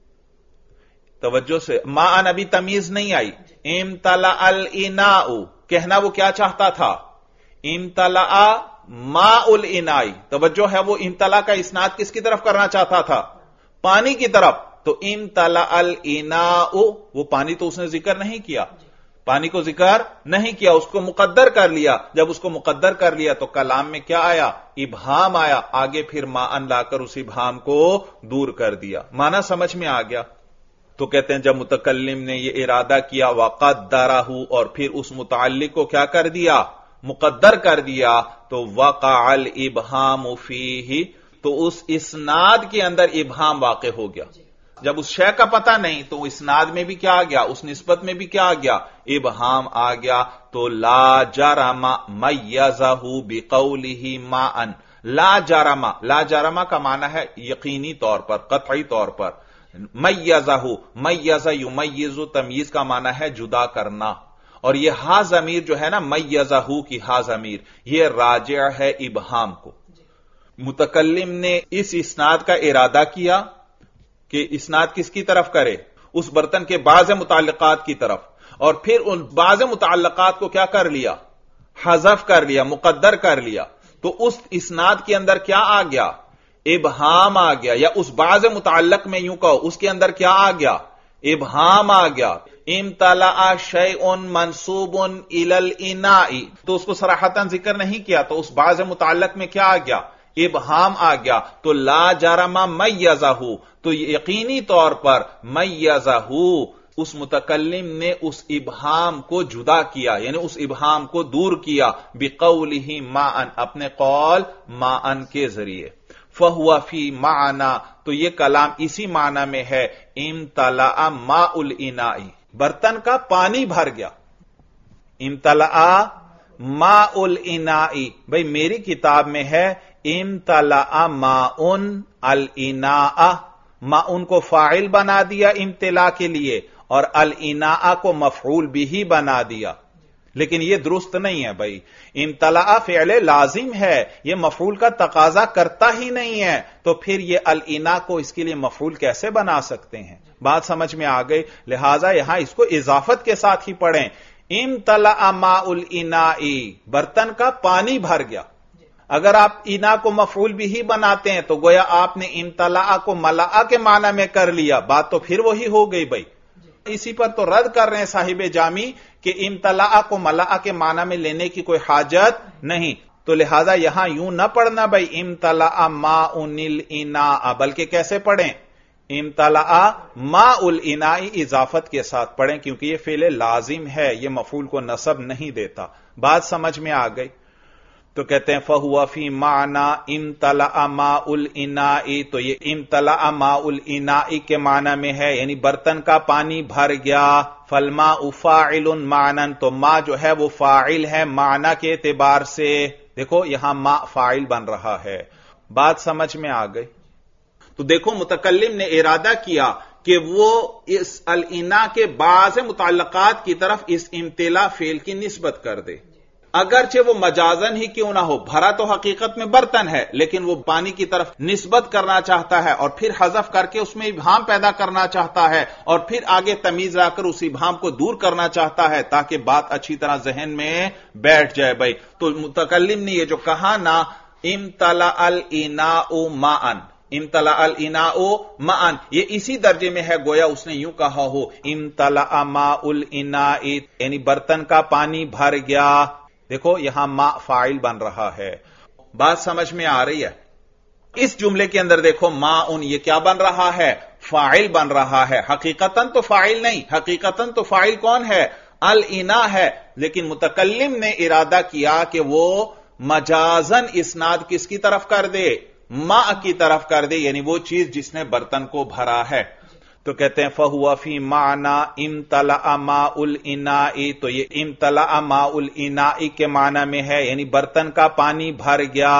توجہ سے، ماء ابھی تمیز نہیں آئی۔ امتلأ الاناء کہنا وہ کیا چاہتا تھا؟ امتلأ ماء الاناء، توجہ ہے، وہ امتلأ کا اسناد کس کی طرف کرنا چاہتا تھا؟ پانی کی طرف۔ تو امتلأ الاناء، وہ پانی تو اس نے ذکر نہیں کیا، پانی کو ذکر نہیں کیا، اس کو مقدر کر لیا۔ جب اس کو مقدر کر لیا تو کلام میں کیا آیا؟ ابہام آیا، آگے پھر ماء لا کر اس ابہام کو دور کر دیا۔ معنی سمجھ میں آ گیا؟ تو کہتے ہیں جب متکلم نے یہ ارادہ کیا وَقَدَّرَهُ، اور پھر اس متعلق کو کیا کر دیا؟ مقدر کر دیا، تو وقع الابہام فیہ، تو اس اسناد کے اندر ابہام واقع ہو گیا۔ جب اس شے کا پتہ نہیں تو اسناد میں بھی کیا آ گیا؟ اس نسبت میں بھی کیا آ گیا؟ ابہام آ گیا۔ تو لا جرم میزہ بقولہ ماء، لا جرم، لا جرم کا معنی ہے یقینی طور پر، قطعی طور پر، میزہ، میزہ یمیز، تمیز کا معنی ہے جدا کرنا، اور یہ ہا ضمیر جو ہے نا میزہ کی ہا ضمیر، یہ راجع ہے ابہام کو۔ متکلم نے اس اسناد کا ارادہ کیا کہ اسناد کس کی طرف کرے؟ اس برتن کے بعض متعلقات کی طرف، اور پھر ان بعض متعلقات کو کیا کر لیا؟ حذف کر لیا، مقدر کر لیا۔ تو اس اسناد کے اندر کیا آ گیا؟ ابہام آ گیا، یا اس بعض متعلق میں یوں کہو اس کے اندر کیا آ گیا؟ ابہام آ گیا۔ امتلأ شیء منصوب الی الاناء، تو اس کو صراحتاً ذکر نہیں کیا، تو اس بعض متعلق میں کیا آ گیا؟ ابہام آ گیا۔ تو لا جرم میزہ، تو یقینی طور پر میزہ، اس متکلم نے اس ابہام کو جدا کیا، یعنی اس ابہام کو دور کیا، بقولہ ماء، اپنے قول ماء کے ذریعے۔ فہو فی معنی، تو یہ کلام اسی معنی میں ہے، امتلأ ماء الاناء، برتن کا پانی بھر گیا۔ امتلأ ماء الاناء، بھئی میری کتاب میں ہے امتلأ ماء الاناء، ماء کو فاعل بنا دیا امتلا کے لیے، اور الاناء کو مفعول بھی بنا دیا، لیکن یہ درست نہیں ہے بھائی۔ امتلأ فعل لازم ہے، یہ مفعول کا تقاضا کرتا ہی نہیں ہے، تو پھر یہ الاناء کو اس کے لیے مفعول کیسے بنا سکتے ہیں؟ بات سمجھ میں آ گئی؟ لہذا یہاں اس کو اضافت کے ساتھ ہی پڑھیں، امتلأ ماء الاناء، برتن کا پانی بھر گیا۔ اگر آپ انا کو مفعول بھی بناتے ہیں تو گویا آپ نے امتلأ کو ملأ کے معنی میں کر لیا، بات تو پھر وہی ہو گئی بھائی۔ اسی پر تو رد کر رہے ہیں صاحب جامی کہ امتلأ کو ملأ کے معنی میں لینے کی کوئی حاجت نہیں، تو لہذا یہاں یوں نہ پڑھنا بھائی امتلأ ماء الاناء، بلکہ کیسے پڑھیں؟ امتلأ ماء الاناء اضافت کے ساتھ پڑھیں، کیونکہ یہ فعل لازم ہے، یہ مفعول کو نصب نہیں دیتا۔ بات سمجھ میں آ گئی؟ تو کہتے ہیں فہو فی معنی امتلأ ماء الاناء، تو یہ امتلأ ماء الاناء کے معنی میں ہے، یعنی برتن کا پانی بھر گیا۔ فالماء فاعل معنی، تو ما جو ہے وہ فاعل ہے معنی کے اعتبار سے۔ دیکھو یہاں ما فاعل بن رہا ہے، بات سمجھ میں آ گئی؟ تو دیکھو متکلم نے ارادہ کیا کہ وہ اس الاناء کے بعض متعلقات کی طرف اس امتلا فعل کی نسبت کر دے، اگرچہ وہ مجازن ہی کیوں نہ ہو، بھرا تو حقیقت میں برتن ہے، لیکن وہ پانی کی طرف نسبت کرنا چاہتا ہے، اور پھر حذف کر کے اس میں ابہام پیدا کرنا چاہتا ہے، اور پھر آگے تمیز لا کر اس ابہام کو دور کرنا چاہتا ہے تاکہ بات اچھی طرح ذہن میں بیٹھ جائے بھائی۔ تو متکلم نے یہ جو کہا نا امتلأ الاناء ماء، امتلأ الاناء ماء، یہ اسی درجے میں ہے گویا اس نے یوں کہا ہو امتلأ ماء الاناء، یعنی برتن کا پانی بھر گیا۔ دیکھو یہاں ما فاعل بن رہا ہے، بات سمجھ میں آ رہی ہے؟ اس جملے کے اندر دیکھو ما ان، یہ کیا بن رہا ہے؟ فاعل بن رہا ہے۔ حقیقتاً تو فاعل نہیں، حقیقتاً تو فاعل کون ہے؟ الاناء ہے، لیکن متکلم نے ارادہ کیا کہ وہ مجازن اسناد کس کی طرف کر دے؟ ما کی طرف کر دے، یعنی وہ چیز جس نے برتن کو بھرا ہے۔ تو کہتے ہیں فہو فی معنی امتلأ ماء الاناء، تو یہ امتلأ ماء الاناء کے معنی میں ہے، یعنی برتن کا پانی بھر گیا۔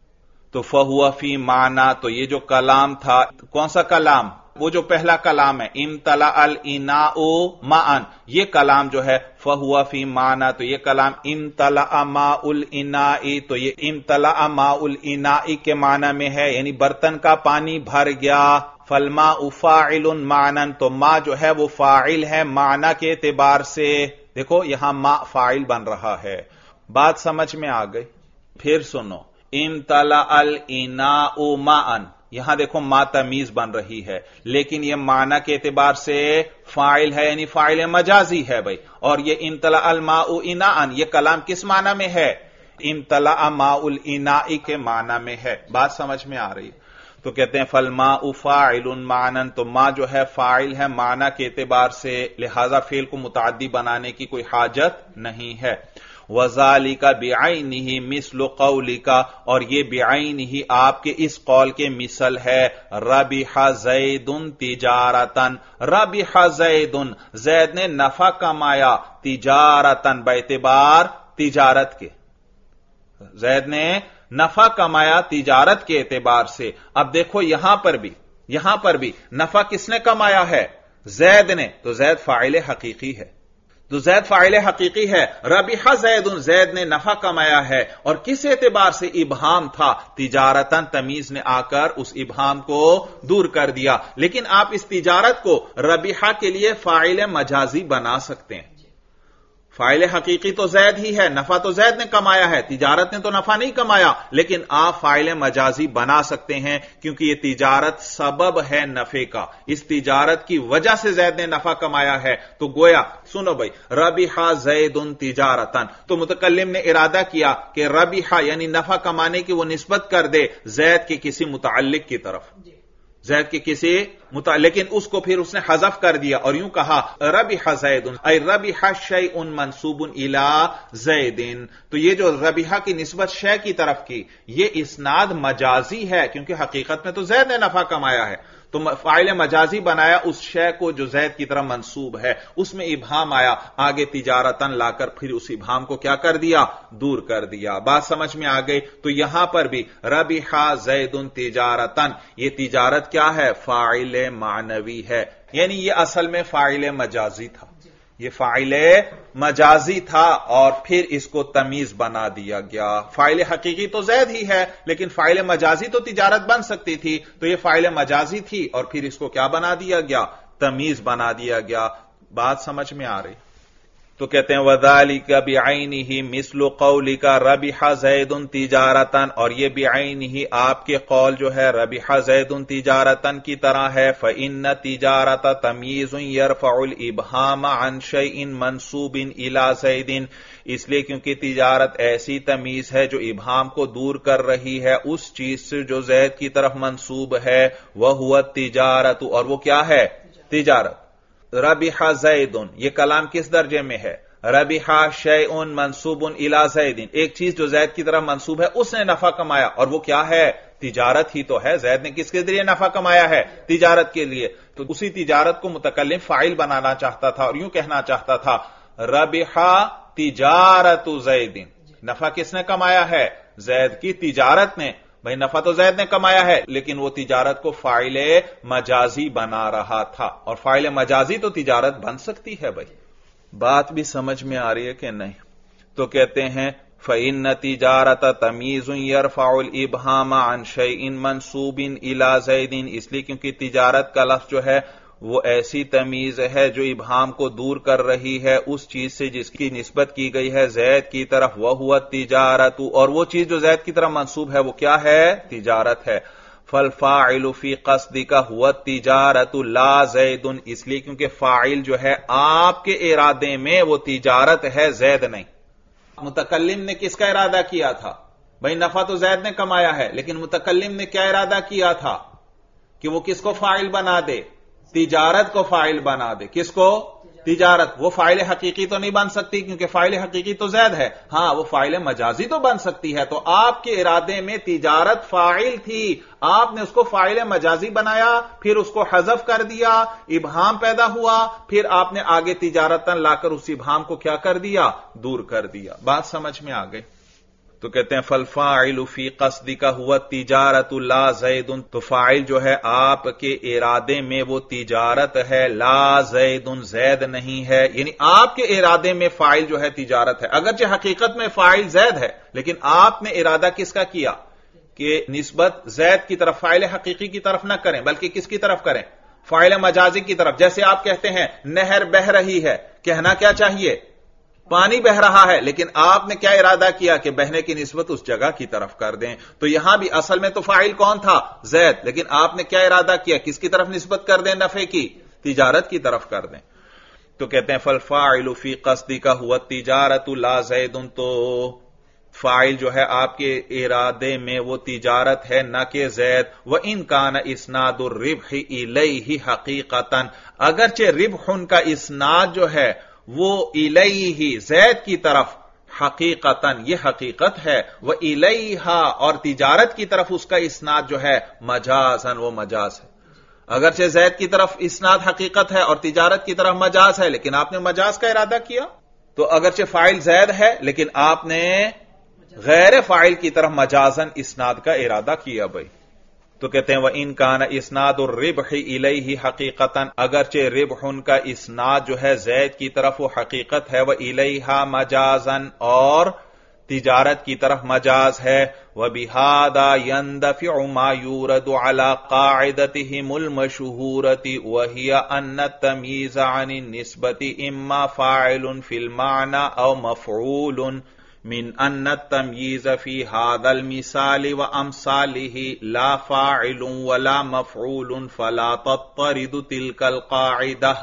تو فہو فی معنی، تو یہ جو کلام تھا کون سا کلام؟ وہ جو پہلا کلام ہے امتلأ الاناء ماء، یہ کلام جو ہے فہو فی معنی، تو یہ کلام امتلأ ماء الاناء، تو یہ امتلأ ماء الاناء کے معنی میں ہے، یعنی برتن کا پانی بھر گیا۔ فالماء فاعل معنی، تو ما جو ہے وہ فاعل ہے معنی کے اعتبار سے۔ دیکھو یہاں ما فاعل بن رہا ہے، بات سمجھ میں آ گئی؟ پھر سنو امتلأ الاناء ماء، یہاں دیکھو ما تمیز بن رہی ہے، لیکن یہ معنی کے اعتبار سے فاعل ہے، یعنی فاعل مجازی ہے بھائی۔ اور یہ امتلأ الماء اناء، یہ کلام کس معنی میں ہے؟ امتلأ ماء الاناء کے معنی میں ہے، بات سمجھ میں آ رہی ہے؟ تو کہتے ہیں فالماء فاعل معنی، تو ما جو ہے فاعل ہے معنی کے اعتبار سے، لہذا فعل کو متعدی بنانے کی کوئی حاجت نہیں ہے۔ وذالک بعینہ مثل قولک، اور یہ بعینہ آپ کے اس قول کے مثل ہے، ربح زید تجارتا، ربح زید، زید نے نفع کمایا، تجارتا باعتبار تجارت کے، زید نے نفع کمایا تجارت کے اعتبار سے۔ اب دیکھو یہاں پر بھی यहां पर भी नफा किसने कमाया है? जैद ने। तो जैद फाइल हकीकी है, तो जैद फाइल हकीकी है। रबिहा जैदुन, जैद ने नफा कमाया है। और किस एतबार से? इबहाम था, तिजारतन तमीज ने आकर उस इबहाम को दूर कर दिया। लेकिन आप इस तिजारत को रबिहा के लिए फाइल मजाजी बना सकते हैं। फाइल हकीकी तो जैद ही है, नफा तो जैद ने कमाया है, तिजारत ने तो नफा नहीं कमाया। लेकिन आप फाइल मजाजी बना सकते हैं क्योंकि यह तिजारत सबब है नफे का। इस तिजारत की वजह से जैद ने नफा कमाया है। तो गोया सुनो भाई, रबिहा जैदुन तिजारतन, तो मुतकल्लिम ने इरादा किया कि रबिहा यानी नफा कमाने की वो निस्बत कर दे जैद के किसी मुतअल्लिक की तरफ, जैद के किसी मुता, लेकिन उसको फिर उसने हज़फ कर दिया और यूं कहा रबिहा जैदुन ऐ रबिहा शैउन मंसूबुन इला जैदिन। तो ये जो रबिहा की निस्बत शै की तरफ की, ये इस्नाद मजाजी है क्योंकि हकीकत में तो जैद ने नफा कमाया है। तो फाइल मजाजी बनाया उस शै को जो जैद की तरफ मंसूब है, उसमें इबहाम आया, आगे तिजारतन लाकर फिर उस इबहाम को क्या कर दिया? दूर कर दिया। बात समझ में आ गई? तो यहां पर भी रबिहा जैदुन तिजारतन, ये तिजारत क्या है? फाइल मानवी है, यानी ये असल में फाइल मजाजी था, ये फाइल मजाजी था और फिर इसको तमीज बना दिया गया। फाइल हकीकी तो जैद ही है, लेकिन फाइल मजाजी तो तिजारत बन सकती थी, तो ये फाइल मजाजी थी और फिर इसको क्या बना दिया गया? तमीज बना दिया गया। बात समझ में आ रही? तो कहते हैं वज़ालिका बिअैनिही मिस्लु कौलिका रबिहा जैदुन तिजारतन, और ये बिअैनिही आपके कौल जो है रबिहा जैदुन तिजारतन की तरह है। फ़इन्न तिजारत तमीज़ुन यरफ़उल इबहाम अन शैइन मंसूबिन इला जैदिन, इसलिए क्योंकि तिजारत ऐसी तमीज है जो इबहाम को दूर कर रही है उस चीज से जो जैद की तरफ मंसूब है। वह हुआ तिजारत, और वो क्या है? तिजारत। रबिहा जैदुन, ये कलाम किस दर्जे में है? रबिहा शैउन मंसूबुन इला जैदिन, एक चीज जो जैद की तरफ मंसूब है उसने नफा कमाया, और वो क्या है? तिजारत ही तो है। जैद ने किसके जरिए नफा कमाया है? तिजारत के लिए। तो उसी तिजारत को मुतकल्लिम फाइल बनाना चाहता था और यूं कहना चाहता था रबिहा तिजारतु जैदिन, नफा किसने कमाया है? जैद की तिजारत ने। भाई नफा तो जैद ने कमाया है, लेकिन वो तिजारत को फाइले मजाजी बना रहा था, और फाइले मजाजी तो तिजारत बन सकती है। भाई बात भी समझ में आ रही है कि नहीं? तो कहते हैं फ़इन्न तिजारत तमीज़ुन यरफ़उल इबहाम अन शैइन मंसूबिन इला जैदिन, इसलिए क्योंकि तिजारत का लफ्ज़ जो है वो ऐसी तमीज है जो इबहाम को दूर कर रही है उस चीज से जिसकी निस्बत की गई है जैद की तरफ। वह हुआ तिजारतु, और वो चीज जो जैद की तरफ मंसूब है वो क्या है? तिजारत है। फल फाइलु फी क़स्दिका हुआ तिजारतु ला जैदुन, इसलिए क्योंकि फाइल जो है आपके इरादे में वो तिजारत है, जैद नहीं। मुतकल्लिम ने किसका इरादा किया था? भाई नफा तो जैद ने कमाया है, लेकिन मुतकल्लिम ने क्या इरादा किया था कि वो किसको फाइल बना दे? तिजारत को फाइल बना दे। किसको? तिजारत। वो फाइल हकीकी तो नहीं बन सकती क्योंकि फाइल हकीकी तो जैद है। हां, वो फाइल मजाजी तो बन सकती है। तो आपके इरादे में तिजारत फाइल थी, आपने उसको फाइल मजाजी बनाया, फिर उसको हज़फ कर दिया, इबहाम पैदा हुआ, फिर आपने आगे तिजारतन लाकर उस इबहाम को क्या कर दिया? दूर कर दिया। बात समझ में आ गई? तो कहते हैं फल फाइलु फी क़स्दिका हुआ तिजारतु ला जैदुन, तो फाइल जो है आपके इरादे में वो तिजारत है, ला जैदुन, जैद नहीं है। यानी आपके इरादे में फाइल जो है तिजारत है, अगरचे हकीकत में फाइल जैद है, लेकिन आपने इरादा किसका किया कि निस्बत जैद की तरफ, फाइल हकीकी की तरफ ना करें बल्कि किसकी तरफ करें? फाइल मजाजी की तरफ। जैसे आप कहते हैं नहर बह रही है, कहना क्या चाहिए? पानी बह रहा है, लेकिन आपने क्या इरादा किया कि बहने की निस्बत उस जगह की तरफ कर दें। तो यहां भी असल में तो फाइल कौन था? जैद, लेकिन आपने क्या इरादा किया? किसकी तरफ निस्बत कर दें? नफे की, तिजारत की तरफ कर दें। तो कहते हैं फल फाइलु फी क़स्दिका हुआ तिजारतु ला जैदुन, तो फाइल जो है आपके इरादे में वो तिजारत है न कि जैद। व इन कान इस्नादुर रिब्ह इलैहि हकीकतन, अगरचे रिब्ह का इस्नाद जो है वो इलैहि जैद की तरफ हकीकतन, ये हकीकत है। व इलैहा, और तिजारत की तरफ उसका इस्नाद जो है मजाजन, वो मजाज है। अगरचे जैद की तरफ इस्नाद हकीकत है और तिजारत की तरफ मजाज है, लेकिन आपने मजाज का इरादा किया। तो अगरचे फाइल जैद है लेकिन आपने गैर फाइल की तरफ मजाजन इस्नाद का इरादा किया। भाई تو کہتے ہیں وَإِن كَانَ إِسْنَادُ الرِّبْحِ إِلَيْهِ حَقِيقَةً، اگرچہ ربح ان کا اسناد جو ہے زید کی طرف وہ حقیقت ہے، وَإِلَيْهَا مَجَازًا اور تجارت کی طرف مجاز ہے، وَبِهَذَا يَنْدَفِعُ مَا يُورَدُ عَلَى قَاعِدَتِهِمُ الْمَشْهُورَةِ وَهِيَ أَنَّ التَّمْيِيزَ عَنِ النِّسْبَةِ إِمَّا فَاعِلٌ فِي الْمَعْنَى أَوْ مَفْعُولٌ من ان التمييز في هذا المثال وامثاله لا فاعل ولا مفعول فلا تضطرد تلك القاعدة۔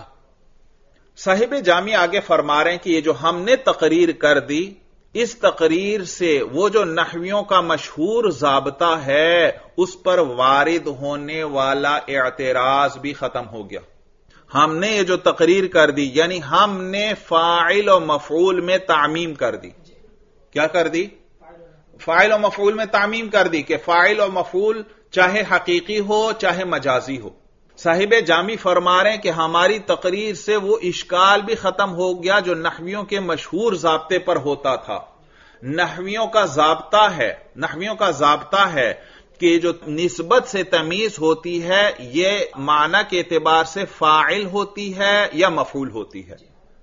صاحب جامع آگے فرما رہے ہیں کہ یہ جو ہم نے تقریر کر دی، اس تقریر سے وہ جو نحویوں کا مشہور ضابطہ ہے اس پر وارد ہونے والا اعتراض بھی ختم ہو گیا۔ ہم نے یہ جو تقریر کر دی یعنی ہم نے فاعل و مفعول میں تعمیم کر دی۔ کیا کر دی؟ فاعل و مفعول میں تعمیم کر دی کہ فاعل و مفعول چاہے حقیقی ہو چاہے مجازی ہو۔ صاحب جامی فرما رہے ہیں کہ ہماری تقریر سے وہ اشکال بھی ختم ہو گیا جو نحویوں کے مشہور ضابطے پر ہوتا تھا۔ نحویوں کا ضابطہ ہے نحویوں کا ضابطہ ہے کہ جو نسبت سے تمیز ہوتی ہے یہ معنی کے اعتبار سے فاعل ہوتی ہے یا مفعول ہوتی ہے۔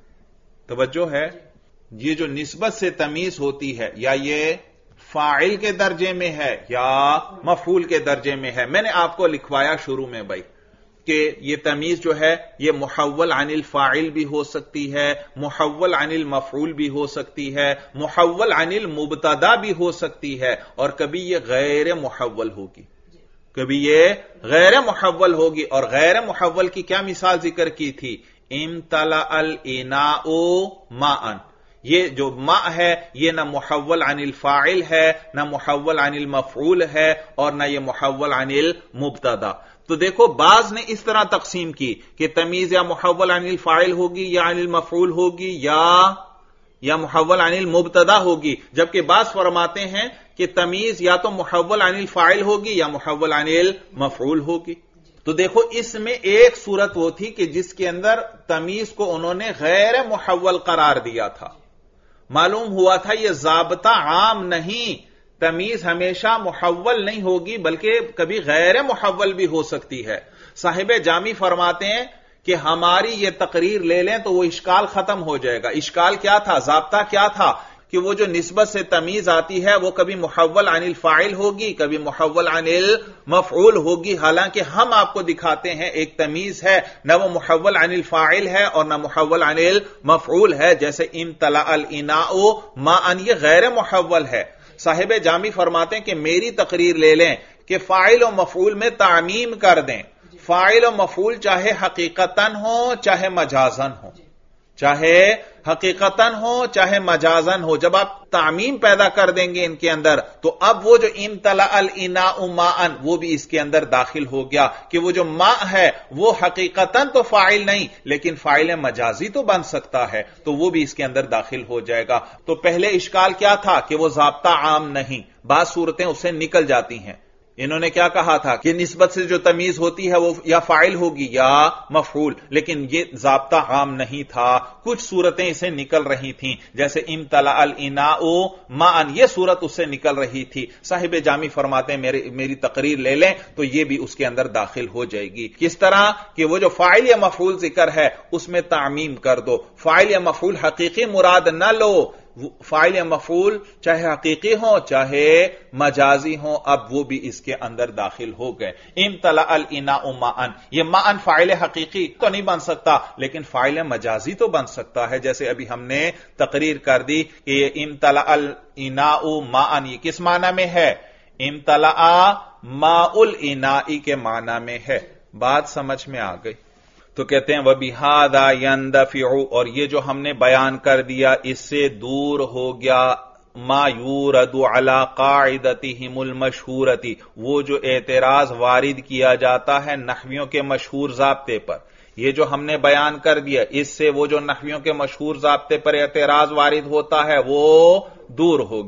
توجہ ہے، یہ جو نسبت سے تمیز ہوتی ہے یا یہ فاعل کے درجے میں ہے یا مفعول کے درجے میں ہے۔ میں نے آپ کو لکھوایا شروع میں بھائی کہ یہ تمیز جو ہے یہ محول عن الفاعل بھی ہو سکتی ہے، محول عن المفعول بھی ہو سکتی ہے، محول عن المبتدا بھی ہو سکتی ہے، اور کبھی یہ غیر محول ہوگی کبھی یہ غیر محول ہوگی۔ اور غیر محول کی کیا مثال ذکر کی تھی؟ امتلأ الاناء ماء، یہ جو ماء ہے یہ نہ محول عن الفاعل ہے نہ محول عن المفعول ہے اور نہ یہ محول عن المبتدا۔ تو دیکھو بعض نے اس طرح تقسیم کی کہ تمیز یا محول عن الفاعل ہوگی یا عن المفعول ہوگی یا یا محول عن المبتدا ہوگی، جبکہ بعض فرماتے ہیں کہ تمیز یا تو محول عن الفاعل ہوگی یا محول عن المفعول ہوگی۔ تو دیکھو اس میں ایک صورت وہ تھی کہ جس کے اندر تمیز کو انہوں نے غیر محول قرار دیا تھا۔ معلوم ہوا تھا یہ ضابطہ عام نہیں، تمیز ہمیشہ محول نہیں ہوگی بلکہ کبھی غیر محول بھی ہو سکتی ہے۔ صاحب جامی فرماتے ہیں کہ ہماری یہ تقریر لے لیں تو وہ اشکال ختم ہو جائے گا۔ اشکال کیا تھا؟ ضابطہ کیا تھا کہ وہ جو نسبت سے تمیز آتی ہے وہ کبھی محول عن الفاعل ہوگی کبھی محول عن المفعول ہوگی، حالانکہ ہم آپ کو دکھاتے ہیں ایک تمیز ہے نہ وہ محول عن الفاعل ہے اور نہ محول عن المفعول ہے، جیسے امتلأ الاناء ماء، یہ غیر محول ہے۔ صاحب جامی فرماتے ہیں کہ میری تقریر لے لیں کہ فاعل و مفعول میں تعمیم کر دیں، فاعل و مفعول چاہے حقیقتاً ہو چاہے مجازاً ہو، چاہے حقیقتاً ہو چاہے مجازاً ہو، جب آپ تعمیم پیدا کر دیں گے ان کے اندر تو اب وہ جو امتلأ الاناء ماء وہ بھی اس کے اندر داخل ہو گیا کہ وہ جو ماء ہے وہ حقیقتاً تو فاعل نہیں لیکن فاعل مجازی تو بن سکتا ہے، تو وہ بھی اس کے اندر داخل ہو جائے گا۔ تو پہلے اشکال کیا تھا کہ وہ ضابطہ عام نہیں، بعض صورتیں اس سے نکل جاتی ہیں۔ انہوں نے کیا کہا تھا کہ نسبت سے جو تمیز ہوتی ہے وہ یا فاعل ہوگی یا مفعول، لیکن یہ ضابطہ عام نہیں تھا، کچھ صورتیں اسے نکل رہی تھیں، جیسے امتلأ الاناء ماء، یہ صورت اس سے نکل رہی تھی۔ صاحب جامی فرماتے ہیں میری میری تقریر لے لیں تو یہ بھی اس کے اندر داخل ہو جائے گی۔ کس طرح کہ وہ جو فاعل یا مفعول ذکر ہے اس میں تعمیم کر دو، فاعل یا مفعول حقیقی مراد نہ لو، فاعل یا مفعول چاہے حقیقی ہوں چاہے مجازی ہوں، اب وہ بھی اس کے اندر داخل ہو گئے۔ امتلأ الاناء ماء، یہ ماء فاعل حقیقی تو نہیں بن سکتا لیکن فاعل مجازی تو بن سکتا ہے، جیسے ابھی ہم نے تقریر کر دی کہ یہ امتلأ الاناء ماء یہ کس معنی میں ہے؟ امتلأ ماء الاناء کے معنی میں ہے۔ بات سمجھ میں آ گئی؟ تو کہتے ہیں وَبِهَذَا يَنْدَفِعُ، اور یہ جو ہم نے بیان کر دیا اس سے دور ہو گیا ما یورد علی قاعدتہم المشہورتی، وہ جو اعتراض وارد کیا جاتا ہے نحویوں کے مشہور ضابطے پر، یہ جو ہم نے بیان کر دیا اس سے وہ جو نحویوں کے مشہور ضابطے پر اعتراض وارد ہوتا ہے وہ دور ہو گیا۔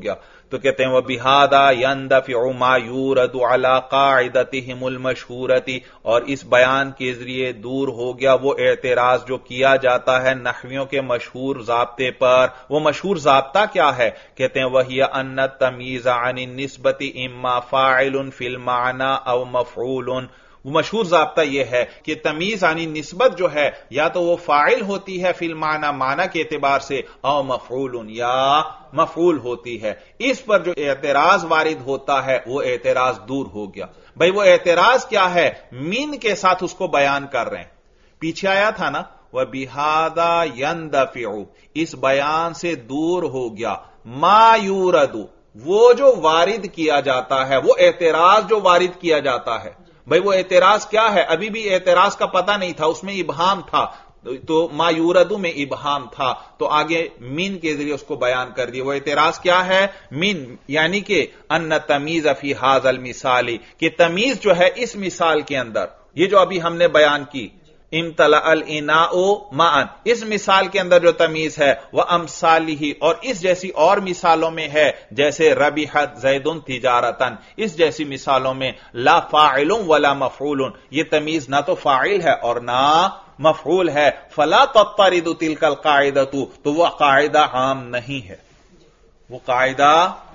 تو کہتے ہیں وہ بہادا یندفع ما یورد علی قاعدتہم المشہورتی، اور اس بیان کے ذریعے دور ہو گیا وہ اعتراض جو کیا جاتا ہے نحویوں کے مشہور ضابطے پر۔ وہ مشہور ضابطہ کیا ہے؟ کہتے ہیں وہی ان التمییز عن النسبۃ اما فاعل فی المعنی او مفعول۔ وہ مشہور ضابطہ یہ ہے کہ تمیز یعنی نسبت جو ہے یا تو وہ فاعل ہوتی ہے فی المعنی معنی کے اعتبار سے، او مفعول یا مفعول ہوتی ہے۔ اس پر جو اعتراض وارد ہوتا ہے وہ اعتراض دور ہو گیا۔ بھئی وہ اعتراض کیا ہے؟ من کے ساتھ اس کو بیان کر رہے ہیں۔ پیچھے آیا تھا نا وَبِهَذَا يَنْدَفِعُ، اس بیان سے دور ہو گیا ما یورد، وہ جو وارد کیا جاتا ہے، وہ اعتراض جو وارد کیا جاتا ہے۔ بھئی وہ اعتراض کیا ہے؟ ابھی بھی اعتراض کا پتہ نہیں تھا، اس میں ابہام تھا، تو ما یوردو میں ابہام تھا، تو آگے من کے ذریعے اس کو بیان کر دیا۔ وہ اعتراض کیا ہے؟ من، یعنی کہ ان تمیز فی ھذا المثال، کہ تمیز جو ہے اس مثال کے اندر، یہ جو ابھی ہم نے بیان کی امتلأ الاناء ماء، اس مثال کے اندر جو تمیز ہے وہ امثالہ، اور اس جیسی اور مثالوں میں ہے، جیسے ربحت زید تجارتن، اس جیسی مثالوں میں لا فاعل ولا مفعول، یہ تمیز نہ تو فاعل ہے اور نہ مفعول ہے، فلا تضطرد تلک القاعدۃ، تو وہ قاعدہ عام نہیں ہے۔ وہ قاعدہ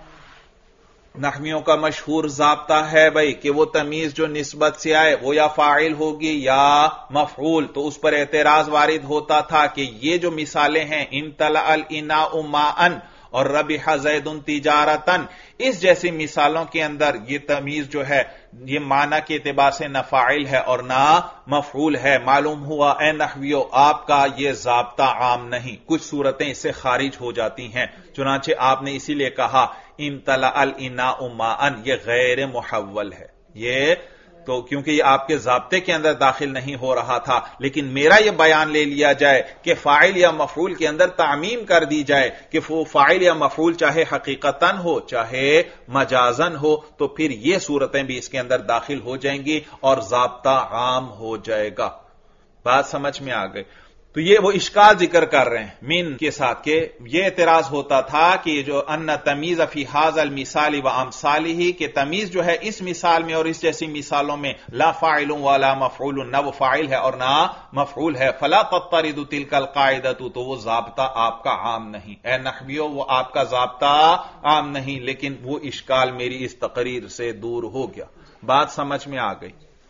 نحویوں کا مشہور ضابطہ ہے بھائی کہ وہ تمیز جو نسبت سے آئے وہ یا فاعل ہوگی یا مفعول، تو اس پر اعتراض وارد ہوتا تھا کہ یہ جو مثالیں ہیں امتلأ الاناء ماء اور ربح زید تجارتن، اس جیسی مثالوں کے اندر یہ تمیز جو ہے یہ معنی کے اعتبار سے نہ فاعل ہے اور نہ مفعول ہے۔ معلوم ہوا اے نحویو آپ کا یہ ضابطہ عام نہیں، کچھ صورتیں اس سے خارج ہو جاتی ہیں، چنانچہ آپ نے اسی لیے کہا امتلأ الاناء ماء، یہ غیر محول ہے، یہ تو کیونکہ یہ آپ کے ضابطے کے اندر داخل نہیں ہو رہا تھا، لیکن میرا یہ بیان لے لیا جائے کہ فاعل یا مفعول کے اندر تعمیم کر دی جائے کہ وہ فاعل یا مفعول چاہے حقیقتاً ہو چاہے مجازاً ہو، تو پھر یہ صورتیں بھی اس کے اندر داخل ہو جائیں گی اور ضابطہ عام ہو جائے گا۔ بات سمجھ میں آ گئی؟ تو یہ وہ اشکال ذکر کر رہے ہیں من کے ساتھ کہ یہ اعتراض ہوتا تھا کہ جو ان تمیز فی ھذا المثال و امثالہ، کہ تمیز جو ہے اس مثال میں اور اس جیسی مثالوں میں لا فاعل ولا مفعول، نہ وہ فاعل ہے اور نہ مفعول ہے، فلا تضطرد تلک القاعدۃ، تو وہ ضابطہ آپ کا عام نہیں۔ اے نحویو وہ آپ کا ضابطہ عام نہیں، لیکن وہ اشکال میری اس تقریر سے دور ہو گیا۔ بات سمجھ میں آ گئی؟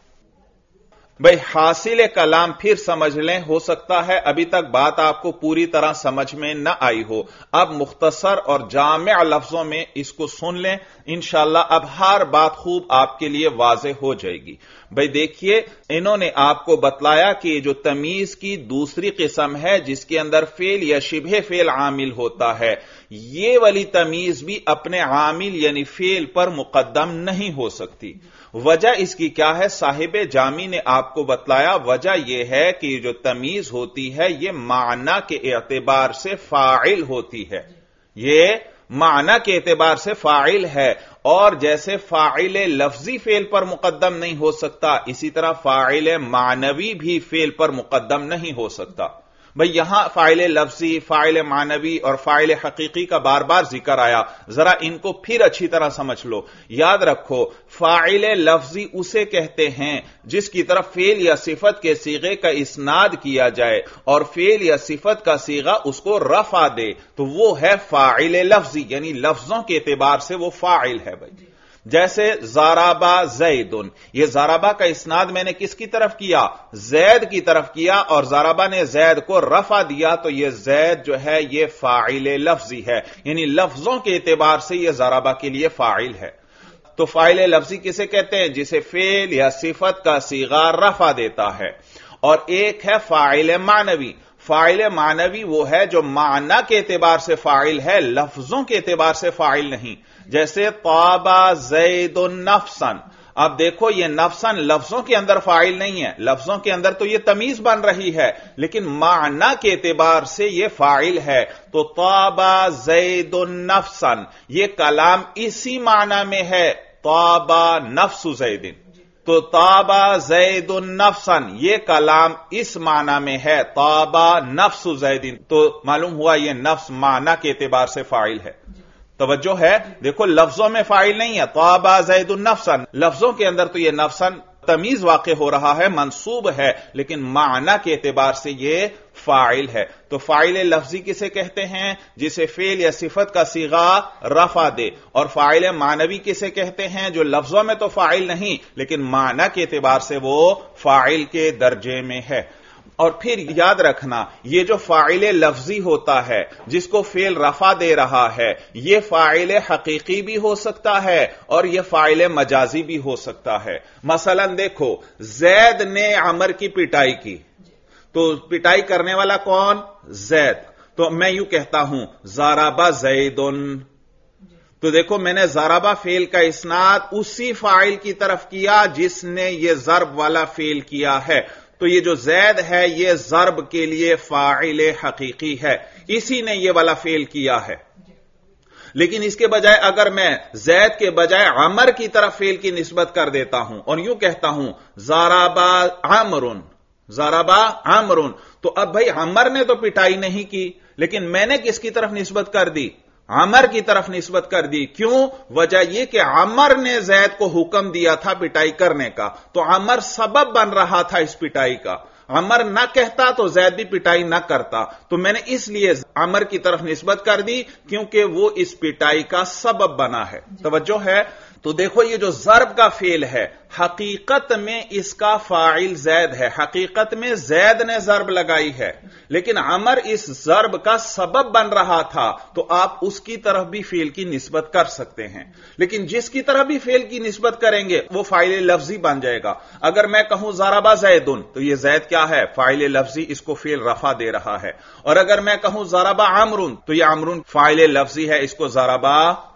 بھئی حاصل کلام پھر سمجھ لیں، ہو سکتا ہے ابھی تک بات آپ کو پوری طرح سمجھ میں نہ آئی ہو، اب مختصر اور جامع لفظوں میں اس کو سن لیں، انشاءاللہ اب ہر بات خوب آپ کے لیے واضح ہو جائے گی۔ بھئی دیکھیے انہوں نے آپ کو بتلایا کہ جو تمیز کی دوسری قسم ہے جس کے اندر فعل یا شبہ فعل عامل ہوتا ہے، یہ والی تمیز بھی اپنے عامل یعنی فعل پر مقدم نہیں ہو سکتی۔ وجہ اس کی کیا ہے؟ صاحب جامی نے آپ کو بتلایا وجہ یہ ہے کہ جو تمیز ہوتی ہے یہ معنی کے اعتبار سے فاعل ہوتی ہے، یہ معنی کے اعتبار سے فاعل ہے، اور جیسے فاعل لفظی فعل پر مقدم نہیں ہو سکتا، اسی طرح فاعل معنوی بھی فعل پر مقدم نہیں ہو سکتا۔ بھئی یہاں فاعل لفظی، فاعل معنوی اور فاعل حقیقی کا بار بار ذکر آیا، ذرا ان کو پھر اچھی طرح سمجھ لو۔ یاد رکھو فاعل لفظی اسے کہتے ہیں جس کی طرف فعل یا صفت کے صیغے کا اسناد کیا جائے اور فعل یا صفت کا صیغہ اس کو رفع دے، تو وہ ہے فاعل لفظی، یعنی لفظوں کے اعتبار سے وہ فاعل ہے۔ بھائی جیسے زارابا زیدن، یہ زارابا کا اسناد میں نے کس کی طرف کیا؟ زید کی طرف کیا، اور زارابا نے زید کو رفع دیا، تو یہ زید جو ہے یہ فاعل لفظی ہے، یعنی لفظوں کے اعتبار سے یہ زارابا کے لیے فاعل ہے۔ تو فاعل لفظی کسے کہتے ہیں؟ جسے فعل یا صفت کا صیغہ رفع دیتا ہے۔ اور ایک ہے فاعل معنوی۔ فاعل معنوی وہ ہے جو معنی کے اعتبار سے فاعل ہے، لفظوں کے اعتبار سے فاعل نہیں، جیسے طابا زید نفسن۔ اب دیکھو یہ نفسن لفظوں کے اندر فاعل نہیں ہے، لفظوں کے اندر تو یہ تمیز بن رہی ہے، لیکن معنی کے اعتبار سے یہ فاعل ہے۔ تو طابا زید نفسن، یہ کلام اسی معنی میں ہے، طابا نفس زید، تو طابا زید نفسن یہ کلام اس معنی میں ہے، طابا نفس زید، تو معلوم ہوا یہ نفس معنی کے اعتبار سے فاعل ہے۔ توجہ ہے؟ دیکھو لفظوں میں فاعل نہیں ہے، طابا زید نفسن، لفظوں کے اندر تو یہ نفسن تمیز واقع ہو رہا ہے، منصوب ہے، لیکن معنی کے اعتبار سے یہ فاعل ہے۔ تو فاعل لفظی کسے کہتے ہیں؟ جسے فعل یا صفت کا صیغہ رفع دے، اور فاعل معنوی کسے کہتے ہیں؟ جو لفظوں میں تو فاعل نہیں لیکن معنی کے اعتبار سے وہ فاعل کے درجے میں ہے۔ اور پھر یاد رکھنا، یہ جو فاعل لفظی ہوتا ہے جس کو فعل رفع دے رہا ہے، یہ فاعل حقیقی بھی ہو سکتا ہے اور یہ فاعل مجازی بھی ہو سکتا ہے۔ مثلا دیکھو، زید نے عمر کی پٹائی کی، تو پٹائی کرنے والا کون؟ زید۔ تو میں یوں کہتا ہوں ضرب زیدن، تو دیکھو میں نے ضربہ فعل کا اسناد اسی فاعل کی طرف کیا جس نے یہ ضرب والا فعل کیا ہے، تو یہ جو زید ہے یہ ضرب کے لیے فاعل حقیقی ہے، اسی نے یہ والا فعل کیا ہے۔ لیکن اس کے بجائے اگر میں زید کے بجائے عمر کی طرف فعل کی نسبت کر دیتا ہوں اور یوں کہتا ہوں ضرب عمر، ضرب عمر، تو اب بھائی عمر نے تو پٹائی نہیں کی لیکن میں نے کس کی طرف نسبت کر دی؟ عمر کی طرف نسبت کر دی۔ کیوں؟ وجہ یہ کہ عمر نے زید کو حکم دیا تھا پٹائی کرنے کا، تو عمر سبب بن رہا تھا اس پٹائی کا، عمر نہ کہتا تو زید بھی پٹائی نہ کرتا، تو میں نے اس لیے عمر کی طرف نسبت کر دی کیونکہ وہ اس پٹائی کا سبب بنا ہے۔ توجہ ہے؟ تو دیکھو یہ جو ضرب کا فعل ہے حقیقت میں اس کا فاعل زید ہے، حقیقت میں زید نے ضرب لگائی ہے، لیکن عمر اس ضرب کا سبب بن رہا تھا، تو آپ اس کی طرف بھی فعل کی نسبت کر سکتے ہیں، لیکن جس کی طرف بھی فعل کی نسبت کریں گے وہ فاعل لفظی بن جائے گا۔ اگر میں کہوں ضرب زیدن تو یہ زید کیا ہے؟ فاعل لفظی، اس کو فعل رفع دے رہا ہے، اور اگر میں کہوں ضرب عمر تو یہ عمر فاعل لفظی ہے، اس کو ضرب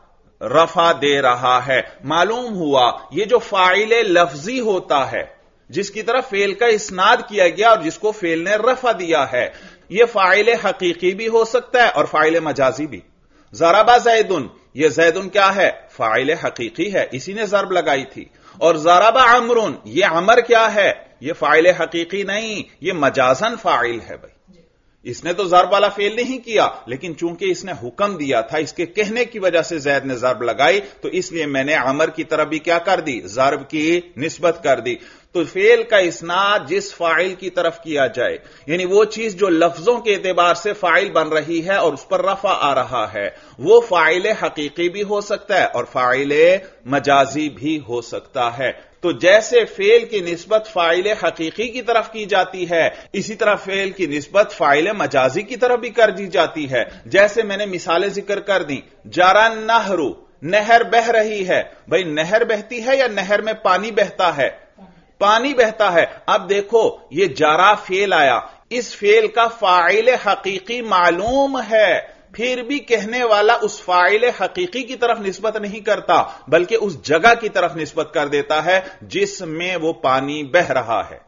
رفع دے رہا ہے۔ معلوم ہوا یہ جو فاعل لفظی ہوتا ہے جس کی طرف فعل کا اسناد کیا گیا اور جس کو فعل نے رفع دیا ہے، یہ فاعل حقیقی بھی ہو سکتا ہے اور فاعل مجازی بھی۔ ضرب زیدن، یہ زیدن کیا ہے؟ فاعل حقیقی ہے، اسی نے ضرب لگائی تھی، اور ضرب عمر، یہ عمر کیا ہے؟ یہ فاعل حقیقی نہیں، یہ مجازن فاعل ہے۔ بھائی اس نے تو ضرب والا فعل نہیں کیا لیکن چونکہ اس نے حکم دیا تھا، اس کے کہنے کی وجہ سے زید نے ضرب لگائی، تو اس لیے میں نے عمر کی طرف بھی کیا کر دی؟ ضرب کی نسبت کر دی۔ تو فعل کا اسناد جس فاعل کی طرف کیا جائے، یعنی وہ چیز جو لفظوں کے اعتبار سے فاعل بن رہی ہے اور اس پر رفع آ رہا ہے، وہ فاعل حقیقی بھی ہو سکتا ہے اور فاعل مجازی بھی ہو سکتا ہے۔ تو جیسے فعل کی نسبت فاعل حقیقی کی طرف کی جاتی ہے، اسی طرح فعل کی نسبت فاعل مجازی کی طرف بھی کر دی جاتی ہے۔ جیسے میں نے مثالیں ذکر کر دیں، جرى النہر، نہر بہ رہی ہے، بھئی نہر بہتی ہے یا نہر میں پانی بہتا ہے؟ پانی بہتا ہے۔ اب دیکھو یہ جرى فعل آیا، اس فعل کا فاعل حقیقی معلوم ہے، پھر بھی کہنے والا اس فاعل حقیقی کی طرف نسبت نہیں کرتا بلکہ اس جگہ کی طرف نسبت کر دیتا ہے جس میں وہ پانی بہ رہا ہے۔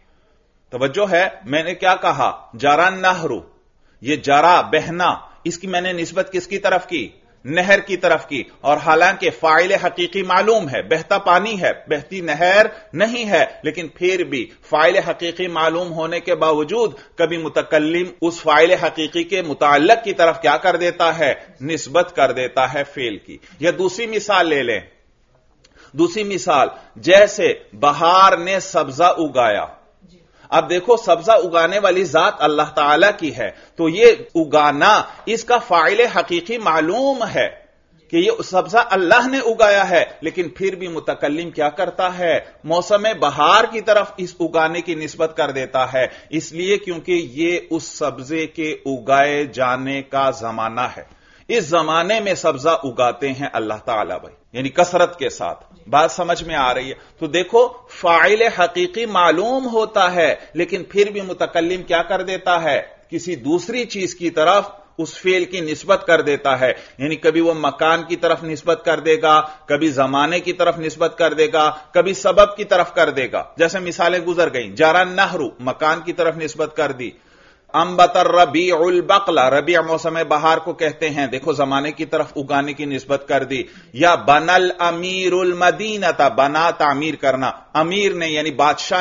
توجہ ہے؟ میں نے کیا کہا؟ جرى النہر، یہ جرى بہنا، اس کی میں نے نسبت کس کی طرف کی؟ نہر کی طرف کی، اور حالانکہ فاعل حقیقی معلوم ہے، بہتا پانی ہے، بہتی نہر نہیں ہے، لیکن پھر بھی فاعل حقیقی معلوم ہونے کے باوجود کبھی متکلم اس فاعل حقیقی کے متعلق کی طرف کیا کر دیتا ہے؟ نسبت کر دیتا ہے فعل کی۔ یا دوسری مثال لے لیں، دوسری مثال جیسے بہار نے سبزہ اگایا۔ اب دیکھو سبزہ اگانے والی ذات اللہ تعالی کی ہے، تو یہ اگانا اس کا فاعل حقیقی معلوم ہے کہ یہ سبزہ اللہ نے اگایا ہے، لیکن پھر بھی متکلم کیا کرتا ہے؟ موسم بہار کی طرف اس اگانے کی نسبت کر دیتا ہے، اس لیے کیونکہ یہ اس سبزے کے اگائے جانے کا زمانہ ہے، اس زمانے میں سبزہ اگاتے ہیں اللہ تعالیٰ بھائی، یعنی کثرت کے ساتھ۔ بات سمجھ میں آ رہی ہے؟ تو دیکھو فاعل حقیقی معلوم ہوتا ہے لیکن پھر بھی متکلم کیا کر دیتا ہے؟ کسی دوسری چیز کی طرف اس فعل کی نسبت کر دیتا ہے، یعنی کبھی وہ مکان کی طرف نسبت کر دے گا، کبھی زمانے کی طرف نسبت کر دے گا، کبھی سبب کی طرف کر دے گا۔ جیسے مثالیں گزر گئیں، جرى النہر مکان کی طرف نسبت کر دی، انبت الربیع البقل، ربیع موسم بہار کو کہتے ہیں، دیکھو زمانے کی طرف اگانے کی نسبت کر دی۔ یا بنى الامیر المدینہ، بنا تعمیر کرنا، امیر نے یعنی بادشاہ نے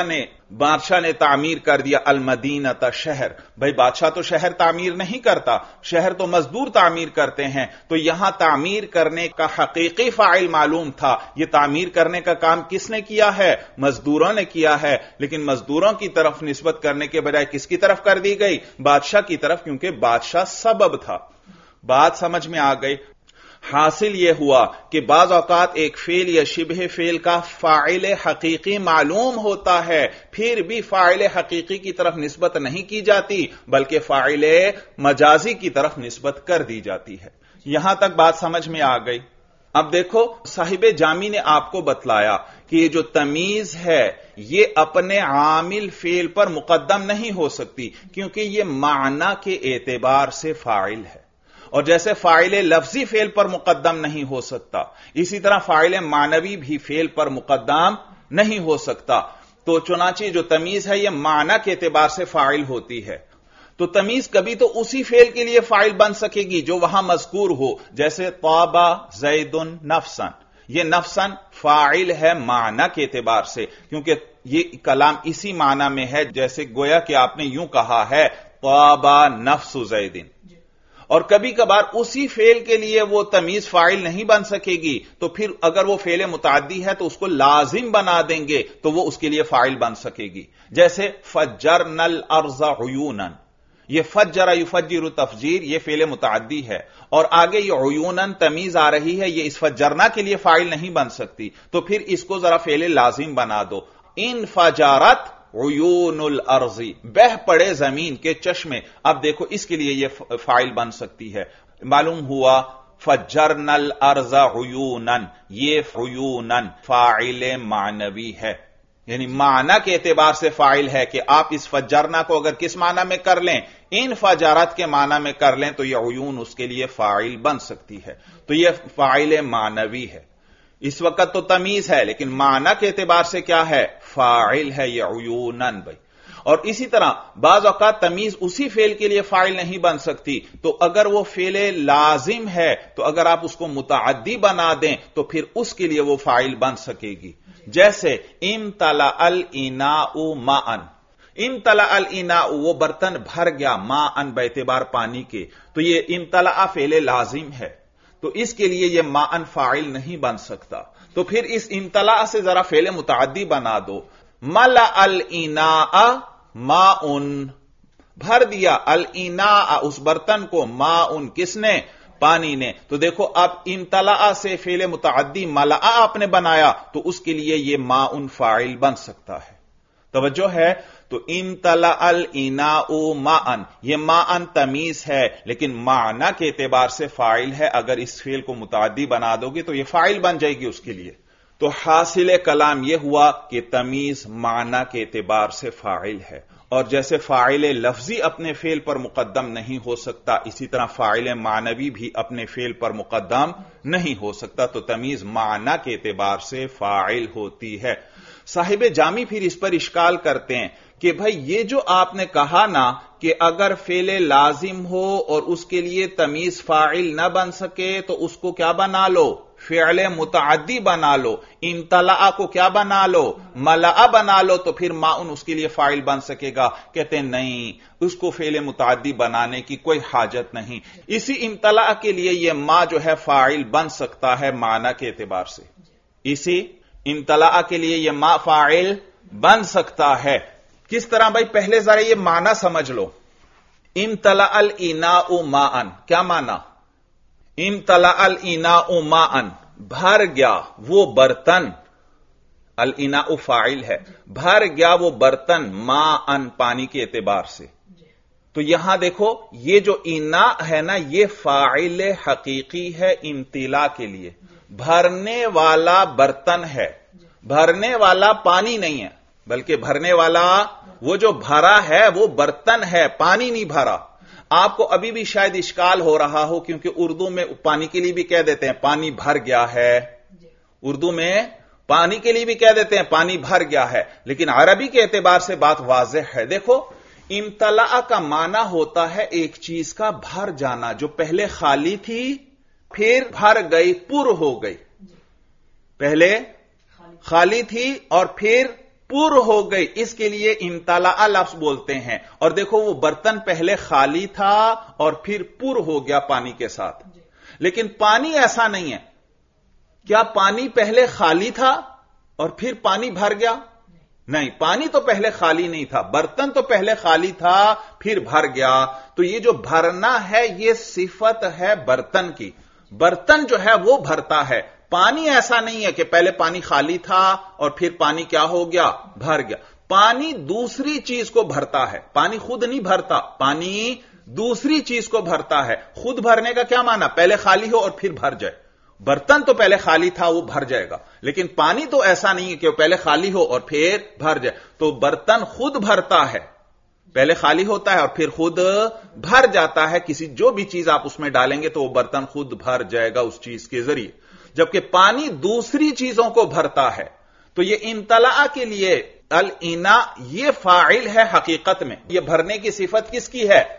بادشاہ نے تعمیر کر دیا المدینہ شہر. بھائی بادشاہ تو شہر تعمیر نہیں کرتا، شہر تو مزدور تعمیر کرتے ہیں. تو یہاں تعمیر کرنے کا حقیقی فاعل معلوم تھا. یہ تعمیر کرنے کا کام کس نے کیا ہے؟ مزدوروں نے کیا ہے. لیکن مزدوروں کی طرف نسبت کرنے کے بجائے کس کی طرف کر دی گئی؟ بادشاہ کی طرف، کیونکہ بادشاہ سبب تھا. بات سمجھ میں آ گئی؟ حاصل یہ ہوا کہ بعض اوقات ایک فعل یا شبہ فعل کا فاعل حقیقی معلوم ہوتا ہے، پھر بھی فاعل حقیقی کی طرف نسبت نہیں کی جاتی بلکہ فاعل مجازی کی طرف نسبت کر دی جاتی ہے. یہاں تک بات سمجھ میں آ گئی؟ اب دیکھو صاحب جامی نے آپ کو بتلایا کہ یہ جو تمیز ہے یہ اپنے عامل فعل پر مقدم نہیں ہو سکتی، کیونکہ یہ معنی کے اعتبار سے فاعل ہے. اور جیسے فاعل لفظی فعل پر مقدم نہیں ہو سکتا، اسی طرح فاعل معنوی بھی فعل پر مقدم نہیں ہو سکتا. تو چنانچہ جو تمیز ہے یہ معنی کے اعتبار سے فاعل ہوتی ہے. تو تمیز کبھی تو اسی فعل کے لیے فاعل بن سکے گی جو وہاں مذکور ہو، جیسے طاب زید نفسن. یہ نفسن فاعل ہے معنی کے اعتبار سے، کیونکہ یہ کلام اسی معنی میں ہے جیسے گویا کہ آپ نے یوں کہا ہے طاب نفس زید. اور کبھی کبھار اسی فعل کے لیے وہ تمیز فاعل نہیں بن سکے گی، تو پھر اگر وہ فعل متعدی ہے تو اس کو لازم بنا دیں گے تو وہ اس کے لیے فاعل بن سکے گی. جیسے فجرنا الارض عیونا، یہ فجر یفجر تفجیر یہ فعل متعدی ہے، اور آگے یہ عیونا تمیز آ رہی ہے، یہ اس فجرنا کے لیے فاعل نہیں بن سکتی، تو پھر اس کو ذرا فعل لازم بنا دو. انفجرت عیون الارض، بہ پڑے زمین کے چشمے. اب دیکھو اس کے لیے یہ فاعل بن سکتی ہے. معلوم ہوا فجرنا الارض عیونا، یہ عیونا فاعل معنوی ہے، یعنی معنی کے اعتبار سے فاعل ہے کہ آپ اس فجرنا کو اگر کس معنی میں کر لیں، انفجارات کے معنی میں کر لیں تو یہ عیون اس کے لیے فاعل بن سکتی ہے. تو یہ فاعل معنوی ہے. اس وقت تو تمیز ہے لیکن معنی کے اعتبار سے کیا ہے؟ فاعل ہے یہ عیونن. بھائی اور اسی طرح بعض اوقات تمیز اسی فعل کے لیے فاعل نہیں بن سکتی، تو اگر وہ فعل لازم ہے تو اگر آپ اس کو متعدی بنا دیں تو پھر اس کے لیے وہ فاعل بن سکے گی. جیسے امتلأ الاناء ماء، امتلأ الاناء وہ برتن بھر گیا، ماء باعتبار پانی کے، تو یہ امتلأ فعل لازم ہے، تو اس کے لیے یہ ماء فاعل نہیں بن سکتا. تو پھر اس امتلأ سے ذرا فعل متعدی بنا دو. ملأ الاناء ماء، بھر دیا الاناء اس برتن کو، ماء کس نے؟ پانی نے. تو دیکھو اب امتلأ سے فعل متعدی ملأ آپ نے بنایا تو اس کے لیے یہ ماء فاعل بن سکتا ہے. توجہ ہے؟ تو امتلأ الاناء ماء، یہ ماء تمیز ہے لیکن معنی کے اعتبار سے فاعل ہے. اگر اس فعل کو متعدی بنا دو گے تو یہ فاعل بن جائے گی اس کے لیے. تو حاصل کلام یہ ہوا کہ تمیز معنی کے اعتبار سے فاعل ہے، اور جیسے فاعل لفظی اپنے فعل پر مقدم نہیں ہو سکتا، اسی طرح فاعل معنوی بھی اپنے فعل پر مقدم نہیں ہو سکتا. تو تمیز معنی کے اعتبار سے فاعل ہوتی ہے. صاحب جامی پھر اس پر اشکال کرتے ہیں کہ بھائی یہ جو آپ نے کہا نا کہ اگر فعل لازم ہو اور اس کے لیے تمیز فاعل نہ بن سکے تو اس کو کیا بنا لو؟ فعل متعدی بنا لو. امتلأ کو کیا بنا لو؟ ملأ بنا لو، تو پھر ماء اس کے لیے فاعل بن سکے گا. کہتے ہیں نہیں، اس کو فعل متعدی بنانے کی کوئی حاجت نہیں. اسی امتلأ کے لیے یہ ماء جو ہے فاعل بن سکتا ہے معنی کے اعتبار سے. اسی امتلأ کے لیے یہ ماء فاعل بن سکتا ہے. کس طرح؟ بھائی پہلے ذرا یہ معنی سمجھ لو. امتلأ الاناء ماء، کیا معنی؟ امتلأ الاناء ماء، بھر گیا وہ برتن. الاناء فاعل ہے، بھر گیا وہ برتن ماء پانی کے اعتبار سے. تو یہاں دیکھو یہ جو اناء ہے نا یہ فاعل حقیقی ہے امتلاء کے لیے. بھرنے والا برتن ہے، بھرنے والا پانی نہیں ہے، بلکہ بھرنے والا وہ جو بھرا ہے وہ برتن ہے، پانی نہیں بھرا. آپ کو ابھی بھی شاید اشکال ہو رہا ہو کیونکہ اردو میں پانی کے لیے بھی کہہ دیتے ہیں پانی بھر گیا ہے، اردو میں پانی کے لیے بھی کہہ دیتے ہیں پانی بھر گیا ہے، لیکن عربی کے اعتبار سے بات واضح ہے. دیکھو امتلأ کا معنی ہوتا ہے ایک چیز کا بھر جانا، جو پہلے خالی تھی پھر بھر گئی، پر ہو گئی. پہلے خالی تھی اور پھر پر ہو گئی، اس کے لیے امتلأ لفظ بولتے ہیں. اور دیکھو وہ برتن پہلے خالی تھا اور پھر پر ہو گیا پانی کے ساتھ. لیکن پانی ایسا نہیں ہے. کیا پانی پہلے خالی تھا اور پھر پانی بھر گیا؟ نہیں، پانی تو پہلے خالی نہیں تھا، برتن تو پہلے خالی تھا پھر بھر گیا. تو یہ جو بھرنا ہے یہ صفت ہے برتن کی. برتن جو ہے وہ بھرتا ہے. پانی ایسا نہیں ہے کہ پہلے پانی خالی تھا اور پھر پانی کیا ہو گیا؟ بھر گیا. پانی دوسری چیز کو بھرتا ہے، پانی خود نہیں بھرتا، پانی دوسری چیز کو بھرتا ہے. خود بھرنے کا کیا معنی؟ پہلے خالی ہو اور پھر بھر جائے. برتن تو پہلے خالی تھا وہ بھر جائے گا، لیکن پانی تو ایسا نہیں ہے کہ وہ پہلے خالی ہو اور پھر بھر جائے. تو برتن خود بھرتا ہے، پہلے خالی ہوتا ہے اور پھر خود بھر جاتا ہے. کسی جو بھی چیز آپ اس میں ڈالیں گے تو وہ برتن خود بھر جائے گا اس چیز کے ذریعے. جبکہ پانی دوسری چیزوں کو بھرتا ہے. تو یہ امتلأ کے لیے الاناء یہ فاعل ہے حقیقت میں. یہ بھرنے کی صفت کس کی ہے؟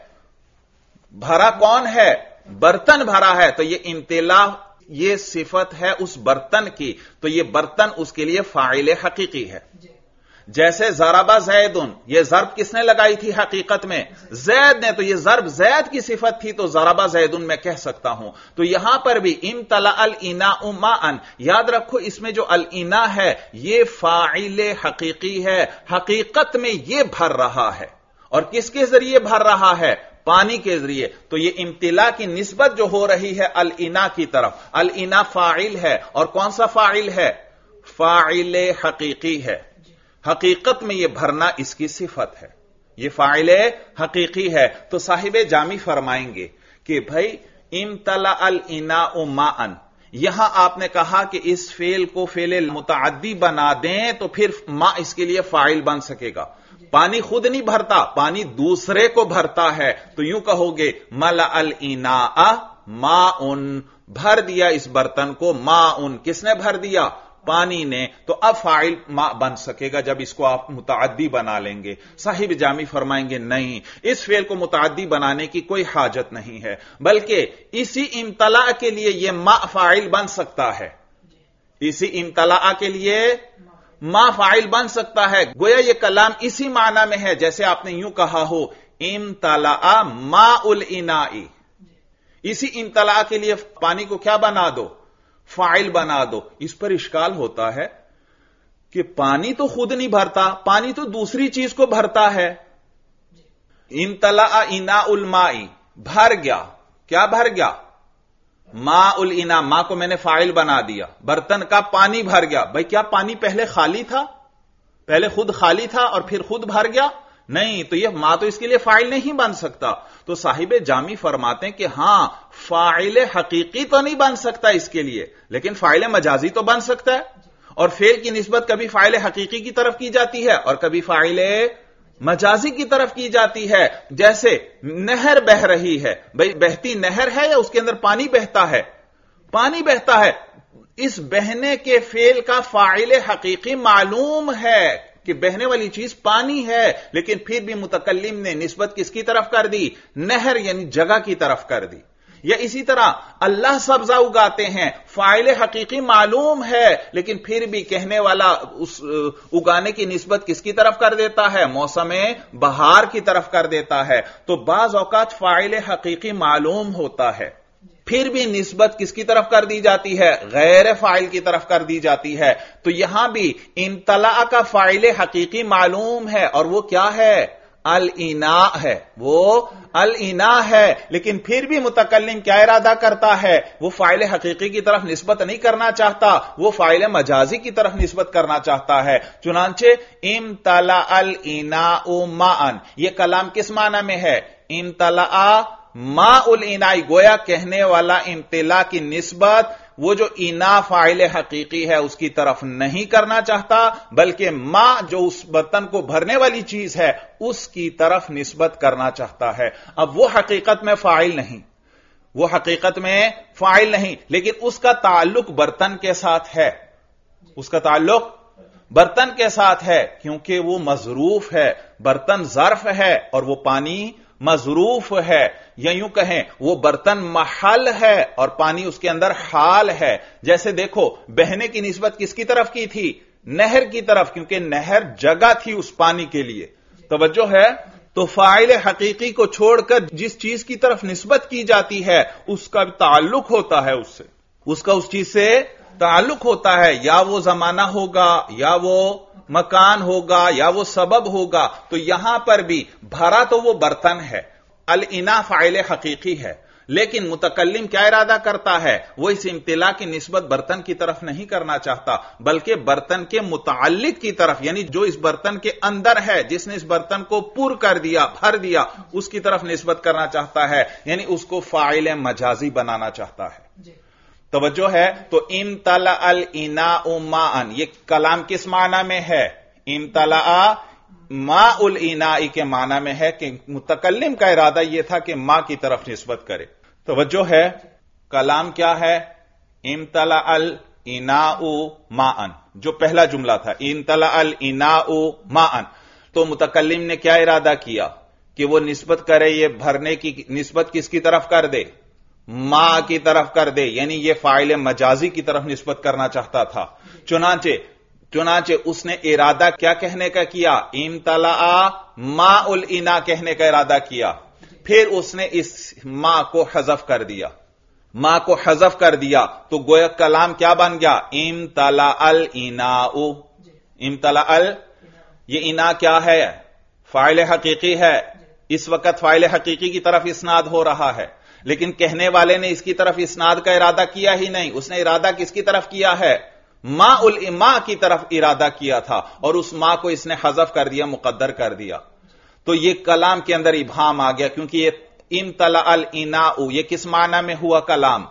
بھرا کون ہے؟ برتن بھرا ہے. تو یہ امتلاء یہ صفت ہے اس برتن کی. تو یہ برتن اس کے لیے فاعل حقیقی ہے. جیسے ضرب زیدن، یہ ضرب کس نے لگائی تھی حقیقت میں؟ زید نے. تو یہ ضرب زید کی صفت تھی تو ضرب زیدن میں کہہ سکتا ہوں. تو یہاں پر بھی امتلأ الاناء ماء، یاد رکھو اس میں جو الاناء ہے یہ فاعل حقیقی ہے. حقیقت میں یہ بھر رہا ہے. اور کس کے ذریعے بھر رہا ہے؟ پانی کے ذریعے. تو یہ امتلاء کی نسبت جو ہو رہی ہے الاناء کی طرف، الاناء فاعل ہے. اور کون سا فاعل ہے؟ فاعل حقیقی ہے. حقیقت میں یہ بھرنا اس کی صفت ہے، یہ فاعل حقیقی ہے. تو صاحب جامی فرمائیں گے کہ بھائی امتلأ الاناء ماء، یہاں آپ نے کہا کہ اس فعل کو فعل متعدی بنا دیں تو پھر ماء اس کے لیے فاعل بن سکے گا. پانی خود نہیں بھرتا، پانی دوسرے کو بھرتا ہے. تو یوں کہو گے ملأ الاناء ماء، بھر دیا اس برتن کو ماء، کس نے بھر دیا؟ پانی نے. تو اب فاعل ماء بن سکے گا جب اس کو آپ متعدی بنا لیں گے. صاحب جامی فرمائیں گے نہیں، اس فعل کو متعدی بنانے کی کوئی حاجت نہیں ہے، بلکہ اسی امتلاء کے لیے یہ ماء فاعل بن سکتا ہے. اسی امتلاء کے لیے ماء فاعل بن سکتا ہے. گویا یہ کلام اسی معنی میں ہے جیسے آپ نے یوں کہا ہو امتلأ ماء الاناء. اسی امتلاء کے لیے پانی کو کیا بنا دو؟ فاعل بنا دو. اس پر اشکال ہوتا ہے کہ پانی تو خود نہیں بھرتا، پانی تو دوسری چیز کو بھرتا ہے. امتلأ اناء الماء، بھر گیا. کیا بھر گیا؟ ماء الاناء. ماء کو میں نے فاعل بنا دیا، برتن کا پانی بھر گیا. بھائی کیا پانی پہلے خالی تھا؟ پہلے خود خالی تھا اور پھر خود بھر گیا؟ نہیں. تو یہ ماء تو اس کے لیے فاعل نہیں بن سکتا. تو صاحب جامی فرماتے ہیں کہ ہاں فاعل حقیقی تو نہیں بن سکتا اس کے لیے، لیکن فاعل مجازی تو بن سکتا ہے. اور فعل کی نسبت کبھی فاعل حقیقی کی طرف کی جاتی ہے اور کبھی فاعل مجازی کی طرف کی جاتی ہے. جیسے نہر بہ رہی ہے، بھئی بہتی نہر ہے یا اس کے اندر پانی بہتا ہے؟ پانی بہتا ہے. اس بہنے کے فعل کا فاعل حقیقی معلوم ہے کہ بہنے والی چیز پانی ہے، لیکن پھر بھی متکلم نے نسبت کس کی طرف کر دی؟ نہر یعنی جگہ کی طرف کر دی. یا اسی طرح اللہ سبزہ اگاتے ہیں، فاعل حقیقی معلوم ہے لیکن پھر بھی کہنے والا اس اگانے کی نسبت کس کی طرف کر دیتا ہے؟ موسم بہار کی طرف کر دیتا ہے. تو بعض اوقات فاعل حقیقی معلوم ہوتا ہے پھر بھی نسبت کس کی طرف کر دی جاتی ہے؟ غیر فاعل کی طرف کر دی جاتی ہے. تو یہاں بھی امتلاء کا فاعل حقیقی معلوم ہے اور وہ کیا ہے؟ الاناء ہے. وہ الاناء ہے، لیکن پھر بھی متکلم کیا ارادہ کرتا ہے؟ وہ فاعل حقیقی کی طرف نسبت نہیں کرنا چاہتا، وہ فاعل مجازی کی طرف نسبت کرنا چاہتا ہے. چنانچہ امتلأ الاناء ماء، یہ کلام کس معنی میں ہے؟ امتلأ ماء الاناء. گویا کہنے والا امتلاء کی نسبت وہ جو انا فاعل حقیقی ہے اس کی طرف نہیں کرنا چاہتا، بلکہ ماء جو اس برتن کو بھرنے والی چیز ہے اس کی طرف نسبت کرنا چاہتا ہے. اب وہ حقیقت میں فاعل نہیں، وہ حقیقت میں فاعل نہیں، لیکن اس کا تعلق برتن کے ساتھ ہے. اس کا تعلق برتن کے ساتھ ہے کیونکہ وہ مظروف ہے. برتن ظرف ہے اور وہ پانی مظروف ہے، یا یوں کہیں وہ برتن محل ہے اور پانی اس کے اندر حال ہے. جیسے دیکھو بہنے کی نسبت کس کی طرف کی تھی؟ نہر کی طرف، کیونکہ نہر جگہ تھی اس پانی کے لیے. توجہ ہے؟ تو فاعل حقیقی کو چھوڑ کر جس چیز کی طرف نسبت کی جاتی ہے اس کا تعلق ہوتا ہے، اس سے اس کا اس چیز سے تعلق ہوتا ہے، یا وہ زمانہ ہوگا، یا وہ مکان ہوگا، یا وہ سبب ہوگا. تو یہاں پر بھی بھرا تو وہ برتن ہے، الانا فاعل حقیقی ہے، لیکن متکلم کیا ارادہ کرتا ہے؟ وہ اس امتلا کی نسبت برتن کی طرف نہیں کرنا چاہتا، بلکہ برتن کے متعلق کی طرف، یعنی جو اس برتن کے اندر ہے، جس نے اس برتن کو پر کر دیا، بھر دیا، اس کی طرف نسبت کرنا چاہتا ہے، یعنی اس کو فاعل مجازی بنانا چاہتا ہے. توجہ ہے؟ تو امتلأ الاناء ماء، یہ کلام کس معنی میں ہے؟ امتلأ ماء الاناء کے معنی میں ہے کہ متکلم کا ارادہ یہ تھا کہ ماء کی طرف نسبت کرے. توجہ ہے؟ کلام کیا ہے؟ امتلأ الاناء ماء، جو پہلا جملہ تھا امتلأ الاناء ماء. تو متکلم نے کیا ارادہ کیا کہ وہ نسبت کرے، یہ بھرنے کی نسبت کس کی طرف کر دے؟ ماء کی طرف کر دے، یعنی یہ فاعل مجازی کی طرف نسبت کرنا چاہتا تھا. چنانچہ چنانچہ اس نے ارادہ کیا کہنے کا کیا؟ امتلأ ماء الاناء کہنے کا ارادہ کیا. پھر اس نے اس ماء کو حذف کر دیا، ماء کو حذف کر دیا تو گویا کلام کیا بن گیا؟ امتلأ الاناء. امتلأ ال یہ انا کیا ہے؟ فاعل حقیقی ہے. اس وقت فاعل حقیقی کی طرف اسناد ہو رہا ہے، لیکن کہنے والے نے اس کی طرف اسناد کا ارادہ کیا ہی نہیں. اس نے ارادہ کس کی طرف کیا ہے؟ ماء الاناء کی طرف ارادہ کیا تھا، اور اس ماء کو اس نے حذف کر دیا، مقدر کر دیا. تو یہ کلام کے اندر ابہام آ گیا، کیونکہ یہ امتلأ الاناء یہ کس معنی میں ہوا کلام؟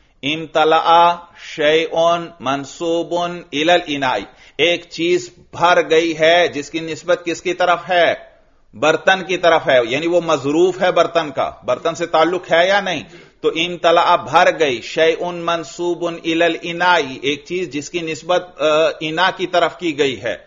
امتلأ شیء منصوب الی الاناء، ایک چیز بھر گئی ہے جس کی نسبت کس کی طرف ہے؟ برتن کی طرف ہے، یعنی وہ مظروف ہے برتن کا، برتن سے تعلق ہے یا نہیں؟ تو امتلأ بھر گئی، شیء منصوب الی الاناء ایک چیز جس کی نسبت انا کی طرف کی گئی ہے.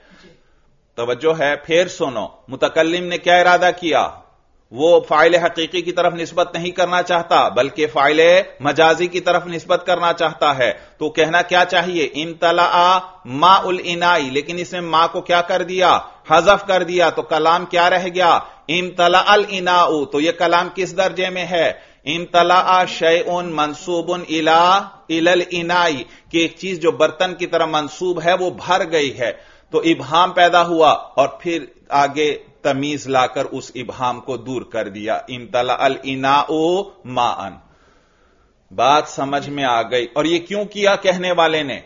توجہ ہے؟ پھر سنو، متکلم نے کیا ارادہ کیا؟ وہ فاعل حقیقی کی طرف نسبت نہیں کرنا چاہتا بلکہ فاعل مجازی کی طرف نسبت کرنا چاہتا ہے. تو کہنا کیا چاہیے؟ امتلأ ماء الاناء، لیکن اس نے ماء کو کیا کر دیا؟ حذف کر دیا. تو کلام کیا رہ گیا؟ امتلأ الاناء. تو یہ کلام کس درجے میں ہے؟ امتلأ شیء منصوب الی الی الاناء، کہ ایک چیز جو برتن کی طرح منصوب ہے وہ بھر گئی ہے. تو ابہام پیدا ہوا، اور پھر آگے تمیز لا کر اس ابہام کو دور کر دیا. امتلأ الاناء ماء. بات سمجھ میں آ گئی؟ اور یہ کیوں کیا کہنے والے نے؟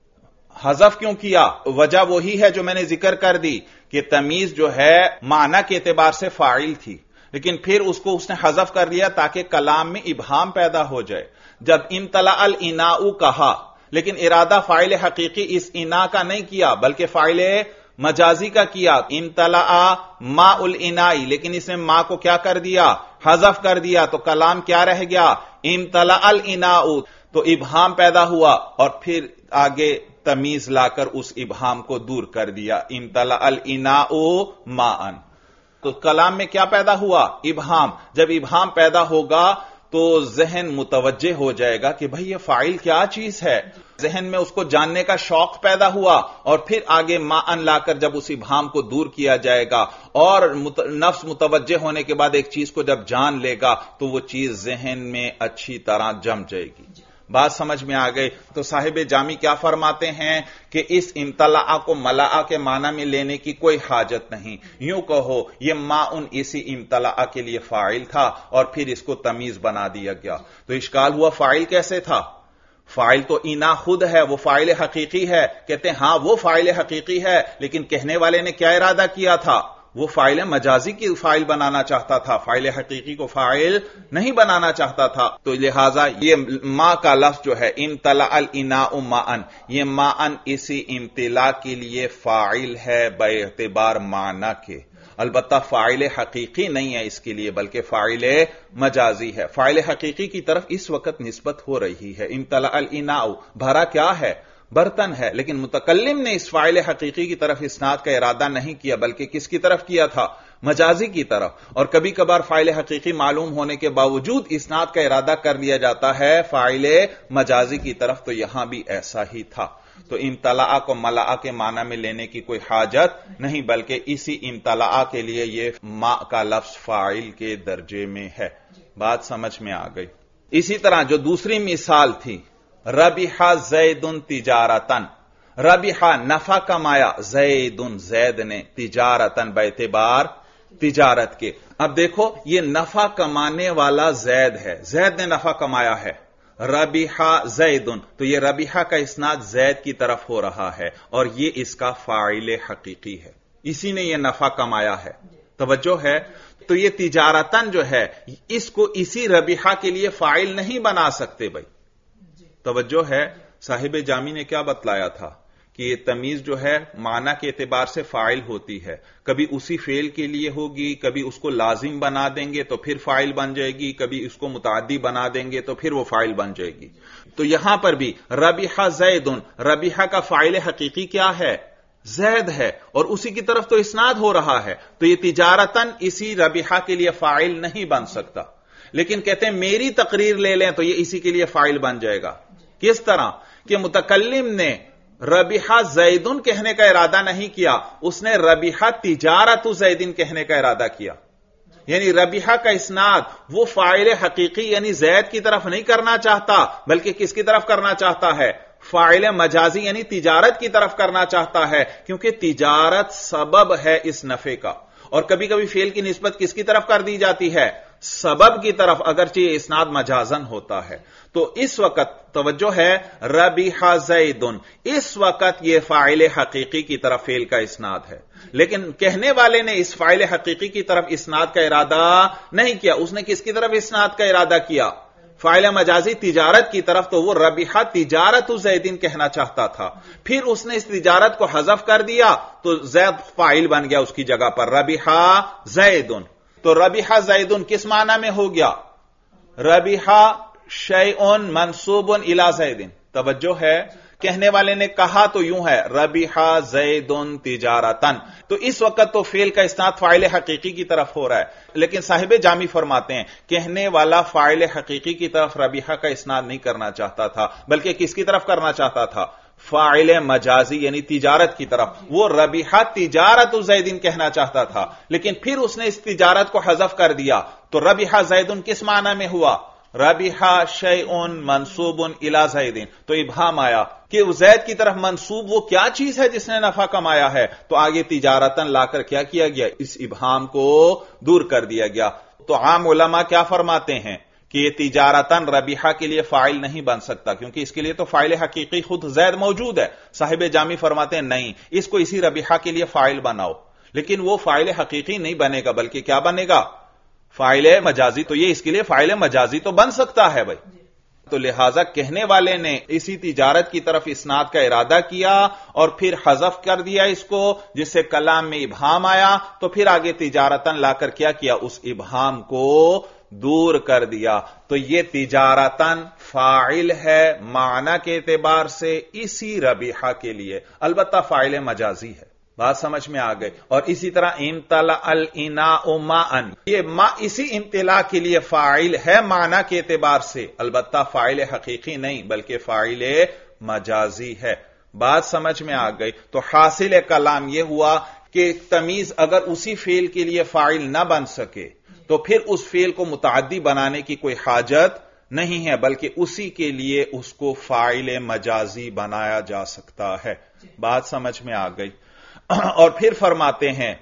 حذف کیوں کیا؟ وجہ وہی ہے جو میں نے ذکر کر دی کہ تمیز جو ہے معنی کے اعتبار سے فاعل تھی، لیکن پھر اس کو اس نے حذف کر دیا تاکہ کلام میں ابہام پیدا ہو جائے. جب امتلأ الاناء کہا، لیکن ارادہ فاعل حقیقی اس انا کا نہیں کیا بلکہ فاعل مجازی کا کیا. امتلأ ماء الاناء، لیکن اس نے ماء کو کیا کر دیا؟ حذف کر دیا. تو کلام کیا رہ گیا؟ امتلأ الاناء. تو ابہام پیدا ہوا، اور پھر آگے تمیز لا کر اس ابہام کو دور کر دیا. امتلأ الاناء ماء. تو کلام میں کیا پیدا ہوا؟ ابہام. جب ابہام پیدا ہوگا تو ذہن متوجہ ہو جائے گا کہ بھئی یہ فاعل کیا چیز ہے. ذہن میں اس کو جاننے کا شوق پیدا ہوا، اور پھر آگے ماء لا کر جب اس ابہام کو دور کیا جائے گا، اور نفس متوجہ ہونے کے بعد ایک چیز کو جب جان لے گا تو وہ چیز ذہن میں اچھی طرح جم جائے گی. بات سمجھ میں آ گئی؟ تو صاحب جامی کیا فرماتے ہیں کہ اس امتلأ کو ملأ کے معنی میں لینے کی کوئی حاجت نہیں. یوں کہو یہ ماء اسی امتلأ کے لیے فاعل تھا، اور پھر اس کو تمیز بنا دیا گیا. تو اشکال ہوا فاعل کیسے تھا؟ فاعل تو انا خود ہے، وہ فاعل حقیقی ہے. کہتے ہیں ہاں وہ فاعل حقیقی ہے، لیکن کہنے والے نے کیا ارادہ کیا تھا؟ وہ فاعل مجازی کی فاعل بنانا چاہتا تھا، فاعل حقیقی کو فاعل نہیں بنانا چاہتا تھا. تو لہذا یہ ماء کا لفظ جو ہے امتلأ الاناء ماء، یہ ماء اسی امتلاء کے لیے فاعل ہے بے اعتبار معنی کے. البتہ فاعل حقیقی نہیں ہے اس کے لیے بلکہ فاعل مجازی ہے. فاعل حقیقی کی طرف اس وقت نسبت ہو رہی ہے. امتلأ الاناء بھرا کیا ہے؟ برتن ہے. لیکن متکلم نے اس فاعل حقیقی کی طرف اسناد کا ارادہ نہیں کیا بلکہ کس کی طرف کیا تھا؟ مجازی کی طرف. اور کبھی کبھار فاعل حقیقی معلوم ہونے کے باوجود اسناد کا ارادہ کر لیا جاتا ہے فاعل مجازی کی طرف. تو یہاں بھی ایسا ہی تھا. تو امتلاء کو ملأ کے معنی میں لینے کی کوئی حاجت نہیں، بلکہ اسی امتلاء کے لیے یہ ما کا لفظ فاعل کے درجے میں ہے۔ بات سمجھ میں آ گئی۔ اسی طرح جو دوسری مثال تھی، ربح زید تجارتن، ربح نفع کمایا، زید زید نے، تجارتن باعتبار تجارت کے۔ اب دیکھو یہ نفع کمانے والا زید ہے، زید نے نفع کمایا ہے، ربح زید، تو یہ ربح کا اسناد زید کی طرف ہو رہا ہے اور یہ اس کا فاعل حقیقی ہے، اسی نے یہ نفع کمایا ہے۔ توجہ ہے؟ تو یہ تجارتن جو ہے اس کو اسی ربح کے لیے فاعل نہیں بنا سکتے بھائی۔ توجہ ہے؟ صاحب جامی نے کیا بتلایا تھا کہ یہ تمیز جو ہے معنی کے اعتبار سے فاعل ہوتی ہے، کبھی اسی فعل کے لیے ہوگی، کبھی اس کو لازم بنا دیں گے تو پھر فاعل بن جائے گی، کبھی اس کو متعدی بنا دیں گے تو پھر وہ فاعل بن جائے گی۔ تو یہاں پر بھی ربح زید، ربح کا فاعل حقیقی کیا ہے؟ زید ہے، اور اسی کی طرف تو اسناد ہو رہا ہے، تو یہ تجارتن اسی ربح کے لیے فاعل نہیں بن سکتا۔ لیکن کہتے ہیں میری تقریر لے لیں تو یہ اسی کے لیے فاعل بن جائے گا۔ کس طرح کہ متکلم نے ربح زیدن کہنے کا ارادہ نہیں کیا، اس نے ربح تجارت زیدن کہنے کا ارادہ کیا، یعنی ربح کا اسناد وہ فاعل حقیقی یعنی زید کی طرف نہیں کرنا چاہتا، بلکہ کس کی طرف کرنا چاہتا ہے؟ فاعل مجازی یعنی تجارت کی طرف کرنا چاہتا ہے، کیونکہ تجارت سبب ہے اس نفع کا۔ اور کبھی کبھی فعل کی نسبت کس کی طرف کر دی جاتی ہے؟ سبب کی طرف، اگرچہ یہ اسناد مجازن ہوتا ہے۔ تو اس وقت توجہ ہے، ربح زیدن، اس وقت یہ فاعل حقیقی کی طرف فعل کا اسناد ہے، لیکن کہنے والے نے اس فاعل حقیقی کی طرف اسناد کا ارادہ نہیں کیا، اس نے کس کی طرف اسناد کا ارادہ کیا؟ فاعل مجازی تجارت کی طرف، تو وہ ربح تجارت زیدن کہنا چاہتا تھا، پھر اس نے اس تجارت کو حذف کر دیا تو زید فاعل بن گیا اس کی جگہ پر، ربح زیدن۔ تو ربح زیدن کس معنی میں ہو گیا؟ ربح شیء منصوب الی زیدن۔ توجہ ہے، کہنے والے نے کہا تو یوں ہے، ربح زید تجارتن، تو اس وقت تو فعل کا اسناد فاعل حقیقی کی طرف ہو رہا ہے، لیکن صاحب جامی فرماتے ہیں کہنے والا فاعل حقیقی کی طرف ربح کا اسناد نہیں کرنا چاہتا تھا، بلکہ کس کی طرف کرنا چاہتا تھا؟ فاعل مجازی یعنی تجارت کی طرف، وہ ربح تجارت زیدن کہنا چاہتا تھا، لیکن پھر اس نے اس تجارت کو حذف کر دیا، تو ربح زیدن کس معنی میں ہوا؟ ربح شیء منصوب الی زیدن۔ تو ابہام آیا کہ زید کی طرف منصوب وہ کیا چیز ہے جس نے نفع کمایا ہے، تو آگے تجارتن لا کر کیا کیا گیا؟ اس ابہام کو دور کر دیا گیا۔ تو عام علماء کیا فرماتے ہیں کہ یہ تجارتن ربح کے لیے فاعل نہیں بن سکتا، کیونکہ اس کے لیے تو فاعل حقیقی خود زید موجود ہے۔ صاحب جامی فرماتے ہیں نہیں، اس کو اسی ربح کے لیے فاعل بناؤ، لیکن وہ فاعل حقیقی نہیں بنے گا، بلکہ کیا بنے گا؟ فاعل مجازی۔ تو یہ اس کے لیے فاعل مجازی تو بن سکتا ہے بھائی۔ تو لہذا کہنے والے نے اسی تجارت کی طرف اسناد کا ارادہ کیا اور پھر حذف کر دیا اس کو، جس سے کلام میں ابہام آیا، تو پھر آگے تجارتن لا کر کیا کیا؟ اس ابہام کو دور کر دیا۔ تو یہ تجارتن فاعل ہے معنی کے اعتبار سے اسی ربح کے لیے، البتہ فاعل مجازی ہے۔ بات سمجھ میں آ گئی۔ اور اسی طرح امتلأ الاناء ماء، یہ ما اسی امتلاء کے لیے فاعل ہے معنی کے اعتبار سے، البتہ فاعل حقیقی نہیں بلکہ فاعل مجازی ہے۔ بات سمجھ میں آ گئی۔ تو حاصل کلام یہ ہوا کہ تمیز اگر اسی فعل کے لیے فاعل نہ بن سکے تو پھر اس فعل کو متعدی بنانے کی کوئی حاجت نہیں ہے، بلکہ اسی کے لیے اس کو فاعل مجازی بنایا جا سکتا ہے۔ بات سمجھ میں آ گئی۔ اور پھر فرماتے ہیں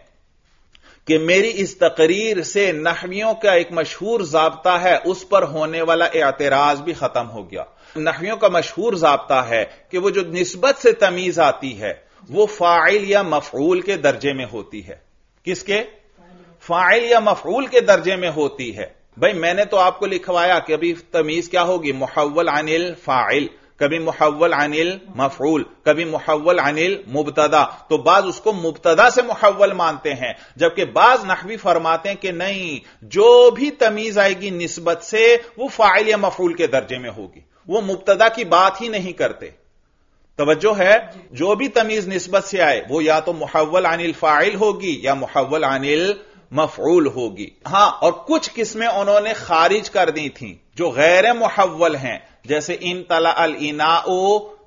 کہ میری اس تقریر سے نحویوں کا ایک مشہور ضابطہ ہے، اس پر ہونے والا اعتراض بھی ختم ہو گیا۔ نحویوں کا مشہور ضابطہ ہے کہ وہ جو نسبت سے تمیز آتی ہے وہ فاعل یا مفعول کے درجے میں ہوتی ہے۔ کس کے؟ فاعل یا مفعول کے درجے میں ہوتی ہے۔ بھائی میں نے تو آپ کو لکھوایا کہ ابھی تمیز کیا ہوگی؟ محول عن الفاعل، کبھی محول عن المفعول، کبھی محول عن المبتدا، تو بعض اس کو مبتدا سے محول مانتے ہیں، جبکہ بعض نحوی فرماتے ہیں کہ نہیں، جو بھی تمیز آئے گی نسبت سے وہ فاعل یا مفعول کے درجے میں ہوگی، وہ مبتدا کی بات ہی نہیں کرتے۔ توجہ ہے، جو بھی تمیز نسبت سے آئے وہ یا تو محول عن الفاعل ہوگی یا محول عن المفعول ہوگی۔ ہاں، اور کچھ قسمیں انہوں نے خارج کر دی تھیں جو غیر محول ہیں، جیسے امتلأ الاناء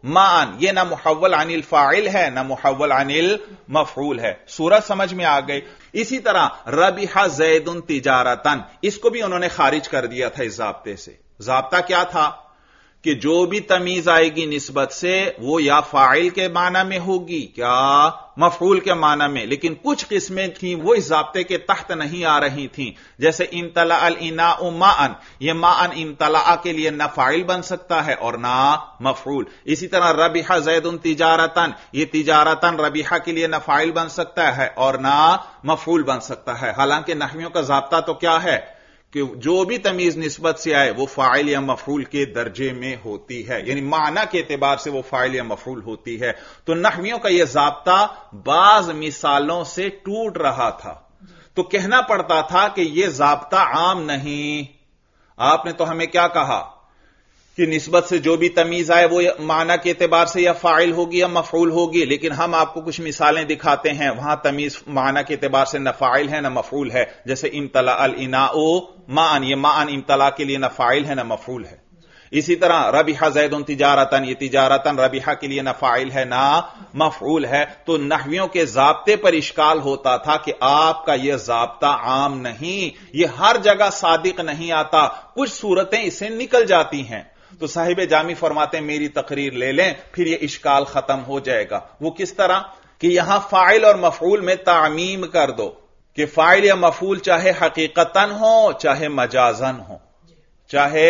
मान, ये ना मुहव्वल अनिल फाइल है ना मुहव्वल अनिल मफऊल है। सूरत समझ में आ गई। इसी तरह रबिहा ज़ैदुन तिजारतन, इसको भी उन्होंने खारिज कर दिया था इस ज़ाब्ते से। ज़ाब्ता क्या था कि जो भी तमीज आएगी निस्बत से वो या फाइल के माना में होगी क्या मफऊल के माना में, लेकिन कुछ किस्में थी वो इस ज़ाब्ते के तहत नहीं आ रही थी। जैसे इम्तला अल इनाउ माअन, ये माअन इम्तला के लिए ना फाइल बन सकता है और ना मफऊल। इसी तरह रबिहा ज़ैदुन तिजारतन, ये तिजारतन रबिहा के लिए ना फाइल बन सकता है और ना मफऊल बन सकता है। हालांकि नहवियों का ज़ाब्ता तो क्या है कि जो भी तमीज निस्बत से आए वो फाइल या मफऊल के दर्जे में होती है, यानी माना के एतबार से वो फाइल या मफऊल होती है। तो नहवियों का यह ज़ाब्ता बाज मिसालों से टूट रहा था, तो कहना पड़ता था कि यह ज़ाब्ता आम नहीं। आपने तो हमें क्या कहा कि निस्बत से जो भी तमीज आए वो माना के एतबार से या फाइल होगी या मफऊल होगी, लेकिन हम आपको कुछ मिसालें दिखाते हैं वहां तमीज माना के एतबार से न फाइल है न मफऊल है। जैसे इम्तला अल इनाउ माअन, ये माअन इम्तला के लिए न फाइल है न मफऊल है। इसी तरह रबिहा ज़ैदुन तिजारतन, ये तिजारतन रबिहा के लिए न फाइल है ना मफऊल है। तो नहवियों के ज़ाब्ते पर इश्काल होता था कि आपका यह ज़ाब्ता आम नहीं, यह हर जगह सादिक नहीं आता, कुछ सूरतें इससे निकल जाती हैं। तो साहिब जामी फरमाते हैं मेरी तकरीर ले लें फिर यह इश्काल खत्म हो जाएगा। वो किस तरह कि यहां फाइल और मफऊल में तामीम कर दो कि फाइल या मफऊल चाहे हकीकतन हो चाहे मजाजन हो, चाहे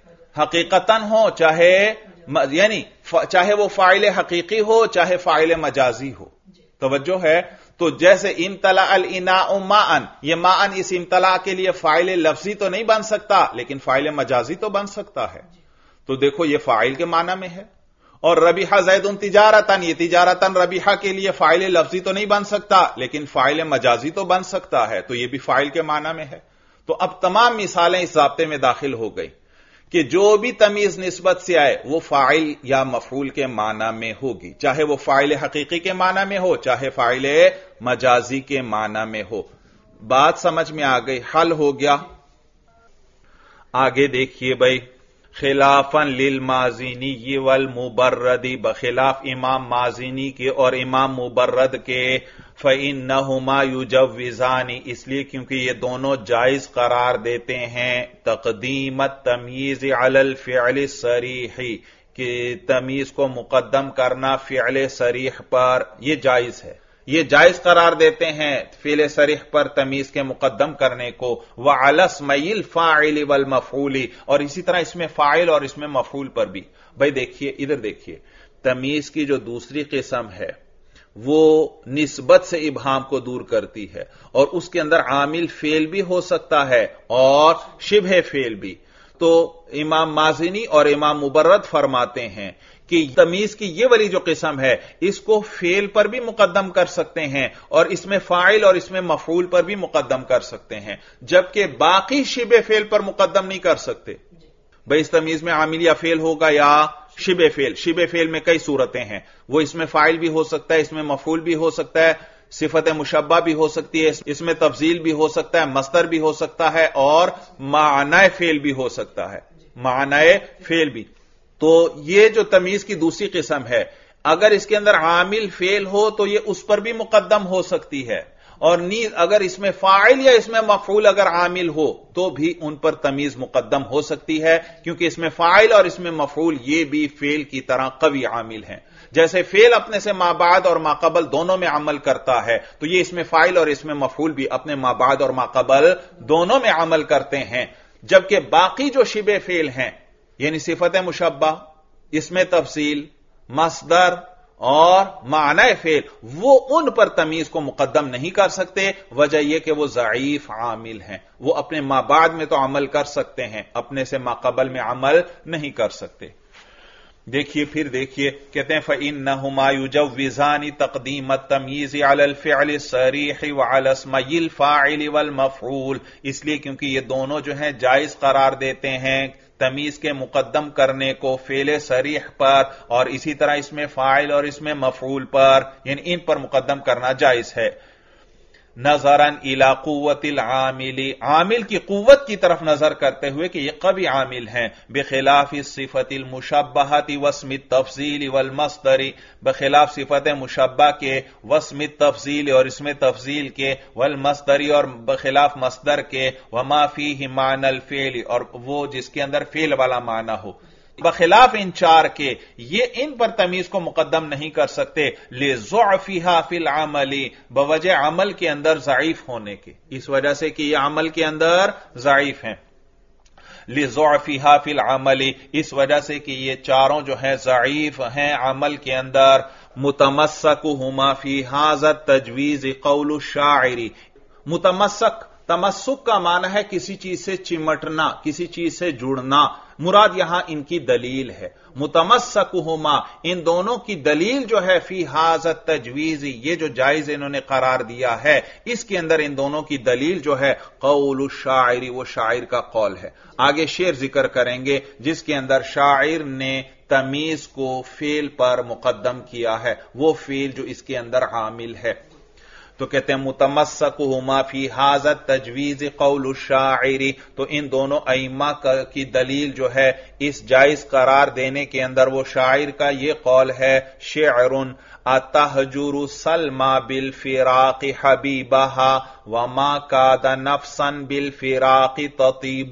हकीकतन हो चाहे यानी चाहे वो फाइल हकीकी हो चाहे फाइल मजाजी हो। तवज्जो है। तो जैसे इम्तला अल इनाउ माअन, ये माअन इस इम्तला के लिए फाइल लफ्जी तो नहीं बन सकता लेकिन फाइल मजाजी तो बन सकता है। तो देखो ये फाइल के माना में है। और रबिहा ज़ैदुन तिजारतन, ये तिजारतन रबिहा के लिए फाइल लफ्जी तो नहीं बन सकता लेकिन फाइल मजाजी तो बन सकता है, तो ये भी फाइल के माना में है। तो अब तमाम मिसालें इस ज़ाब्ते में दाखिल हो गई कि जो भी तमीज निस्बत से आए वो फाइल या मफऊल के माना में होगी, चाहे वो फाइल हकीकी के माना में हो चाहे फाइल मजाजी के माना में हो। बात समझ में आ गई, हल हो गया। आगे देखिए भाई, खिलाफन लिल माज़िनी वल मुबर्रदी, बखिलाफ इमाम माज़िनी के और इमाम मुबर्रद के, फ़इन्नहुमा युजव्विज़ानी, इसलिए क्योंकि ये दोनों जायज करार देते हैं तक़दीमत तमीज़ अलल फ़िअल सरीही, कि तमीज को मुकद्दम करना फ़िअल सरीह पर ये जायज है, ये जायज करार देते हैं फ़िअल सरीह पर तमीज के मुकद्दम करने को। व अलस्मइल फ़ाइल वल मफ़ऊली, और इसी तरह इसमें फ़ाइल और इसमें मफ़ऊल पर भी। भाई देखिए, इधर देखिए, तमीज की जो दूसरी किस्म है वो निस्बत से इबहाम को दूर करती है और उसके अंदर आमिल फेल भी हो सकता है और शिबह फेल भी। तो इमाम माज़िनी और इमाम मुबर्रद फरमाते हैं कि तमीज की ये वाली जो किस्म है इसको फेल पर भी मुकद्दम कर सकते हैं और इसमें फाइल और इसमें मफऊल पर भी मुकद्दम कर सकते हैं, जबकि बाकी शिबे फेल पर मुकद्दम नहीं कर सकते। भाई इस तमीज में आमिल या फेल होगा या शिबे फेल। शिबे फेल में कई सूरतें हैं, वो इसमें फाइल भी हो सकता है, इसमें मफऊल भी हो सकता है, सिफत मुशब्बा भी हो सकती है, इसमें तफजील भी हो सकता है, मस्तर भी हो सकता है और मानाए फेल भी हो सकता है, मानाए फेल भी। तो ये जो तमीज की दूसरी किस्म है, अगर इसके अंदर आमिल फेल हो तो ये उस पर भी मुकद्दम हो सकती है, और नीज अगर इसमें फाइल या इसमें मफऊल अगर आमिल हो तो भी उन पर तमीज मुकद्दम हो सकती है, क्योंकि इसमें फाइल और इसमें मफऊल ये भी फेल की तरह कवी आमिल हैं। जैसे फेल अपने से माबाद और माकबल दोनों में अमल करता है, तो ये इसमें फाइल और इसमें मफऊल भी अपने माबाद और माकबल दोनों में अमल करते हैं, जबकि बाकी जो शिबे फेल हैं यानी सिफत मुशब्बा, इसमें तफसील, मस्दर और मानाए फेल, वो उन पर तमीज को मुकद्दम नहीं कर सकते। वजह यह कि वो ज़ईफ आमिल हैं, वो अपने माबाद में तो अमल कर सकते हैं, अपने से माकबल में अमल नहीं कर सकते। देखिए फिर देखिए, कहते हैं फ़इन्नहुमा युजव्विज़ानी तक़दीमत तमीज़ अलल फ़िअल सरीह व अला इस्मिल फ़ाइल वल मफ़ऊल, इसलिए क्योंकि ये दोनों जो हैं जायज करार देते हैं तमीज के मुकद्दम करने को फेले सरीह पर, और इसी तरह इसमें फाइल और इसमें मफऊल पर, यानी इन पर मुकद्दम करना जायज है। نظرن الی قوت العامل، عامل کی قوت کی طرف نظر کرتے ہوئے کہ یہ قوی عامل ہیں، بخلاف صفت المشبہۃ واسم التفضیل والمصدر، بخلاف صفت مشبہ کے، واسم التفضیل اور اسم تفضیل کے، والمصدر اور بخلاف مصدر کے، وما فیہ معنی الفعل اور وہ جس کے اندر فعل والا معنی ہو، بخلاف ان چار کے یہ ان پر تمیز کو مقدم نہیں کر سکتے، لِضُعْفِهَا فِي الْعَمَلِ بوجہ عمل کے اندر ضعیف ہونے کے، اس وجہ سے کہ یہ عمل کے اندر ضعیف ہیں، لِضُعْفِهَا فِي الْعَمَلِ اس وجہ سے کہ یہ چاروں جو ہیں ضعیف ہیں عمل کے اندر، مُتَمَسَّكُهُمَا فِي هَذَا التَّجْوِيزِ قَوْلُ الشَّاعِرِ، متمسک، تمسک کا معنی ہے کسی چیز سے چمٹنا، کسی چیز سے جڑنا، مراد یہاں ان کی دلیل ہے، متمسکہما ان دونوں کی دلیل جو ہے فی ھذا التجویز یہ جو جائز انہوں نے قرار دیا ہے اس کے اندر ان دونوں کی دلیل جو ہے قول الشاعر وہ شاعر کا قول ہے۔ آگے شعر ذکر کریں گے جس کے اندر شاعر نے تمیز کو فعل پر مقدم کیا ہے، وہ فعل جو اس کے اندر عامل ہے، تو کہتے ہیں متمسکہما فی ھذا التجویز قول الشاعر، تو ان دونوں ائمہ کی دلیل جو ہے اس جائز قرار دینے کے اندر وہ شاعر کا یہ قول ہے، شعر اتہجر سلمی بالفراق حبیبہا وما کاد نفسا بالفراق تطیب،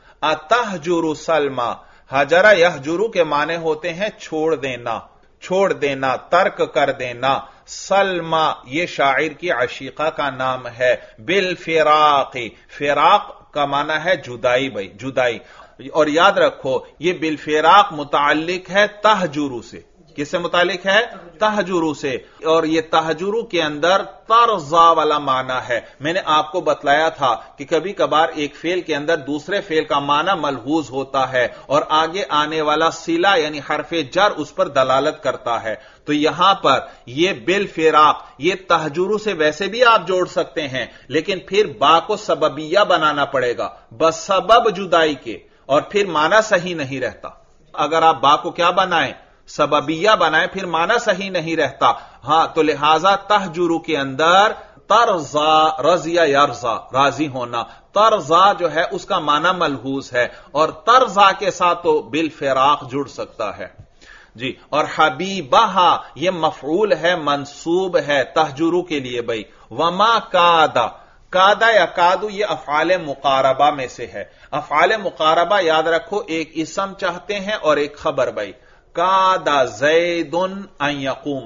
اتہجر سلمی، حجر یحجر کے معنی ہوتے ہیں چھوڑ دینا، چھوڑ دینا، ترک کر دینا، سلمہ یہ شاعر کی عشیقہ کا نام ہے، بالفراق فراق کا معنی ہے جدائی، بھائی جدائی، اور یاد رکھو یہ بالفراق متعلق ہے تہجرو سے، کس سے متعلق ہے؟ تہجرو سے، اور یہ تہجرو کے اندر ترضا والا معنی ہے۔ میں نے آپ کو بتلایا تھا کہ کبھی کبھار ایک فعل کے اندر دوسرے فعل کا معنی ملحوظ ہوتا ہے اور آگے آنے والا صلہ یعنی حرف جر اس پر دلالت کرتا ہے، تو یہاں پر یہ بالفراق یہ تہجرو سے ویسے بھی آپ جوڑ سکتے ہیں لیکن پھر با کو سببیہ بنانا پڑے گا بسبب جدائی کے، اور پھر معنی صحیح نہیں رہتا۔ اگر آپ با کو کیا بنائیں؟ سببیہ بنائیں، پھر معنی صحیح نہیں رہتا۔ ہاں تو لہذا تہجرو کے اندر ترضا، رضیہ یرضا راضی ہونا، ترضا جو ہے اس کا معنی ملحوظ ہے اور ترضا کے ساتھ تو بالفراق جڑ سکتا ہے جی۔ اور حبیبہا یہ مفعول ہے، منصوب ہے تہجرو کے لیے بھائی، وما کادا، کادا یا کادو یہ افعال مقاربہ میں سے ہے۔ افعال مقاربہ یاد رکھو ایک اسم چاہتے ہیں اور ایک خبر بھائی، کادا زید ان یقوم،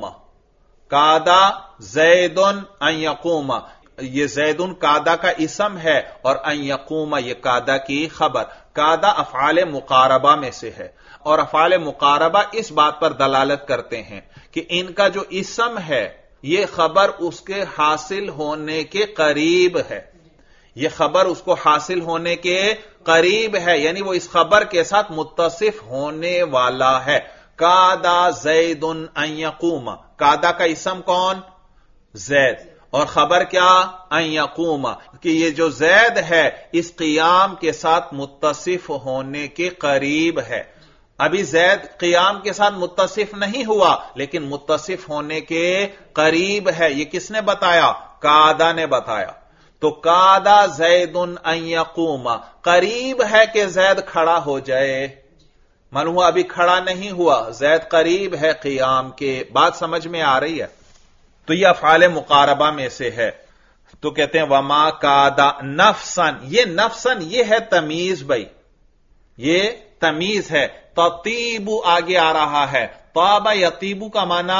کادا زید ان یقوم، یہ زیدن کادا کا اسم ہے اور ان یقوم یہ کادا کی خبر، کادا افعال مقاربہ میں سے ہے، اور افعال مقاربہ اس بات پر دلالت کرتے ہیں کہ ان کا جو اسم ہے یہ خبر اس کے حاصل ہونے کے قریب ہے، یہ خبر اس کو حاصل ہونے کے قریب ہے، یعنی وہ اس خبر کے ساتھ متصف ہونے والا ہے۔ کادا زید ان یقوم، کادا کا اسم کون؟ زید، اور خبر کیا؟ ان یقوم، کہ یہ جو زید ہے اس قیام کے ساتھ متصف ہونے کے قریب ہے۔ ابھی زید قیام کے ساتھ متصف نہیں ہوا لیکن متصف ہونے کے قریب ہے، یہ کس نے بتایا؟ کادا نے بتایا۔ تو کادا زید ان یقوم، قریب ہے کہ زید کھڑا ہو جائے، معلوم ہوا ابھی کھڑا نہیں ہوا، زید قریب ہے قیام کے، بات سمجھ میں آ رہی ہے؟ تو یہ افعال مقاربہ میں سے ہے۔ تو کہتے ہیں وما کادا نفسن، یہ نفسن یہ ہے تمیز بھائی، یہ تمیز ہے۔ تطیبو آگے آ رہا ہے، طاب یطیبو کا معنی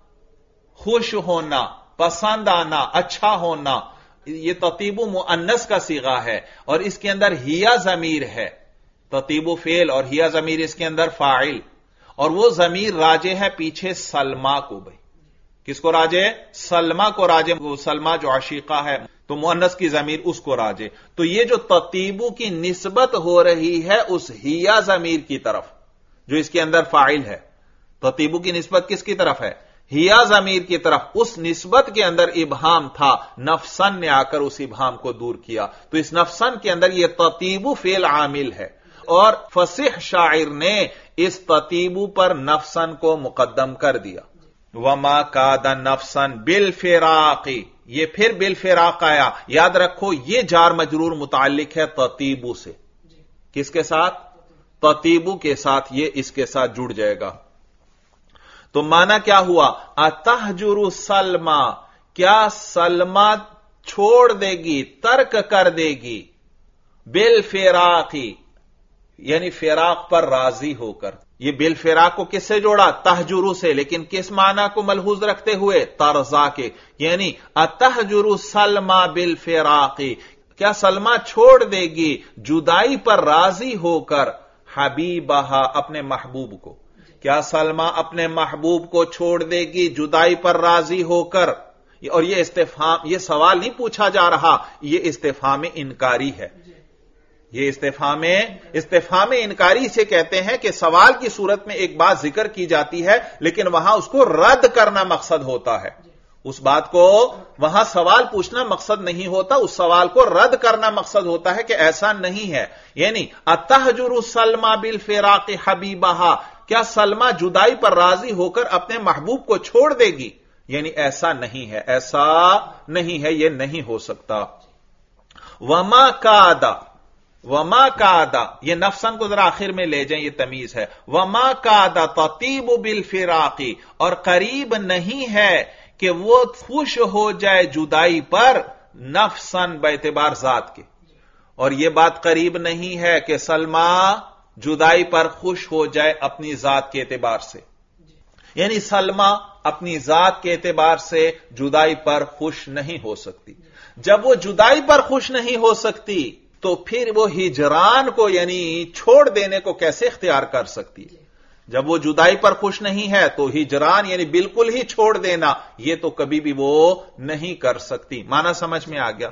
خوش ہونا، پسند آنا، اچھا ہونا، یہ تطیبو مؤنث کا صیغہ ہے اور اس کے اندر ہیا ضمیر ہے، تطیبو فعل اور ہیا ضمیر اس کے اندر فاعل، اور وہ ضمیر راجع ہے پیچھے سلمہ کو بھائی، کس کو راجع؟ سلمہ کو راجع، سلمہ جو عشیقہ ہے تو مؤنث کی ضمیر اس کو راجع، تو یہ جو تطیبو کی نسبت ہو رہی ہے اس ہیا ضمیر کی طرف جو اس کے اندر فاعل ہے، تطیبو کی نسبت کس کی طرف ہے؟ ہیا ضمیر کی طرف، اس نسبت کے اندر ابہام تھا، نفسن نے آ کر اس ابہام کو دور کیا، تو اس نفسن کے اندر یہ تطیبو فعل عامل ہے، اور فصیح شاعر نے اس تطیبو پر نفسن کو مقدم کر دیا۔ وما کاد نفسن بالفراق، یہ پھر بالفراق آیا. یاد رکھو یہ جار مجرور متعلق ہے تطیبو سے. کس کے ساتھ؟ تطیبو کے ساتھ. یہ اس کے ساتھ جڑ جائے گا. تو معنی کیا ہوا؟ اتہجر سلمہ، کیا سلمہ چھوڑ دے گی، ترک کر دے گی، بالفراقی یعنی فراق پر راضی ہو کر. یہ بالفراق کو کس سے جوڑا؟ تہجرو سے، لیکن کس معنی کو ملحوظ رکھتے ہوئے؟ ترضا کے. یعنی اتہجر سلمہ بالفراقی، کیا سلمہ چھوڑ دے گی جدائی پر راضی ہو کر، حبیبہا اپنے محبوب کو. کیا سلمہ اپنے محبوب کو چھوڑ دے گی جدائی پر راضی ہو کر؟ اور یہ استفہام، یہ سوال نہیں پوچھا جا رہا، یہ استفہام انکاری ہے. یہ استفہام استفہام انکاری سے کہتے ہیں کہ سوال کی صورت میں ایک بات ذکر کی جاتی ہے لیکن وہاں اس کو رد کرنا مقصد ہوتا ہے. اس بات کو وہاں سوال پوچھنا مقصد نہیں ہوتا، اس سوال کو رد کرنا مقصد ہوتا ہے کہ ایسا نہیں ہے. یعنی اتہجر سلمہ بالفراق حبیبہا، کیا سلمہ جدائی پر راضی ہو کر اپنے محبوب کو چھوڑ دے گی؟ یعنی ایسا نہیں ہے، ایسا نہیں ہے، یہ نہیں ہو سکتا. وما کادا، وما کادا، یہ نفسن کو ذرا آخر میں لے جائیں، یہ تمیز ہے. وما کادا تطیب بالفراقی، اور قریب نہیں ہے کہ وہ خوش ہو جائے جدائی پر، نفسن باعتبار ذات کے. اور یہ بات قریب نہیں ہے کہ سلمہ جدائی پر خوش ہو جائے اپنی ذات کے اعتبار سے. یعنی سلمہ اپنی ذات کے اعتبار سے جدائی پر خوش نہیں ہو سکتی. جب وہ جدائی پر خوش نہیں ہو سکتی تو پھر وہ ہجران کو یعنی چھوڑ دینے کو کیسے اختیار کر سکتی؟ جب وہ جدائی پر خوش نہیں ہے تو ہجران یعنی بالکل ہی چھوڑ دینا، یہ تو کبھی بھی وہ نہیں کر سکتی. معنی سمجھ میں آ گیا؟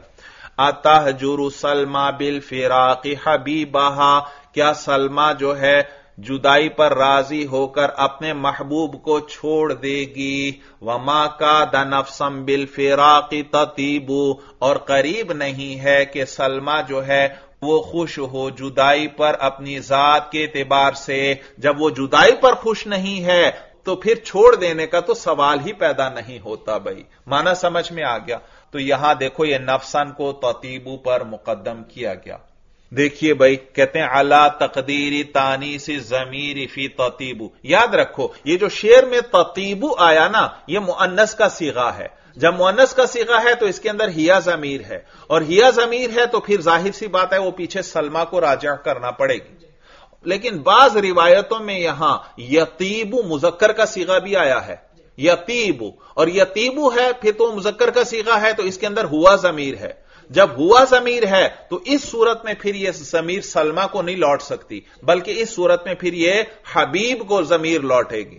اتہجر سلمہ بالفراق حبیبہا، کیا سلمہ جو ہے جدائی پر راضی ہو کر اپنے محبوب کو چھوڑ دے گی. وما کاد نفسا بالفراق تطیب، اور قریب نہیں ہے کہ سلمہ جو ہے وہ خوش ہو جدائی پر اپنی ذات کے اعتبار سے. جب وہ جدائی پر خوش نہیں ہے تو پھر چھوڑ دینے کا تو سوال ہی پیدا نہیں ہوتا. بھائی معنی سمجھ میں آ گیا؟ تو یہاں دیکھو یہ نفسن کو تطیبو پر مقدم کیا گیا. دیکھیے بھائی، کہتے ہیں علا تقدیری تانیس ضمیر فی تطیبو. یاد رکھو یہ جو شعر میں تطیبو آیا نا، یہ مؤنث کا صیغہ ہے. جب مؤنث کا صیغہ ہے تو اس کے اندر ہیا ضمیر ہے، اور ہیا ضمیر ہے تو پھر ظاہر سی بات ہے وہ پیچھے سلمہ کو راجع کرنا پڑے گی. لیکن بعض روایتوں میں یہاں یطیبو مذکر کا صیغہ بھی آیا ہے، یطیبو، اور یطیبو ہے پھر تو مذکر کا صیغہ ہے تو اس کے اندر ہوا ضمیر ہے. جب ہوا ضمیر ہے تو اس صورت میں پھر یہ ضمیر سلمہ کو نہیں لوٹ سکتی، بلکہ اس صورت میں پھر یہ حبیب کو ضمیر لوٹے گی.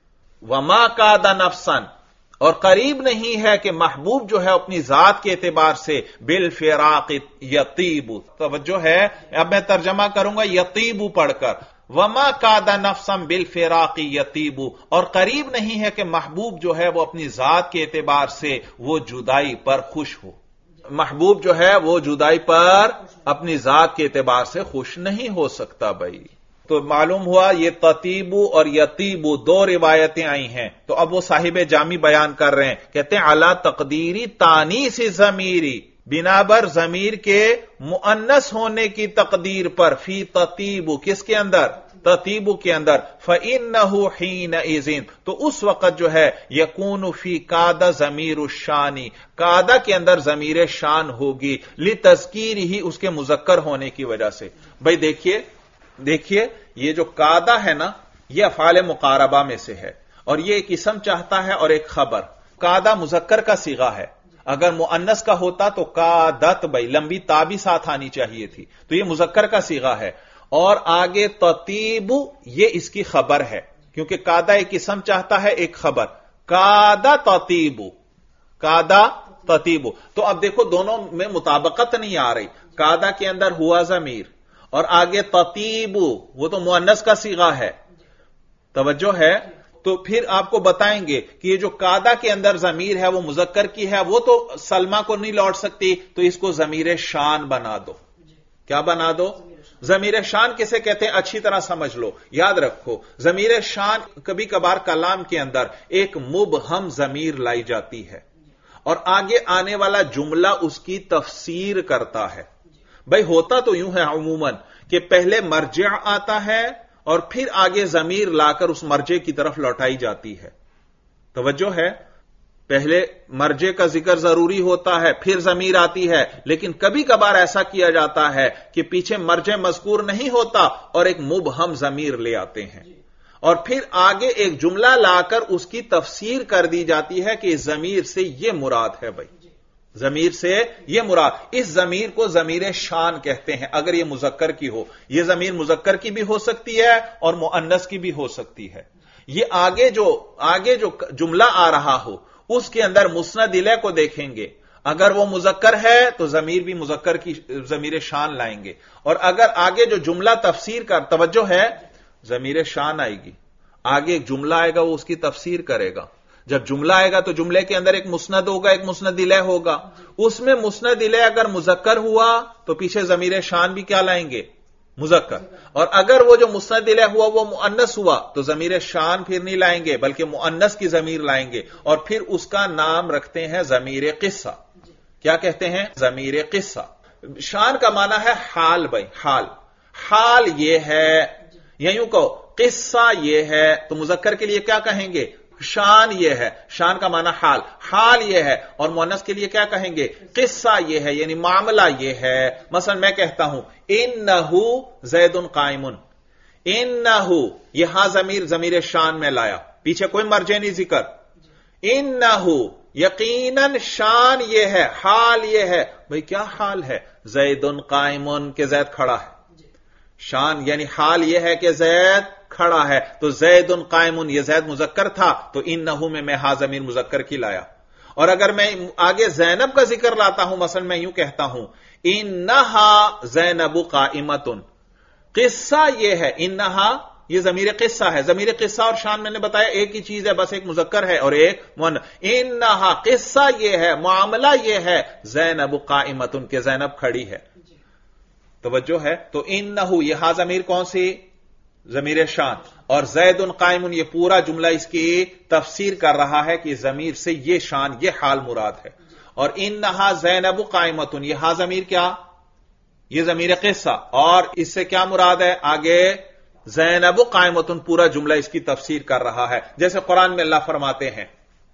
وما کاد نفسن، اور قریب نہیں ہے کہ محبوب جو ہے اپنی ذات کے اعتبار سے بالفراق یطیب. توجہ ہے، اب میں ترجمہ کروں گا یطیب پڑھ کر. وما کاد نفسا بالفراق یطیب، اور قریب نہیں ہے کہ محبوب جو ہے وہ اپنی ذات کے اعتبار سے وہ جدائی پر خوش ہو. محبوب جو ہے وہ جدائی پر اپنی ذات کے اعتبار سے خوش نہیں ہو سکتا. بھائی تو معلوم ہوا یہ تطیبو اور یطیبو دو روایتیں آئی ہیں. تو اب وہ صاحب جامی بیان کر رہے ہیں، کہتے ہیں علا تقدیری تانیس ضمیری، بنا بر ضمیر کے مؤنث ہونے کی تقدیر پر، فی تطیبو، کس کے اندر؟ تطیبو کے اندر. فَإِنَّهُ حِينَئِذٍ، تو اس وقت جو ہے یکون فی کاد ضمیر الشانی، کادا کے اندر ضمیر شان ہوگی، لتذکیر ہی، اس کے مذکر ہونے کی وجہ سے. بھائی دیکھیے دیکھیے یہ جو کادا ہے نا یہ افعال مقاربہ میں سے ہے، اور یہ ایک اسم چاہتا ہے اور ایک خبر. کادا مذکر کا صیغہ ہے، اگر مؤنث کا ہوتا تو کادت، بھائی لمبی تا بھی ساتھ آنی چاہیے تھی، تو یہ مذکر کا صیغہ ہے. اور آگے تطیب یہ اس کی خبر ہے، کیونکہ کادا ایک اسم چاہتا ہے ایک خبر. کادا تطیب، کادا تطیب. تو اب دیکھو دونوں میں مطابقت نہیں آ رہی. کادا کے اندر ہوا ضمیر اور آگے تطیب، وہ تو مؤنث کا صیغہ ہے. توجہ ہے؟ تو پھر آپ کو بتائیں گے کہ یہ جو کادا کے اندر ضمیر ہے وہ مذکر کی ہے، وہ تو سلمہ کو نہیں لوٹ سکتی، تو اس کو ضمیر شان بنا دو. کیا بنا دو؟ ضمیر شان کسے کہتے ہیں اچھی طرح سمجھ لو، یاد رکھو. ضمیر شان کبھی کبھار کلام کے اندر ایک مبہم ضمیر لائی جاتی ہے، اور آگے آنے والا جملہ اس کی تفسیر کرتا ہے. بھائی ہوتا تو یوں ہے عموماً کہ پہلے مرجع آتا ہے اور پھر آگے ضمیر لا کر اس مرجع کی طرف لوٹائی جاتی ہے. توجہ ہے، پہلے مرجع کا ذکر ضروری ہوتا ہے پھر ضمیر آتی ہے، لیکن کبھی کبھار ایسا کیا جاتا ہے کہ پیچھے مرجع مذکور نہیں ہوتا اور ایک مبہم ضمیر لے آتے ہیں اور پھر آگے ایک جملہ لا کر اس کی تفسیر کر دی جاتی ہے کہ اس ضمیر سے یہ مراد ہے. بھائی ضمیر سے یہ مراد، اس ضمیر کو ضمیر شان کہتے ہیں اگر یہ مذکر کی ہو. یہ ضمیر مذکر کی بھی ہو سکتی ہے اور مؤنث کی بھی ہو سکتی ہے. یہ آگے جو آگے جو جملہ آ رہا ہو اس کے اندر مسند الیہ کو دیکھیں گے، اگر وہ مذکر ہے تو ضمیر بھی مذکر کی ضمیر شان لائیں گے، اور اگر آگے جو جملہ تفسیر کر توجہ ہے ضمیر شان آئے گی، آگے ایک جملہ آئے گا وہ اس کی تفسیر کرے گا. جب جملہ آئے گا تو جملے کے اندر ایک مسند ہوگا، ایک مسند الیہ ہوگا. اس میں مسند الیہ اگر مذکر ہوا تو پیچھے ضمیر شان بھی کیا لائیں گے؟ مذکر. اور اگر وہ جو مسند الیہ ہوا وہ مؤنث ہوا تو ضمیر شان پھر نہیں لائیں گے بلکہ مؤنث کی ضمیر لائیں گے اور پھر اس کا نام رکھتے ہیں ضمیر قصہ. کیا کہتے ہیں؟ ضمیر قصہ. شان کا معنی ہے حال. بھائی حال، حال یہ ہے، یا یوں کہو قصہ یہ ہے، تو مذکر کے لیے کیا کہیں گے؟ شان یہ ہے. شان کا معنی حال، حال یہ ہے. اور مؤنث کے لیے کیا کہیں گے؟ قصہ یہ ہے، یعنی معاملہ یہ ہے. مثلا میں کہتا ہوں انہو زید قائم، انہو، یہاں ضمیر ضمیر شان میں لایا، پیچھے کوئی مرجع نہیں ذکر. انہو یقیناً شان یہ ہے، حال یہ ہے. بھئی کیا حال ہے؟ زید قائم، کہ زید کھڑا ہے. شان یعنی حال یہ ہے کہ زید کھڑا ہے. تو زید قائم، یہ زید مذکر تھا تو انہو میں میں ہا ضمیر مذکر کی لایا. اور اگر میں آگے زینب کا ذکر لاتا ہوں، مثلا میں یوں کہتا ہوں انہا زینب قائمۃ، قصہ یہ ہے، انہا یہ ضمیر قصہ ہے. ضمیر قصہ اور شان میں نے بتایا ایک ہی چیز ہے، بس ایک مذکر ہے اور ایک مؤنث. انہا قصہ یہ ہے، معاملہ یہ ہے، زینب قائمۃ، کہ زینب کھڑی ہے. توجہ ہے. تو انہو یہ ہا ضمیر کون سی؟ ضمیر شان. اور زید قائم، یہ پورا جملہ اس کی تفسیر کر رہا ہے کہ ضمیر سے یہ شان یہ حال مراد ہے. اور انہا زینب قائمۃ، یہ ہا ضمیر کیا؟ یہ ضمیر قصہ. اور اس سے کیا مراد ہے؟ آگے زینب قائمۃ، پورا جملہ اس کی تفسیر کر رہا ہے. جیسے قرآن میں اللہ فرماتے ہیں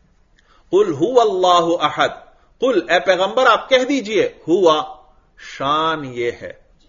قل هو اللہ احد، قل اے پیغمبر آپ کہہ دیجئے، ہوا شان یہ ہے،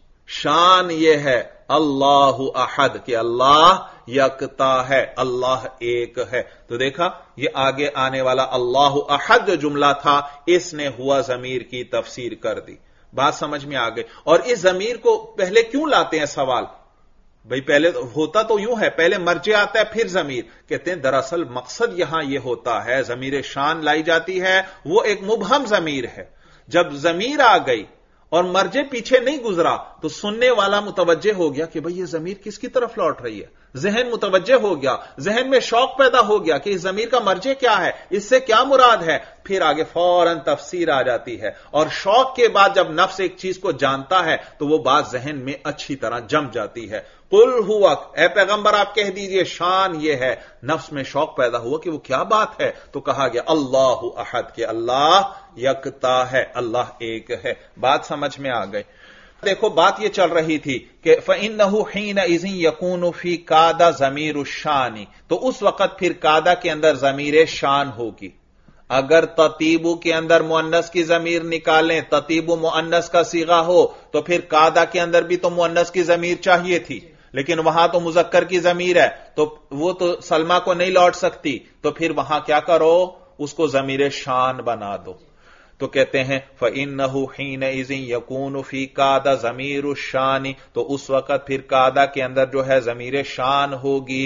شان یہ ہے اللہ احد، کہ اللہ یکتا ہے، اللہ ایک ہے. تو دیکھا یہ آگے آنے والا اللہ احد جو جملہ تھا اس نے ہوا ضمیر کی تفسیر کر دی. بات سمجھ میں آ گئی. اور اس ضمیر کو پہلے کیوں لاتے ہیں سوال؟ بھئی پہلے ہوتا تو یوں ہے، پہلے مرجع آتا ہے پھر ضمیر. کہتے ہیں دراصل مقصد یہاں یہ ہوتا ہے، ضمیر شان لائی جاتی ہے، وہ ایک مبہم ضمیر ہے. جب ضمیر آ گئی اور مرجع پیچھے نہیں گزرا تو سننے والا متوجہ ہو گیا کہ بھئی یہ ضمیر کس کی طرف لوٹ رہی ہے. ذہن متوجہ ہو گیا، ذہن میں شوق پیدا ہو گیا کہ اس ضمیر کا مرجع کیا ہے، اس سے کیا مراد ہے. پھر آگے فوراً تفسیر آ جاتی ہے. اور شوق کے بعد جب نفس ایک چیز کو جانتا ہے تو وہ بات ذہن میں اچھی طرح جم جاتی ہے. قل ہوا، اے پیغمبر آپ کہہ دیجئے شان یہ ہے. نفس میں شوق پیدا ہوا کہ وہ کیا بات ہے، تو کہا گیا اللہ احد، کہ اللہ یکتا ہے، اللہ ایک ہے. بات سمجھ میں آ گئی. دیکھو بات یہ چل رہی تھی کہ فَإِنَّهُ حِينَئِذٍ يَكُونُ فِي قَادَ ضَمِيرُ الشَّانِ، تو اس وقت پھر قادہ کے اندر ضمیر شان ہوگی. اگر تطیبو کے اندر مؤنث کی ضمیر نکالیں، تطیبو مؤنث کا صیغہ ہو تو پھر قادہ کے اندر بھی تو مؤنث کی ضمیر چاہیے تھی، لیکن وہاں تو مذکر کی ضمیر ہے تو وہ تو سلمہ کو نہیں لوٹ سکتی. تو پھر وہاں کیا کرو؟ اس کو ضمیر شان بنا دو. تو کہتے ہیں فَإِنَّهُ حِينَئِذٍ يَكُونُ فِي قَادَ ضَمِيرُ الشَّانِ، تو اس وقت پھر قادہ کے اندر جو ہے ضمیر شان ہوگی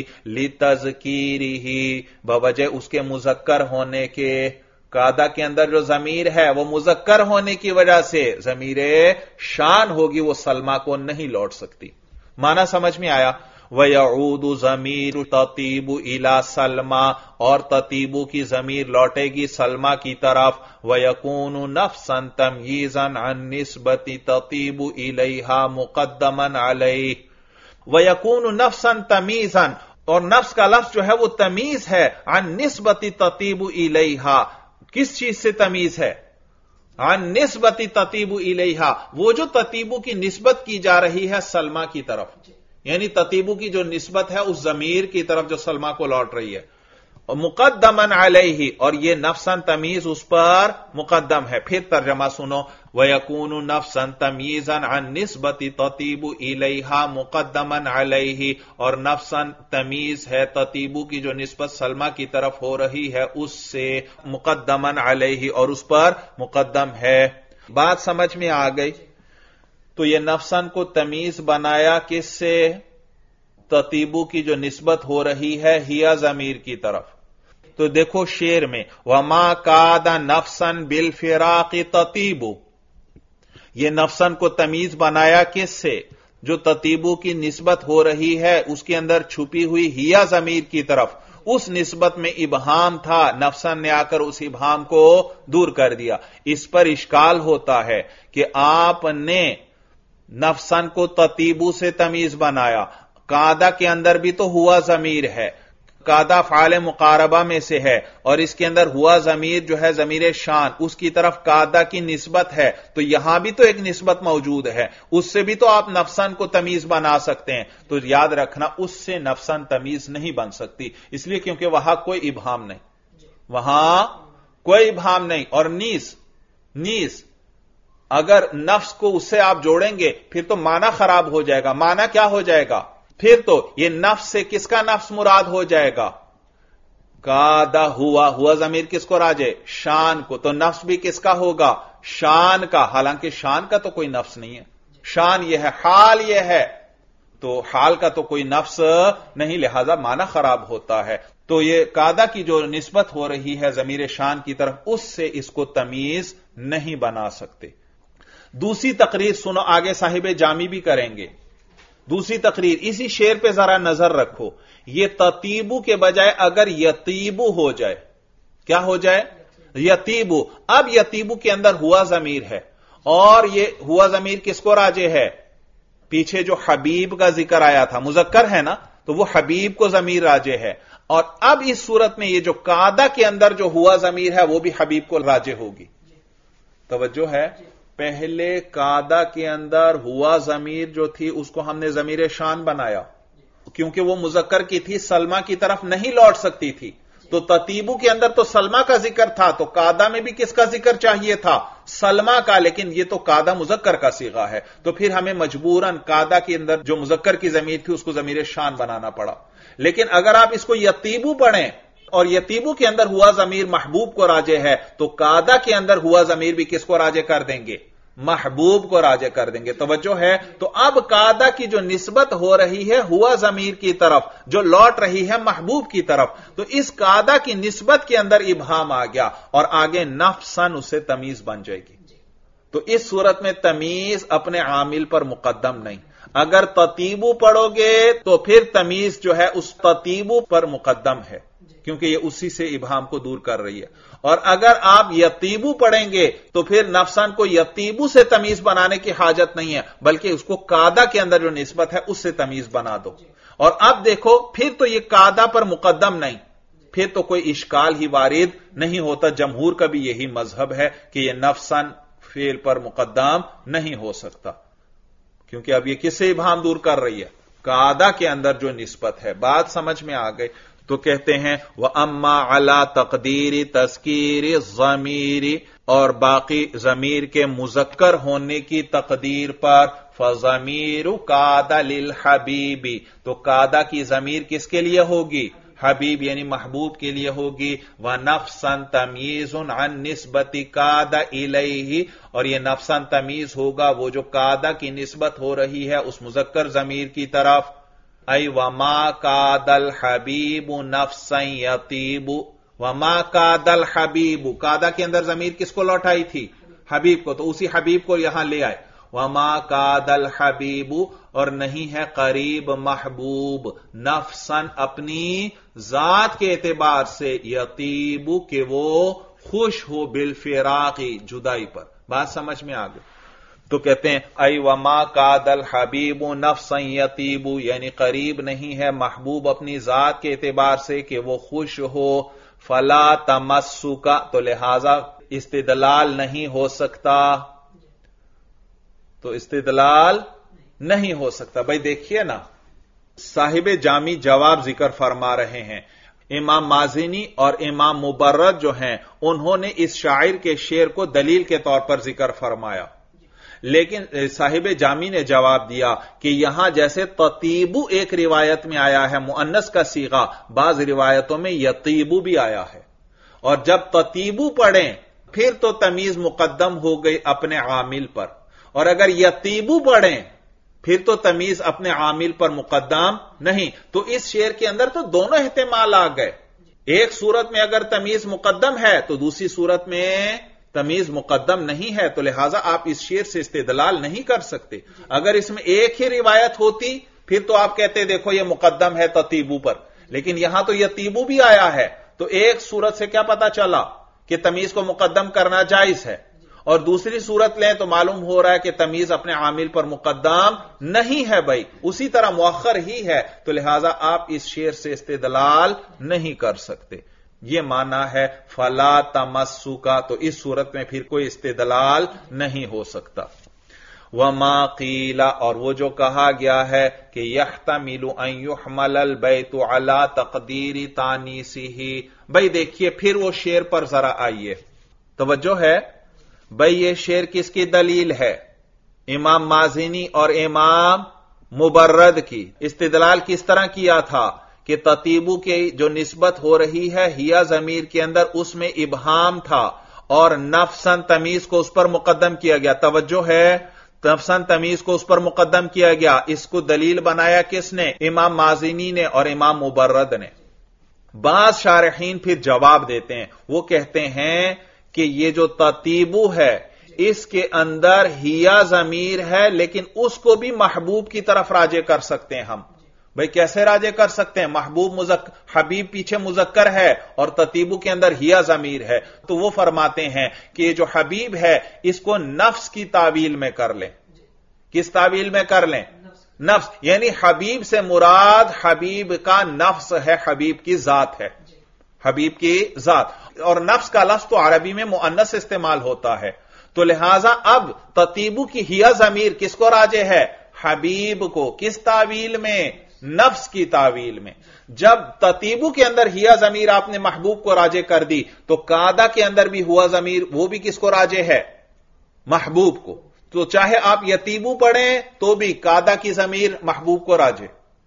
لِتَذْكِيرِهِ، بوجہ اس کے مذکر ہونے کے. قادہ کے اندر جو ضمیر ہے وہ مذکر ہونے کی وجہ سے ضمیر شان ہوگی، وہ سلمہ کو نہیں لوٹ سکتی. معنی سمجھ میں آیا؟ وَيَعُودُ ضَمِيرُ تَطِيبُ إِلَى سَلْمَى، اور تطیبو کی ضمیر لوٹے گی سلمہ کی طرف. وَيَكُونُ نَفْسًا تَمْيِيزًا عَنْ نِسْبَةِ تَطِيبُ إِلَيْهَا مُقَدَّمًا عَلَيْهِ، وَيَكُونُ نَفْسًا تَمْيِيزًا، اور نفس کا لفظ جو ہے وہ تمیز ہے عن نسبت تطیب الیہا، किस चीज से तमीज है? अन निस्बती ततीबु इलैहा, वो जो ततीबु की निस्बत की जा रही है सलमा की तरफ, यानी ततीबु की जो निस्बत है उस जमीर की तरफ जो सलमा को लौट रही है। और मुकद्दमन अलैहि, और ये नफ्सन तमीज उस पर मुकद्दम है। फिर तर्जमा सुनो, वयकूनु नफ्सन तमीजन अन निस्बती ततीबु इलैहा मुकद्दमन अलैहि, और नफ्सन तमीज है ततीबु की जो निस्बत सलमा की तरफ हो रही है उससे, मुकद्दमन अलैहि, और उस पर मुकद्दम है। बात समझ में आ गई? तो ये नफ्सन को तमीज बनाया किससे? ततीबु की जो निस्बत हो रही है हिया जमीर की तरफ। तो देखो शेर में, वमा कादा नफ्सन बिल फिराकी ततीबु, ये नफ्सन को तमीज बनाया किससे? जो ततीबु की निस्बत हो रही है उसके अंदर छुपी हुई हिया जमीर की तरफ, उस निस्बत में इबहाम था, नफ्सन ने आकर उस इबहाम को दूर कर दिया। इस पर इश्काल होता है कि आपने नफ्सन को ततीबु से तमीज बनाया, कादा के अंदर भी तो हुआ जमीर है, कादा फाले मुकारबा में से है, और इसके अंदर हुआ जमीर जो है जमीर शान, उसकी तरफ कादा की निस्बत है, तो यहां भी तो एक निस्बत मौजूद है, उससे भी तो आप नफ्सन को तमीज बना सकते हैं। तो याद रखना, उससे नफ्सन तमीज नहीं बन सकती, इसलिए क्योंकि वहां कोई इबहाम नहीं, वहां कोई इबहाम नहीं। और नीस, नीस अगर नफ्स को उससे आप जोड़ेंगे फिर तो माना खराब हो जाएगा। माना क्या हो जाएगा? फिर तो ये नफ्स से किसका नफ्स मुराद हो जाएगा? कादा हुआ, हुआ जमीर किसको राजे? शान को। तो नफ्स भी किसका होगा? शान का, हालांकि शान का तो कोई नफ्स नहीं है, शान यह है, हाल यह है, तो हाल का तो कोई नफ्स नहीं, लिहाजा माना खराब होता है। तो ये कादा की जो निस्बत हो रही है जमीर शान की तरफ, उससे इसको तमीज नहीं बना सकते। दूसरी तकरीर सुनो, आगे साहिब जामी भी करेंगे। दूसरी तकरीर, इसी शेर पे जरा नजर रखो, ये ततीबु के बजाय अगर यतीबु हो जाए, क्या हो जाए? यतीबु। अब यतीबु के अंदर हुआ जमीर है, और ये हुआ जमीर किसको राजे है? पीछे जो हबीब का जिक्र आया था, मुजक्कर है ना, तो वो हबीब को जमीर राजे है। और अब इस सूरत में ये जो कादा के अंदर जो हुआ जमीर है वो भी हबीब को राजे होगी। तवज्जो है? पहले कादा के अंदर हुआ जमीर जो थी उसको हमने जमीर शान बनाया, क्योंकि वो मुजक्कर की थी, सलमा की तरफ नहीं लौट सकती थी। तो ततीबु के अंदर तो सलमा का जिक्र था, तो कादा में भी किसका जिक्र चाहिए था? सलमा का, लेकिन ये तो कादा मुजक्कर का सीगा है, तो फिर हमें मजबूरन कादा के अंदर जो मुजक्कर की जमीर थी उसको जमीर शान बनाना पड़ा। लेकिन अगर आप इसको यतीबु पढ़ें और यतीबु के अंदर हुआ जमीर महबूब को राजे है, तो कादा के अंदर हुआ जमीर भी किसको राजे कर देंगे? महबूब को राजे कर देंगे। तवज्जो है? तो अब कादा की जो निस्बत हो रही है हुआ जमीर की तरफ, जो लौट रही है महबूब की तरफ, तो इस कादा की निस्बत के अंदर इबहाम आ गया और आगे नफ्सन उससे तमीज बन जाएगी। तो इस सूरत में तमीज अपने आमिल पर मुकद्दम नहीं। अगर ततीबु पढ़ोगे तो फिर तमीज जो है उस ततीबु पर मुकद्दम है, क्योंकि ये उसी से इबहाम को दूर कर रही है। और अगर आप यतीबु पढ़ेंगे तो फिर नफ्सन को यतीबु से तमीज बनाने की हाजत नहीं है, बल्कि उसको कादा के अंदर जो निस्बत है उससे तमीज बना दो। और अब देखो, फिर तो ये कादा पर मुकद्दम नहीं, फिर तो कोई इश्काल ही वारिद नहीं होता। जमहूर का भी यही मजहब है कि यह नफ्सन फेल पर मुकद्दम नहीं हो सकता, क्योंकि अब ये किससे इबहाम दूर कर रही है? कादा के अंदर जो निस्बत है। बात समझ में आ गई? तो कहते हैं व अम्मा अला तकदीरी तस्कीरी ज़मीरी, और बाकी जमीर के मुजक्कर होने की तकदीर पर फज़मीरु कादा लिल हबीबी, तो कादा की जमीर किसके लिए होगी? हबीब यानी महबूब के लिए होगी। व नफ्सन तमीजुन अन निस्बती कादा इलैहि, और यह नफ्सन तमीज होगा वो जो कादा की निस्बत हो रही है उस मुजक्कर जमीर की तरफ। ऐ वमा कादल हबीबु नफ्सन यतीबु, वमा कादल हबीबु, कादा के अंदर जमीर किसको लौटाई थी? हबीब को, तो उसी हबीब को यहां ले आए। वमा कादल हबीबु, और नहीं है करीब महबूब, नफ्सन अपनी जात के एतबार से, यतीबु के वो खुश हो बिल फिराकी, जुदाई पर। बात समझ में आ गई? تو کہتے ہیں ای وما کادل حبیب نفسا یطیبو، یعنی قریب نہیں ہے محبوب اپنی ذات کے اعتبار سے کہ وہ خوش ہو، فلا تمسکا، تو لہذا استدلال نہیں ہو سکتا، تو استدلال نہیں ہو سکتا۔ بھائی دیکھیے نا، صاحب جامی جواب ذکر فرما رہے ہیں، امام مازنی اور امام مبرد جو ہیں انہوں نے اس شاعر کے شعر کو دلیل کے طور پر ذکر فرمایا، لیکن صاحب جامی نے جواب دیا کہ یہاں جیسے تطیبو ایک روایت میں آیا ہے مؤنث کا صیغہ، بعض روایتوں میں یطیبو بھی آیا ہے، اور جب تطیبو پڑھیں پھر تو تمیز مقدم ہو گئی اپنے عامل پر، اور اگر یطیبو پڑھیں پھر تو تمیز اپنے عامل پر مقدم نہیں۔ تو اس شعر کے اندر تو دونوں احتمال آ گئے، ایک صورت میں اگر تمیز مقدم ہے تو دوسری صورت میں تمیز مقدم نہیں ہے، تو لہذا آپ اس شعر سے استدلال نہیں کر سکتے۔ اگر اس میں ایک ہی روایت ہوتی پھر تو آپ کہتے دیکھو یہ مقدم ہے تطیبو پر، لیکن یہاں تو یطیبو بھی آیا ہے، تو ایک صورت سے کیا پتا چلا کہ تمیز کو مقدم کرنا جائز ہے، اور دوسری صورت لیں تو معلوم ہو رہا ہے کہ تمیز اپنے عامل پر مقدم نہیں ہے، بھائی اسی طرح مؤخر ہی ہے، تو لہذا آپ اس شعر سے استدلال نہیں کر سکتے۔ یہ معنی ہے فلا تمسکا، تو اس صورت میں پھر کوئی استدلال نہیں ہو سکتا۔ وما قیل، اور وہ جو کہا گیا ہے کہ یحتمل ان یحمل البیت علی تقدیر تانیسہ، بھائی دیکھیے پھر وہ شعر پر ذرا آئیے، توجہ ہے بھئی یہ شعر کس کی دلیل ہے؟ امام مازنی اور امام مبرد کی۔ استدلال کس طرح کیا تھا کہ تطیبو کی جو نسبت ہو رہی ہے ہیا ضمیر کے اندر اس میں ابہام تھا، اور نفسن تمیز کو اس پر مقدم کیا گیا، توجہ ہے نفسن تمیز کو اس پر مقدم کیا گیا۔ اس کو دلیل بنایا کس نے؟ امام مازنی نے اور امام مبرد نے۔ بعض شارحین پھر جواب دیتے ہیں، وہ کہتے ہیں کہ یہ جو تطیبو ہے اس کے اندر ہیا ضمیر ہے، لیکن اس کو بھی محبوب کی طرف راجع کر سکتے ہیں ہم۔ بھئی کیسے راجع کر سکتے ہیں؟ محبوب مذکر، حبیب پیچھے مذکر ہے اور تطیبو کے اندر ہیا ضمیر ہے، تو وہ فرماتے ہیں کہ یہ جو حبیب ہے اس کو نفس کی تعویل میں کر لیں۔ کس تعویل میں کر لیں؟ نفس، یعنی حبیب سے مراد حبیب کا نفس ہے، حبیب کی ذات ہے، حبیب کی ذات، اور نفس کا لفظ تو عربی میں مؤنث استعمال ہوتا ہے، تو لہذا اب تطیبو کی ہیا ضمیر کس کو راجع ہے؟ حبیب کو۔ کس تعویل میں؟ نفس کی تعویل میں۔ جب تطیبو کے اندر ہیا ضمیر آپ نے محبوب کو راجع کر دی تو قادہ کے اندر بھی ہوا ضمیر وہ بھی کس کو راجع ہے؟ محبوب کو۔ تو چاہے آپ یتیبو پڑھیں تو بھی قادہ کی ضمیر محبوب کو راجع،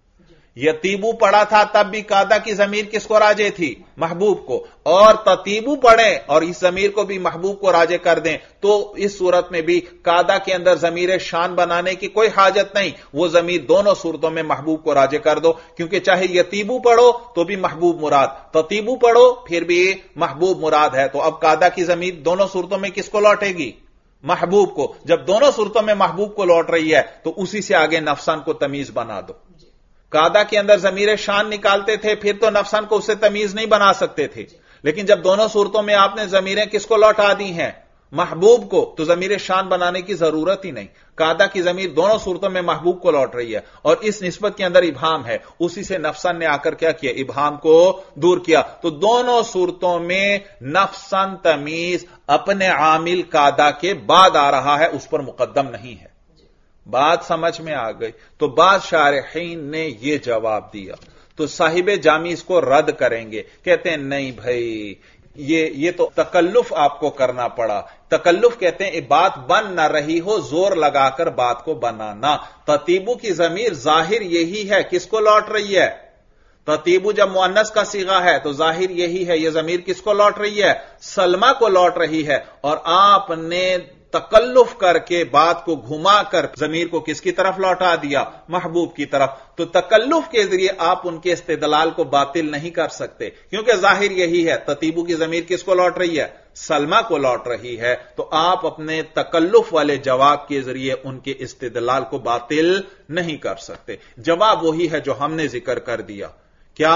یتیبو پڑھا تھا تب بھی قادہ کی ضمیر کس کو راجع تھی؟ محبوب کو، اور تطیبو پڑھیں اور اس ضمیر کو بھی محبوب کو راجع کر دیں تو اس صورت میں بھی قادہ کے اندر ضمیر شان بنانے کی کوئی حاجت نہیں، وہ ضمیر دونوں صورتوں میں محبوب کو راجع کر دو، کیونکہ چاہے یتیبو پڑھو تو بھی محبوب مراد، تطیبو پڑھو پھر بھی محبوب مراد ہے، تو اب قادہ کی ضمیر دونوں صورتوں میں کس کو لوٹے گی؟ محبوب کو۔ جب دونوں صورتوں میں محبوب کو لوٹ رہی ہے تو اسی سے آگے نفسان کو تمیز بنا دو۔ قادہ کے اندر ضمیر شان نکالتے تھے پھر تو نفسان کو اس سے تمیز نہیں بنا سکتے تھے، لیکن جب دونوں صورتوں میں آپ نے ضمیریں کس کو لوٹا دی ہیں؟ محبوب کو، تو ضمیر شان بنانے کی ضرورت ہی نہیں، قادہ کی ضمیر دونوں صورتوں میں محبوب کو لوٹ رہی ہے، اور اس نسبت کے اندر ابہام ہے، اسی سے نفسان نے آ کر کیا کیا؟ ابہام کو دور کیا، تو دونوں صورتوں میں نفسان تمیز اپنے عامل قادہ کے بعد آ رہا ہے، اس پر مقدم نہیں ہے۔ بات سمجھ میں آ گئی؟ تو بعض شارحین نے یہ جواب دیا، تو صاحب جامی اس کو رد کریں گے، کہتے ہیں نہیں بھائی یہ یہ تو تکلف آپ کو کرنا پڑا۔ تکلف کہتے ہیں بات بن نہ رہی ہو زور لگا کر بات کو بنانا۔ تطیبو کی ضمیر ظاہر یہی ہے، کس کو لوٹ رہی ہے؟ تطیبو جب مؤنث کا صیغہ ہے تو ظاہر یہی ہے، یہ ضمیر کس کو لوٹ رہی ہے؟ سلمہ کو لوٹ رہی ہے، اور آپ نے تکلف کر کے بات کو گھما کر ضمیر کو کس کی طرف لوٹا دیا؟ محبوب کی طرف۔ تو تکلف کے ذریعے آپ ان کے استدلال کو باطل نہیں کر سکتے، کیونکہ ظاہر یہی ہے، تطیبو کی ضمیر کس کو لوٹ رہی ہے؟ سلمہ کو لوٹ رہی ہے، تو آپ اپنے تکلف والے جواب کے ذریعے ان کے استدلال کو باطل نہیں کر سکتے۔ جواب وہی ہے جو ہم نے ذکر کر دیا، کیا؟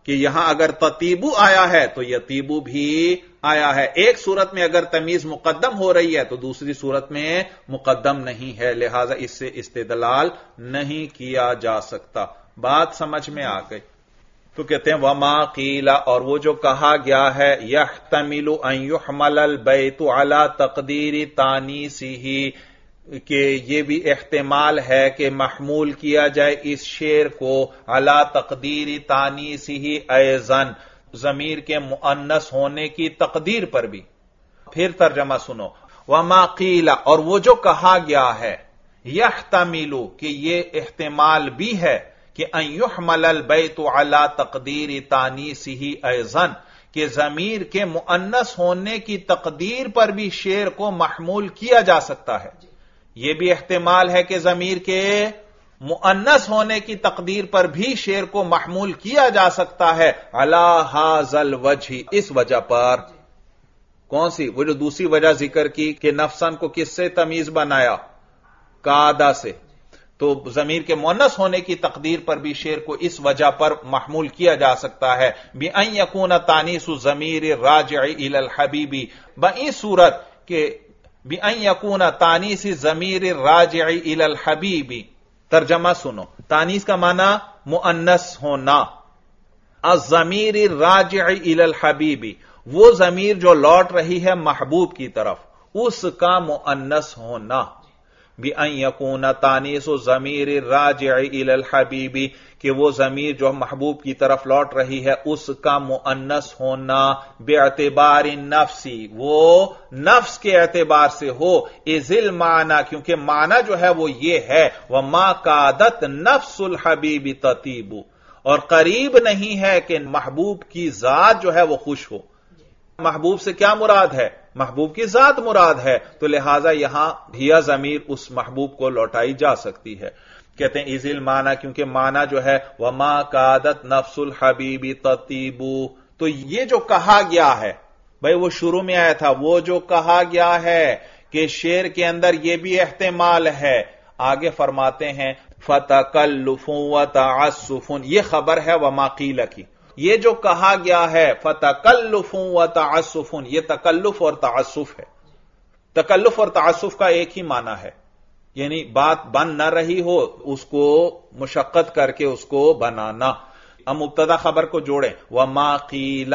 کہ یہاں اگر تطیبو آیا ہے تو یتیبو بھی آیا ہے. ایک صورت میں اگر تمیز مقدم ہو رہی ہے تو دوسری صورت میں مقدم نہیں ہے، لہذا اس سے استدلال نہیں کیا جا سکتا. بات سمجھ میں آ گئی؟ تو کہتے ہیں وما قیل، اور وہ جو کہا گیا ہے یحتمل ان یحمل البیت علی تقدیر تانیثہ، کہ یہ بھی احتمال ہے کہ محمول کیا جائے اس شعر کو علی تقدیر تانیثہ ایضا، ضمیر کے مؤنث ہونے کی تقدیر پر بھی. پھر ترجمہ سنو، وما قیل، اور وہ جو کہا گیا ہے یحتمل، کہ یہ احتمال بھی ہے کہ ان یحمل البیت علی تقدیر تانیثہ ایضا، کہ ضمیر کے مؤنث ہونے کی تقدیر پر بھی شعر کو محمول کیا جا سکتا ہے. یہ بھی احتمال ہے کہ ضمیر کے مؤنث ہونے کی تقدیر پر بھی شعر کو محمول کیا جا سکتا ہے علی ھذا الوجہ، اس وجہ پر. کون سی؟ وہ جو دوسری وجہ ذکر کی کہ نفسن کو کس سے تمیز بنایا؟ قاعدہ سے. تو ضمیر کے مؤنث ہونے کی تقدیر پر بھی شعر کو اس وجہ پر محمول کیا جا سکتا ہے. بِأَن يَكُونَ تَانِیثُ ضَمِیرِ الرَّاجِعِ إِلَى الْحَبِیبِ، بَإِن صورت کہ بِأَن يَكُونَ تَانِیثِ ضَمِیرِ الرَّاجِعِ إِلَى الْحَبِیبِ. ترجمہ سنو، تانیث کا معنی مؤنث ہونا، الضمیر الراجع إِلَى الْحَبِیبِ، وہ ضمیر جو لوٹ رہی ہے محبوب کی طرف، اس کا مؤنث ہونا. بِأَن يَكُونَ تَانِیثُ ضَمِیرِ الرَّاجِعِ إِلَى الْحَبِیبِ، کہ وہ ضمیر جو محبوب کی طرف لوٹ رہی ہے اس کا مؤنث ہونا باعتبار النفس، وہ نفس کے اعتبار سے ہو. اذ المعنی، کیونکہ معنی جو ہے وہ یہ ہے وَمَا كَادَتْ نَفْسُ الْحَبِیبِ تَطِیبُ، اور قریب نہیں ہے کہ محبوب کی ذات جو ہے وہ خوش ہو. محبوب سے کیا مراد ہے؟ محبوب کی ذات مراد ہے، تو لہذا یہاں ہیا ضمیر اس محبوب کو لوٹائی جا سکتی ہے. کہتے ہیں اذ المعنی، کیونکہ معنی جو ہے وما کادت نفس الحبیب تطیب، تو یہ جو کہا گیا ہے بھائی وہ شروع میں آیا تھا، وہ جو کہا گیا ہے کہ شعر کے اندر یہ بھی احتمال ہے. آگے فرماتے ہیں فتکلف وتعسف، یہ خبر ہے وما قیل کی. یہ جو کہا گیا ہے فتکلف وتعسف، یہ تکلف اور تعسف ہے. تکلف اور تعسف کا ایک ہی معنی ہے، یعنی بات بن نہ رہی ہو اس کو مشقت کر کے اس کو بنانا. ہم مبتدا خبر کو جوڑیں، وما قیل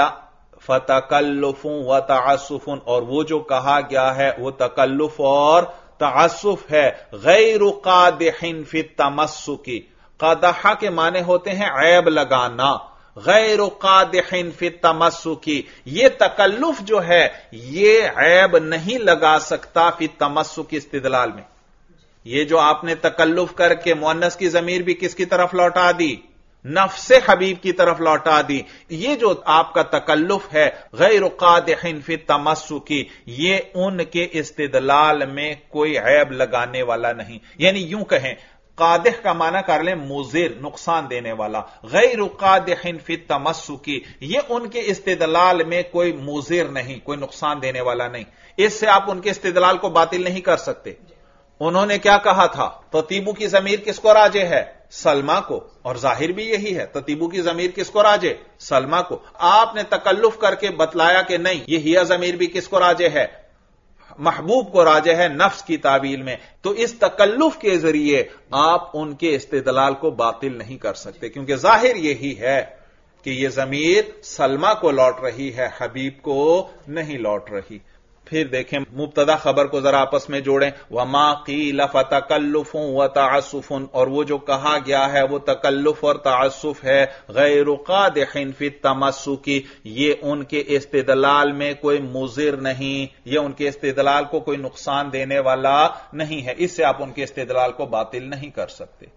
فتکلف وتعسف، اور وہ جو کہا گیا ہے وہ تکلف اور تعسف ہے. غیر قادح فی التمسک، قادح کے معنی ہوتے ہیں عیب لگانا. غیر قادح فی التمسک، یہ تکلف جو ہے یہ عیب نہیں لگا سکتا فی التمسک، استدلال میں. یہ جو آپ نے تکلف کر کے مؤنث کی ضمیر بھی کس کی طرف لوٹا دی؟ نفس حبیب کی طرف لوٹا دی. یہ جو آپ کا تکلف ہے غیر قادح فی التمسک، یہ ان کے استدلال میں کوئی عیب لگانے والا نہیں. یعنی یوں کہیں، قادح کا معنی کر لیں مضر، نقصان دینے والا. غیر قادح فی التمسک، یہ ان کے استدلال میں کوئی مضر نہیں، کوئی نقصان دینے والا نہیں. اس سے آپ ان کے استدلال کو باطل نہیں کر سکتے. انہوں نے کیا کہا تھا؟ تطیبو کی ضمیر کس کو راجع ہے؟ سلمہ کو، اور ظاہر بھی یہی ہے. تطیبو کی ضمیر کس کو راجع؟ سلمہ کو. آپ نے تکلف کر کے بتلایا کہ نہیں، یہ ہیا ضمیر بھی کس کو راجع ہے؟ محبوب کو راجع ہے نفس کی تعویل میں. تو اس تکلف کے ذریعے آپ ان کے استدلال کو باطل نہیں کر سکتے، کیونکہ ظاہر یہی ہے کہ یہ ضمیر سلمہ کو لوٹ رہی ہے، حبیب کو نہیں لوٹ رہی. پھر دیکھیں مبتدا خبر کو ذرا آپس میں جوڑیں، وما قیل فتکلف وتعسف، اور وہ جو کہا گیا ہے وہ تکلف اور تعسف ہے. غیر قادح فی التمسک، یہ ان کے استدلال میں کوئی مضر نہیں، یہ ان کے استدلال کو کوئی نقصان دینے والا نہیں ہے. اس سے آپ ان کے استدلال کو باطل نہیں کر سکتے.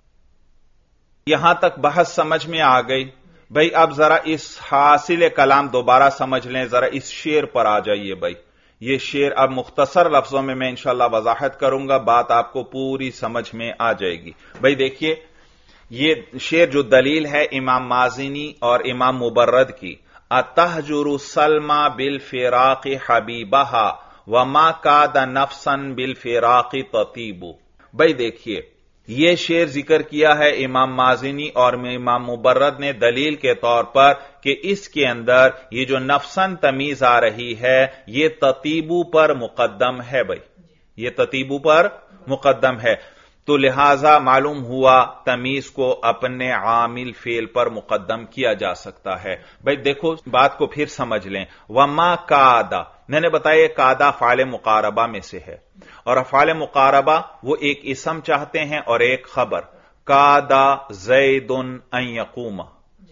یہاں تک بحث سمجھ میں آ گئی. بھائی اب ذرا اس حاصل کلام دوبارہ سمجھ لیں، ذرا اس شعر پر آ جائیے. بھائی یہ شعر اب مختصر لفظوں میں میں انشاءاللہ وضاحت کروں گا، بات آپ کو پوری سمجھ میں آ جائے گی. بھائی دیکھیے یہ شعر جو دلیل ہے امام مازنی اور امام مبرد کی، اتہجر سلمى بالفراق حبیبہا وما کاد نفسا بالفراق تطیب. بھائی دیکھیے یہ شعر ذکر کیا ہے امام مازنی اور امام مبرد نے دلیل کے طور پر کہ اس کے اندر یہ جو نفسن تمیز آ رہی ہے یہ تطیبو پر مقدم ہے بھائی، یہ تطیبو پر مقدم ہے، تو لہذا معلوم ہوا تمیز کو اپنے عامل فعل پر مقدم کیا جا سکتا ہے۔ بھائی دیکھو بات کو پھر سمجھ لیں، وما کادا، میں نے بتایا کادا افعال مقاربہ میں سے ہے، اور افعال مقاربہ وہ ایک اسم چاہتے ہیں اور ایک خبر۔ کادا زید ان یقوم،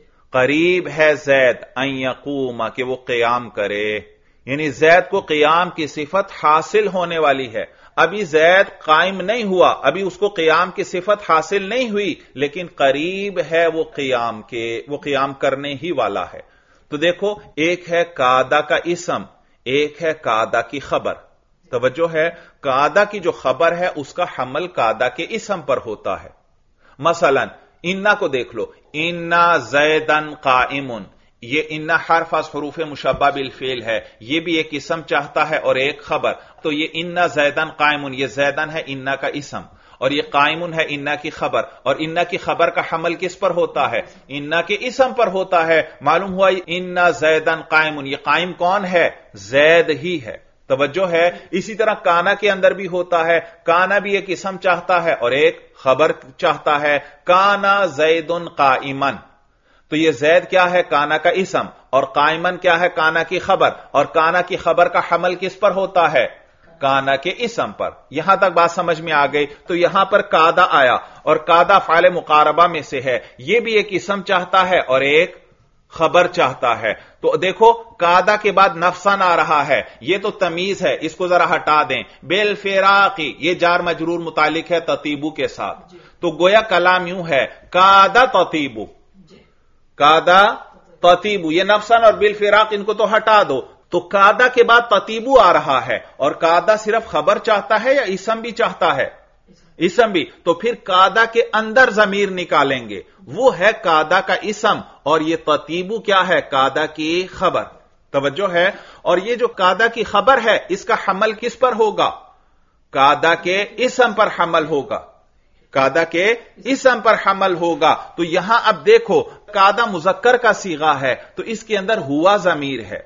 قریب ہے زید ان یقوم کہ وہ قیام کرے، یعنی زید کو قیام کی صفت حاصل ہونے والی ہے۔ ابھی زید قائم نہیں ہوا، ابھی اس کو قیام کی صفت حاصل نہیں ہوئی، لیکن قریب ہے وہ قیام کے، وہ قیام کرنے ہی والا ہے۔ تو دیکھو ایک ہے کادا کا اسم، ایک ہے کادا کی خبر۔ توجہ ہے، کادا کی جو خبر ہے اس کا حمل کادا کے اسم پر ہوتا ہے۔ مثلا انا کو دیکھ لو، انا زیدن قائمن، یہ انا حرف از حروف مشبہ بالفعل ہے، یہ بھی ایک اسم چاہتا ہے اور ایک خبر، تو یہ انا زیدن قائمن، یہ زیدن ہے انا کا اسم اور یہ قائمن ہے انا کی خبر، اور انا کی خبر کا حمل کس پر ہوتا ہے؟ انا کے اسم پر ہوتا ہے۔ معلوم ہوا انا زیدن قائمن، یہ قائم کون ہے؟ زید ہی ہے۔ توجہ ہے، اسی طرح کانا کے اندر بھی ہوتا ہے، کانا بھی ایک اسم چاہتا ہے اور ایک خبر چاہتا ہے، کانا زیدن قائمن، تو یہ زید کیا ہے؟ کانا کا اسم، اور قائمن کیا ہے؟ کانا کی خبر، اور کانا کی خبر کا حمل کس پر ہوتا ہے؟ کانا کے اسم پر۔ یہاں تک بات سمجھ میں آ گئی؟ تو یہاں پر کادا آیا، اور کادا افعال مقاربہ میں سے ہے، یہ بھی ایک اسم چاہتا ہے اور ایک خبر چاہتا ہے۔ تو دیکھو کادا کے بعد نفسن آ رہا ہے، یہ تو تمیز ہے، اس کو ذرا ہٹا دیں۔ بالفراقی، یہ جار مجرور متعلق ہے تطیبو کے ساتھ، تو گویا کلام یوں ہے کادا تطیبو، کادا تطیبو، یہ نفسن اور بالفراق ان کو تو ہٹا دو، تو کادا کے بعد تطیبو آ رہا ہے، اور کادا صرف خبر چاہتا ہے یا اسم بھی چاہتا ہے؟ اسم بھی، تو پھر کادا کے اندر ضمیر نکالیں گے، وہ ہے کادا کا اسم، اور یہ تطیبو کیا ہے؟ کادا کی خبر۔ توجہ ہے، اور یہ جو کادا کی خبر ہے اس کا حمل کس پر ہوگا؟ کادا کے اسم پر حمل ہوگا، کادا کے اسم پر حمل ہوگا۔ تو یہاں اب دیکھو کادا مذکر کا صیغہ ہے، تو اس کے اندر ہوا ضمیر ہے،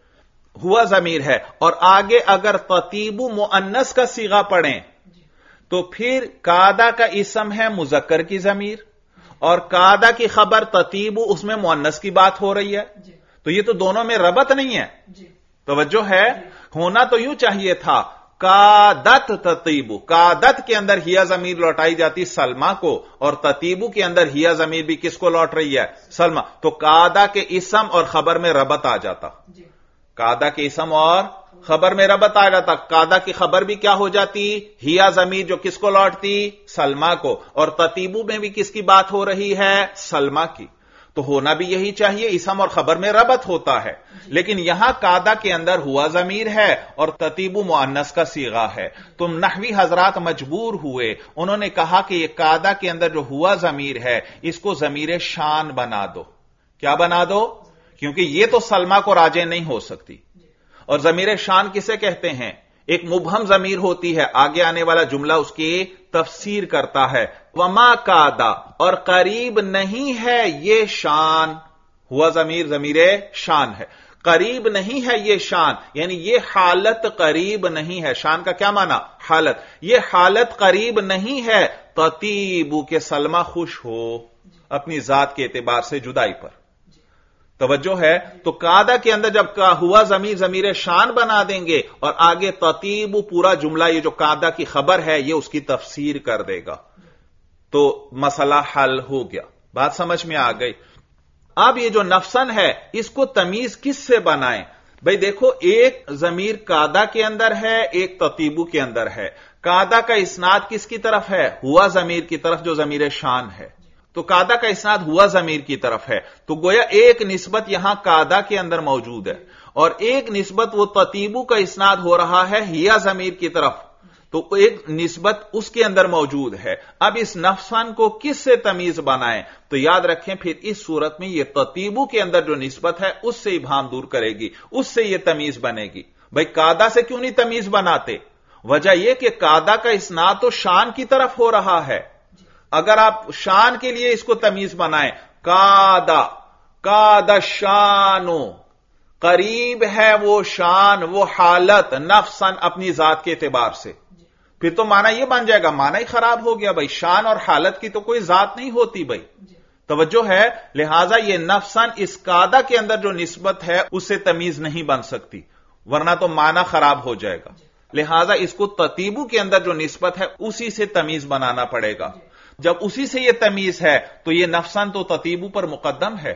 ہوا ضمیر ہے، اور آگے اگر تطیبو مؤنث کا صیغہ پڑھیں تو پھر کادا کا اسم ہے مذکر کی ضمیر، اور کادا کی خبر تطیبو، اس میں مؤنث کی بات ہو رہی ہے، تو یہ تو دونوں میں ربط نہیں ہے۔ توجہ ہے، ہونا تو یوں چاہیے تھا کادت تطیبو، کادت کے اندر ہیا ضمیر لوٹائی جاتی سلمہ کو، اور تطیبو کے اندر ہیا ضمیر بھی کس کو لوٹ رہی ہے؟ سلمہ، تو کادا کے اسم اور خبر میں ربط آ جاتا، کادا کے اسم اور خبر میں ربط آ جاتا، کادا کی خبر بھی کیا ہو جاتی؟ ہیا ضمیر، جو کس کو لوٹتی؟ سلمہ کو، اور تطیبو میں بھی کس کی بات ہو رہی ہے؟ سلمہ کی۔ تو ہونا بھی یہی چاہیے، اسم اور خبر میں ربط ہوتا ہے، لیکن یہاں کادا کے اندر ہوا ضمیر ہے اور تطیبو مؤنث کا صیغہ ہے۔ تم نحوی حضرات مجبور ہوئے، انہوں نے کہا کہ یہ کادا کے اندر جو ہوا ضمیر ہے اس کو ضمیر شان بنا دو۔ کیا بنا دو؟ کیونکہ یہ تو سلمہ کو راجع نہیں ہو سکتی، اور ضمیر شان کسے کہتے ہیں؟ ایک مبہم ضمیر ہوتی ہے، آگے آنے والا جملہ اس کی تفسیر کرتا ہے۔ وما کادا، اور قریب نہیں ہے یہ شان، ہوا ضمیر ضمیر شان ہے، قریب نہیں ہے یہ شان، یعنی یہ حالت قریب نہیں ہے۔ شان کا کیا معنی؟ حالت، یہ حالت قریب نہیں ہے تطیبو کے سلمہ خوش ہو اپنی ذات کے اعتبار سے جدائی پر۔ توجہ ہے، تو کادا کے اندر جب ہوا ضمیر ضمیر شان بنا دیں گے، اور آگے تطیبو پورا جملہ یہ جو کادا کی خبر ہے یہ اس کی تفسیر کر دے گا، تو مسئلہ حل ہو گیا۔ بات سمجھ میں آ گئی؟ اب یہ جو نفسن ہے اس کو تمیز کس سے بنائیں؟ بھئی دیکھو، ایک ضمیر کادا کے اندر ہے، ایک تطیبو کے اندر ہے۔ کادا کا اسناد کس کی طرف ہے؟ ہوا ضمیر کی طرف جو ضمیر شان ہے، تو کادا کا اسناد ہوا ضمیر کی طرف ہے، تو گویا ایک نسبت یہاں کادا کے اندر موجود ہے، اور ایک نسبت وہ تطیبو کا اسناد ہو رہا ہے ہیا ضمیر کی طرف، تو ایک نسبت اس کے اندر موجود ہے۔ اب اس نفسن کو کس سے تمیز بنائیں؟ تو یاد رکھیں پھر اس صورت میں یہ تطیبو کے اندر جو نسبت ہے اس سے ابہام دور کرے گی، اس سے یہ تمیز بنے گی۔ بھئی کادا سے کیوں نہیں تمیز بناتے؟ وجہ یہ کہ کادا کا اسناد تو شان کی طرف ہو رہا ہے، اگر آپ شان کے لیے اس کو تمیز بنائیں، کادا کادا شانو، قریب ہے وہ شان، وہ حالت، نفسن اپنی ذات کے اعتبار سے، پھر تو معنی یہ بن جائے گا، معنی ہی خراب ہو گیا بھائی، شان اور حالت کی تو کوئی ذات نہیں ہوتی بھائی، توجہ ہے، لہذا یہ نفسن اس کادا کے اندر جو نسبت ہے اس سے تمیز نہیں بن سکتی، ورنہ تو معنی خراب ہو جائے گا، لہذا اس کو تطیبو کے اندر جو نسبت ہے اسی سے تمیز بنانا پڑے گا، جب اسی سے یہ تمیز ہے تو یہ نفسن تو تطیبو پر مقدم ہے،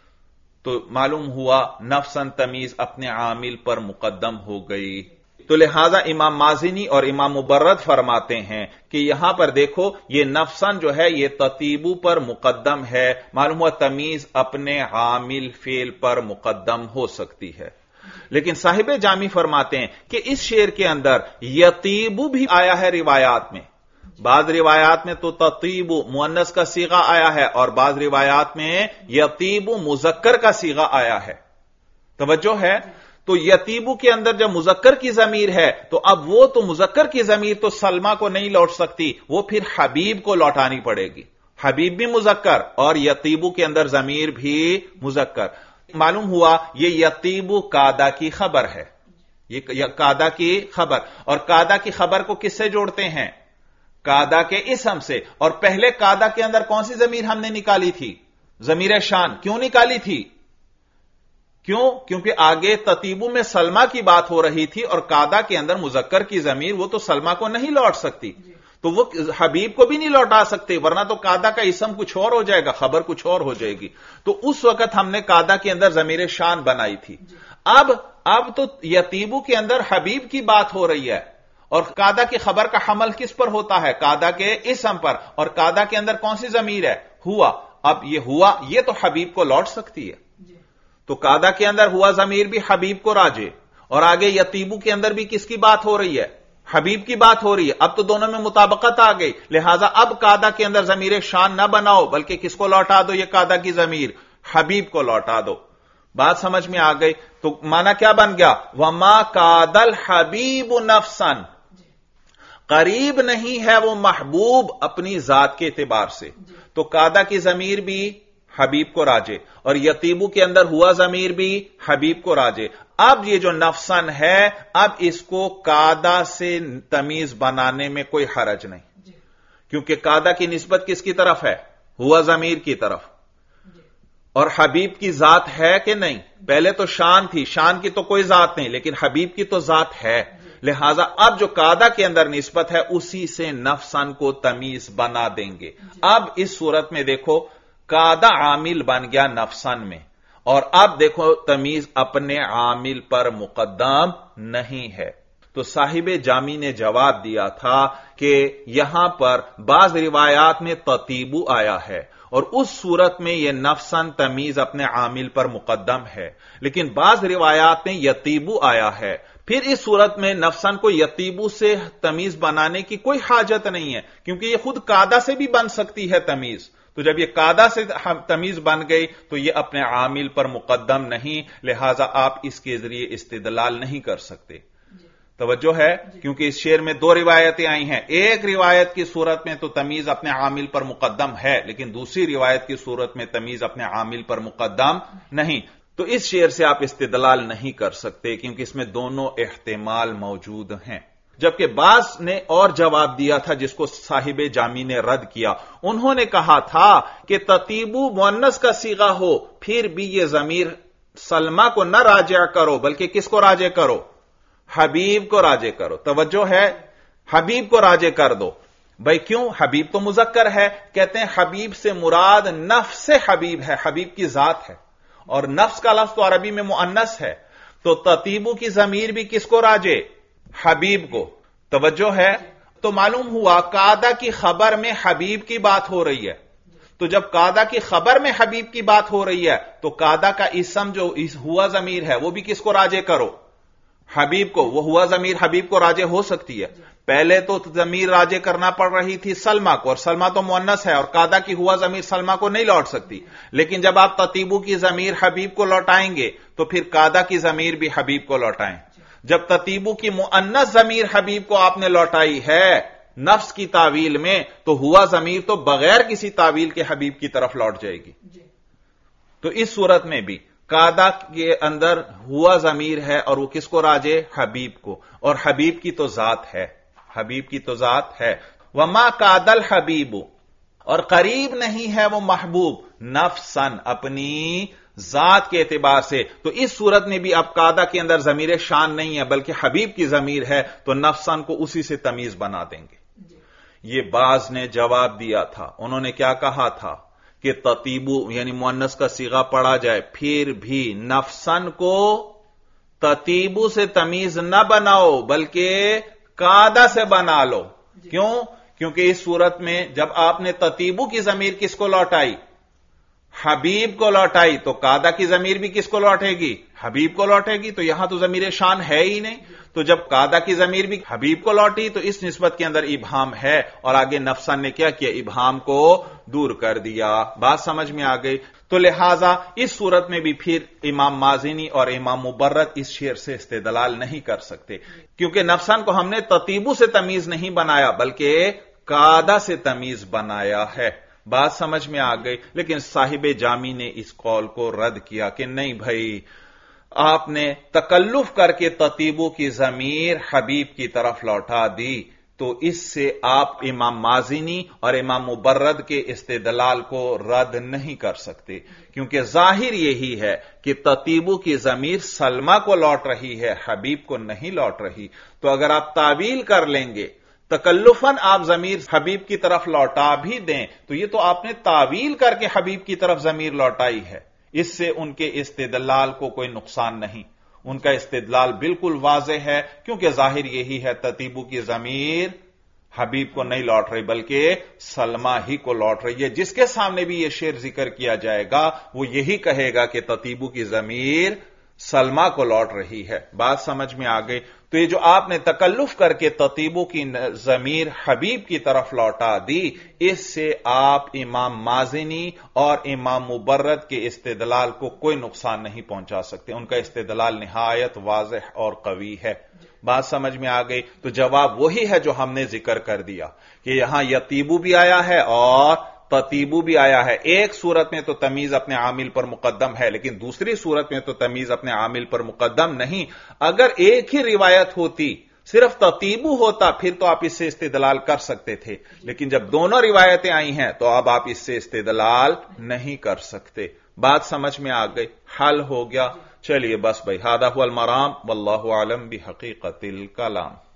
تو معلوم ہوا نفسن تمیز اپنے عامل پر مقدم ہو گئی، تو لہذا امام مازنی اور امام مبرد فرماتے ہیں کہ یہاں پر دیکھو یہ نفسن جو ہے یہ تطیبو پر مقدم ہے، معلوم ہوا تمیز اپنے عامل فعل پر مقدم ہو سکتی ہے، لیکن صاحب جامی فرماتے ہیں کہ اس شعر کے اندر یطیبو بھی آیا ہے روایات میں، بعض روایات میں تو تطیبو مؤنث کا صیغہ آیا ہے اور بعض روایات میں یطیبو مذکر کا صیغہ آیا ہے، توجہ ہے، تو یتیبو کے اندر جب مذکر کی ضمیر ہے تو اب وہ تو مذکر کی ضمیر تو سلمہ کو نہیں لوٹ سکتی، وہ پھر حبیب کو لوٹانی پڑے گی، حبیب بھی مذکر اور یتیبو کے اندر ضمیر بھی مذکر، معلوم ہوا یہ یتیبو کادا کی خبر ہے، یہ کادا کی خبر، اور کادا کی خبر کو کس سے جوڑتے ہیں؟ کادا کے اسم سے، اور پہلے کادا کے اندر کون سی ضمیر ہم نے نکالی تھی؟ ضمیر شان، کیوں نکالی تھی؟ کیوں؟ کیونکہ آگے تطیبو میں سلمہ کی بات ہو رہی تھی اور کادا کے اندر مذکر کی ضمیر وہ تو سلمہ کو نہیں لوٹ سکتی، تو وہ حبیب کو بھی نہیں لوٹا سکتے، ورنہ تو کادا کا اسم کچھ اور ہو جائے گا، خبر کچھ اور ہو جائے گی، تو اس وقت ہم نے کادا کے اندر ضمیر شان بنائی تھی، اب اب تو یتیبو کے اندر حبیب کی بات ہو رہی ہے اور کادا کی خبر کا حمل کس پر ہوتا ہے؟ کادا کے اسم پر، اور کادا کے اندر کون سی ضمیر ہے؟ ہوا، اب یہ ہوا یہ تو حبیب کو لوٹ سکتی ہے، تو کادا کے اندر ہوا ضمیر بھی حبیب کو راجے، اور آگے یتیبو کے اندر بھی کس کی بات ہو رہی ہے؟ حبیب کی بات ہو رہی ہے، اب تو دونوں میں مطابقت آ گئی، لہذا اب کادا کے اندر ضمیر شان نہ بناؤ بلکہ کس کو لوٹا دو؟ یہ کادا کی ضمیر حبیب کو لوٹا دو، بات سمجھ میں آ گئی؟ تو معنی کیا بن گیا؟ وما کاد الحبیب نفسن، قریب نہیں ہے وہ محبوب اپنی ذات کے اعتبار سے، تو کادا کی ضمیر بھی حبیب کو راجے اور یتیبو کے اندر ہوا ضمیر بھی حبیب کو راجے، اب یہ جو نفسن ہے اب اس کو کادا سے تمیز بنانے میں کوئی حرج نہیں، کیونکہ کادا کی نسبت کس کی طرف ہے؟ ہوا ضمیر کی طرف، اور حبیب کی ذات ہے کہ نہیں؟ پہلے تو شان تھی، شان کی تو کوئی ذات نہیں، لیکن حبیب کی تو ذات ہے، لہذا اب جو کادا کے اندر نسبت ہے اسی سے نفسن کو تمیز بنا دیں گے۔ اب اس صورت میں دیکھو کادا عامل بن گیا نفسن میں، اور اب دیکھو تمیز اپنے عامل پر مقدم نہیں ہے، تو صاحب جامی نے جواب دیا تھا کہ یہاں پر بعض روایات میں تطیبو آیا ہے اور اس صورت میں یہ نفسن تمیز اپنے عامل پر مقدم ہے، لیکن بعض روایات میں یتیبو آیا ہے، پھر اس صورت میں نفسن کو یتیبو سے تمیز بنانے کی کوئی حاجت نہیں ہے، کیونکہ یہ خود کادا سے بھی بن سکتی ہے تمیز، تو جب یہ کادا سے تمیز بن گئی تو یہ اپنے عامل پر مقدم نہیں، لہذا آپ اس کے ذریعے استدلال نہیں کر سکتے، توجہ ہے، کیونکہ اس شعر میں دو روایتیں آئی ہیں، ایک روایت کی صورت میں تو تمیز اپنے عامل پر مقدم ہے، لیکن دوسری روایت کی صورت میں تمیز اپنے عامل پر مقدم نہیں، تو اس شعر سے آپ استدلال نہیں کر سکتے کیونکہ اس میں دونوں احتمال موجود ہیں۔ جبکہ بعض نے اور جواب دیا تھا جس کو صاحب جامی نے رد کیا، انہوں نے کہا تھا کہ تطیبو مؤنث کا صیغہ ہو پھر بھی یہ ضمیر سلمہ کو نہ راجع کرو بلکہ کس کو راجع کرو؟ حبیب کو راجع کرو، توجہ ہے، حبیب کو راجع کر دو، بھائی کیوں؟ حبیب تو مذکر ہے، کہتے ہیں حبیب سے مراد نفس حبیب ہے، حبیب کی ذات ہے، اور نفس کا لفظ تو عربی میں مؤنث ہے، تو تطیبو کی ضمیر بھی کس کو راجع؟ حبیب کو، توجہ ہے، تو معلوم ہوا کادا کی خبر میں حبیب کی بات ہو رہی ہے، تو جب کادا کی خبر میں حبیب کی بات ہو رہی ہے تو کادا کا اسم جو ہوا ضمیر ہے وہ بھی کس کو راجع کرو؟ حبیب کو، وہ ہوا ضمیر حبیب کو راجع ہو سکتی ہے، پہلے تو ضمیر راجع کرنا پڑ رہی تھی سلمہ کو، اور سلمہ تو مؤنث ہے اور کادا کی ہوا ضمیر سلمہ کو نہیں لوٹ سکتی، لیکن جب آپ تطیبو کی ضمیر حبیب کو لوٹائیں گے تو پھر کادا کی ضمیر بھی حبیب کو لوٹائیں، جب تطیبو کی مؤنث ضمیر حبیب کو آپ نے لوٹائی ہے نفس کی تعویل میں تو ہوا ضمیر تو بغیر کسی تعویل کے حبیب کی طرف لوٹ جائے گی. تو اس صورت میں بھی قادہ کے اندر ہوا ضمیر ہے اور وہ کس کو راجے؟ حبیب کو. اور حبیب کی تو ذات ہے، حبیب کی تو ذات ہے. وما قاد الحبیب، اور قریب نہیں ہے وہ محبوب، نفسن، اپنی ذات کے اعتبار سے. تو اس صورت میں بھی اب قادہ کے اندر ضمیر شان نہیں ہے بلکہ حبیب کی ضمیر ہے، تو نفسن کو اسی سے تمیز بنا دیں گے. یہ بعض نے جواب دیا تھا، انہوں نے کیا کہا تھا کہ تطیبو یعنی مؤنث کا صیغہ پڑھا جائے پھر بھی نفسن کو تطیبو سے تمیز نہ بناؤ بلکہ قادہ سے بنا لو. کیوں؟ کیونکہ اس صورت میں جب آپ نے تطیبو کی ضمیر کس کو لوٹائی؟ حبیب کو لوٹائی، تو قادہ کی ضمیر بھی کس کو لوٹے گی؟ حبیب کو لوٹے گی. تو یہاں تو ضمیر شان ہے ہی نہیں. تو جب قادہ کی ضمیر بھی حبیب کو لوٹی تو اس نسبت کے اندر ابہام ہے، اور آگے نفسن نے کیا کیا؟ ابہام کو دور کر دیا. بات سمجھ میں آ گئی؟ تو لہذا اس صورت میں بھی پھر امام مازنی اور امام مبرد اس شعر سے استدلال نہیں کر سکتے، کیونکہ نفسن کو ہم نے تطیبو سے تمیز نہیں بنایا بلکہ قادہ سے تمیز بنایا ہے. بات سمجھ میں آ گئی؟ لیکن صاحب جامی نے اس قول کو رد کیا کہ نہیں بھائی، آپ نے تکلف کر کے تطیبو کی ضمیر حبیب کی طرف لوٹا دی، تو اس سے آپ امام مازنی اور امام مبرد کے استدلال کو رد نہیں کر سکتے، کیونکہ ظاہر یہی ہے کہ تطیبو کی ضمیر سلمہ کو لوٹ رہی ہے، حبیب کو نہیں لوٹ رہی. تو اگر آپ تعویل کر لیں گے، تکلفاً آپ ضمیر حبیب کی طرف لوٹا بھی دیں، تو یہ تو آپ نے تعویل کر کے حبیب کی طرف ضمیر لوٹائی ہے. اس سے ان کے استدلال کو کوئی نقصان نہیں، ان کا استدلال بالکل واضح ہے، کیونکہ ظاہر یہی ہے تطیبو کی ضمیر حبیب کو نہیں لوٹ رہی بلکہ سلمہ ہی کو لوٹ رہی ہے. جس کے سامنے بھی یہ شعر ذکر کیا جائے گا وہ یہی کہے گا کہ تطیبو کی ضمیر سلمہ کو لوٹ رہی ہے. بات سمجھ میں آ گئی؟ تو یہ جو آپ نے تکلف کر کے تطیبو کی ضمیر حبیب کی طرف لوٹا دی، اس سے آپ امام مازنی اور امام مبرد کے استدلال کو کوئی نقصان نہیں پہنچا سکتے. ان کا استدلال نہایت واضح اور قوی ہے. بات سمجھ میں آ گئی؟ تو جواب وہی ہے جو ہم نے ذکر کر دیا کہ یہاں یتیبو بھی آیا ہے اور تطیبو بھی آیا ہے. ایک صورت میں تو تمیز اپنے عامل پر مقدم ہے، لیکن دوسری صورت میں تو تمیز اپنے عامل پر مقدم نہیں. اگر ایک ہی روایت ہوتی، صرف تطیبو ہوتا، پھر تو آپ اس سے استدلال کر سکتے تھے، لیکن جب دونوں روایتیں آئی ہیں تو اب آپ اس سے استدلال نہیں کر سکتے. بات سمجھ میں آ گئی؟ حل ہو گیا؟ چلیے بس بھائی، ھذا ھو المرام واللہ اعلم بحقیقت الکلام.